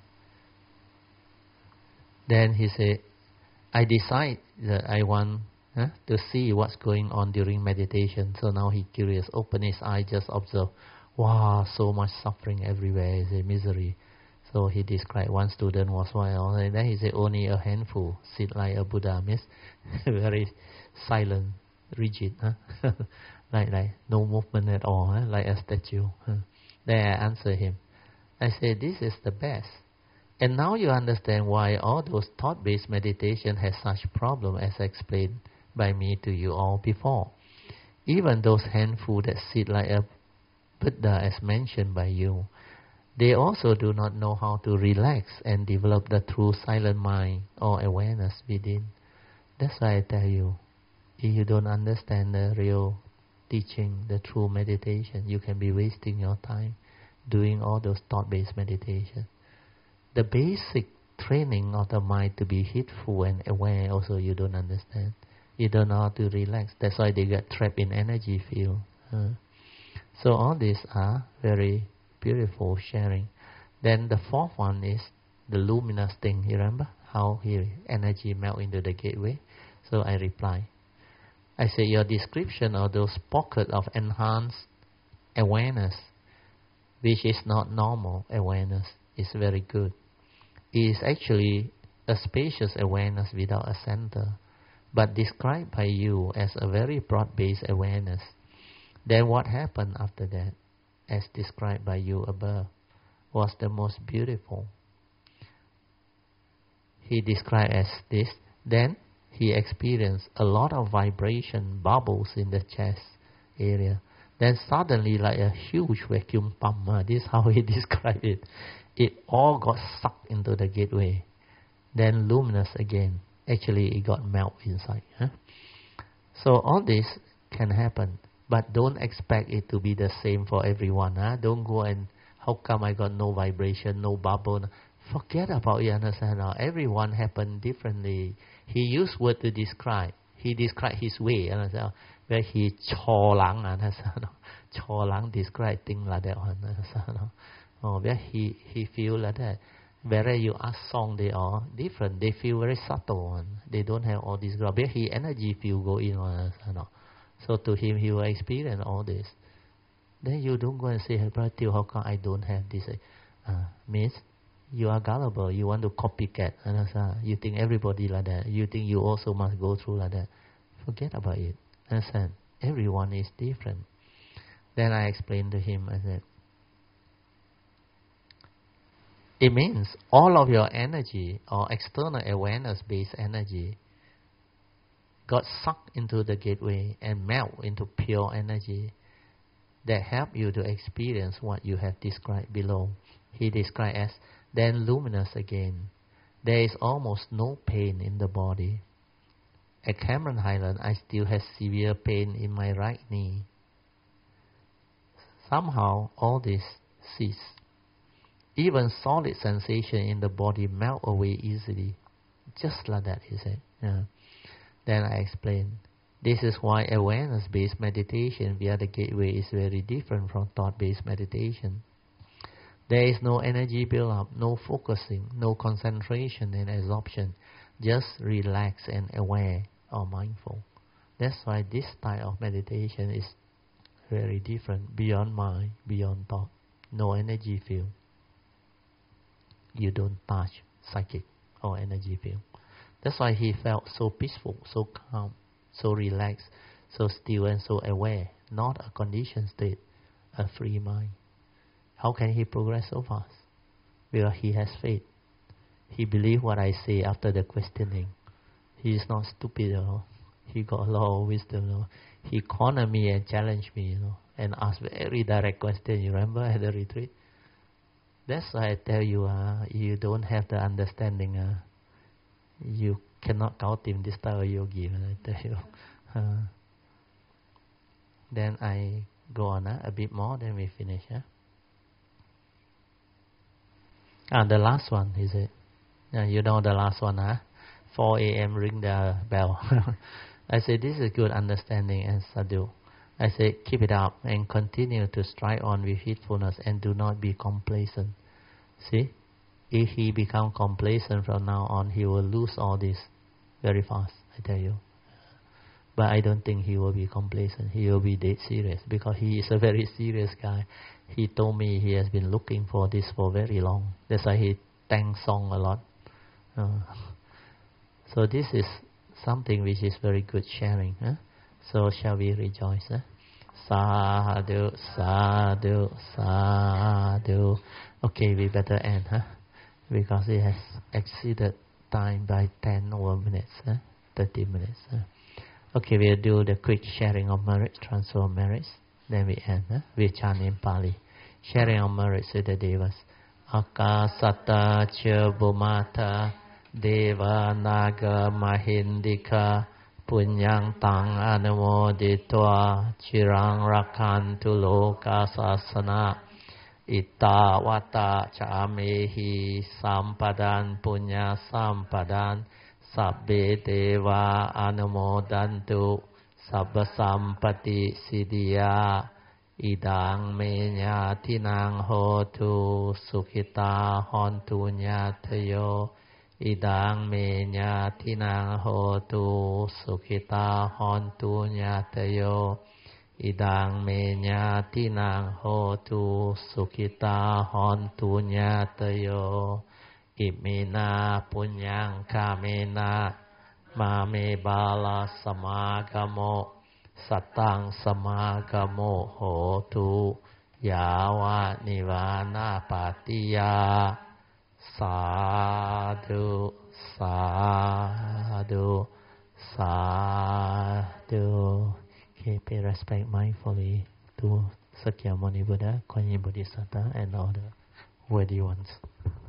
Then he said, I decide that I want to see what's going on during meditation. So now he curious, open his eye, just observe. Wow, so much suffering everywhere, is a misery. So he described one student was one, and then he said only a handful sit like a Buddha, means very silent, rigid, like no movement at all, like a statue. Then I answer him. I say, this is the best. And now you understand why all those thought-based meditation has such problem as explained by me to you all before. Even those handful that sit like a Buddha as mentioned by you, they also do not know how to relax and develop the true silent mind or awareness within. That's why I tell you, if you don't understand the real teaching, the true meditation, you can be wasting your time doing all those thought-based meditation. The basic training of the mind to be heedful and aware also you don't understand. You don't know how to relax. That's why they get trapped in energy field. So all these are very beautiful sharing. Then the fourth one is the luminous thing. You remember how energy melt into the gateway? So I reply. I say your description of those pockets of enhanced awareness, which is not normal awareness, is very good. It is actually a spacious awareness without a center, but described by you as a very broad-based awareness. Then what happened after that, as described by you above, was the most beautiful. He described as this. Then he experienced a lot of vibration, bubbles in the chest area. Then suddenly, like a huge vacuum pump, this is how he described it. It all got sucked into the gateway. Then luminous again. Actually, it got melt inside. So all this can happen, but don't expect it to be the same for everyone. Don't go and, how come I got no vibration, no bubble? Forget about it, understand? Everyone happened differently. He used word to describe. He described his way, understand? Where he cho lang, understand? Cho lang describe things like that one, understand? Where he feel like that. Whereas you ask song, they are different. They feel very subtle one. They don't have all this. Where he energy feel go in, understand? So to him, he will experience all this. Then you don't go and say, hey, brother, how come I don't have this? Means you are gullible. You want to copycat. Understand? You think everybody like that. You think you also must go through like that. Forget about it. Understand? Everyone is different. Then I explained to him, I said, it means all of your energy or external awareness-based energy got sucked into the gateway and melt into pure energy that help you to experience what you have described below. He described as then luminous again. There is almost no pain in the body. At Cameron Highland, I still have severe pain in my right knee. Somehow, all this ceased. Even solid sensation in the body melt away easily. Just like that, he said. Then I explained, this is why awareness-based meditation via the gateway is very different from thought-based meditation. There is no energy build-up, no focusing, no concentration and absorption, just relaxed and aware or mindful. That's why this style of meditation is very different, beyond mind, beyond thought. No energy field. You don't touch psychic or energy field. That's why he felt so peaceful, so calm, so relaxed, so still and so aware, not a conditioned state, a free mind. How can he progress so fast? Because he has faith. He believes what I say after the questioning. He is not stupid, He got a lot of wisdom, He cornered me and challenged me, and asked very direct questions. You remember at the retreat? That's why I tell you, you don't have the understanding. You cannot count him this type of yogi, I tell you. Then I go on a bit more, then we finish. The last one, is it? Yeah, you know the last one, huh? 4 a.m. ring the bell. I say, this is good understanding and sadhu. I say, keep it up and continue to strive on with heedfulness and do not be complacent. See? If he become complacent from now on, he will lose all this very fast, I tell you. But I don't think he will be complacent. He will be dead serious because he is a very serious guy. He told me he has been looking for this for very long. That's why he thanks song a lot. So this is something which is very good sharing. So shall we rejoice? Sadhu, sadhu, sadhu. Okay, we better end, because it has exceeded time by 10 more minutes, 30 minutes. Okay, we'll do the quick sharing of merit, transfer of merits. Then we end. We chant in Pali. Sharing of merits with the Devas. Akasata Chubumata Deva Naga Mahindika Punyang Tang Anumoditwa Chirang Rakantu Loka Sasana Itta Vata Chamehi Sampadan Punya Sampadan Sabbe Deva Anumodantu Sabba Sampati Siddhya Idang Menya Tinang Hotu Sukhita Hontu Nyatayo Idang Menya Tinang Hotu Sukhita Hontu Nyatayo Idang Menya Tinang Hotu Sukhita Hontu Nyatayo Imina Punyang Kamena Mame Bala Samagamo Satang Samagamo Hotu Yawa Nivana Patiya Sadhu Sadhu Sadhu. Okay, pay respect mindfully to Sakyamuni Buddha, Kuan Yin Bodhisattva, and all the worthy ones.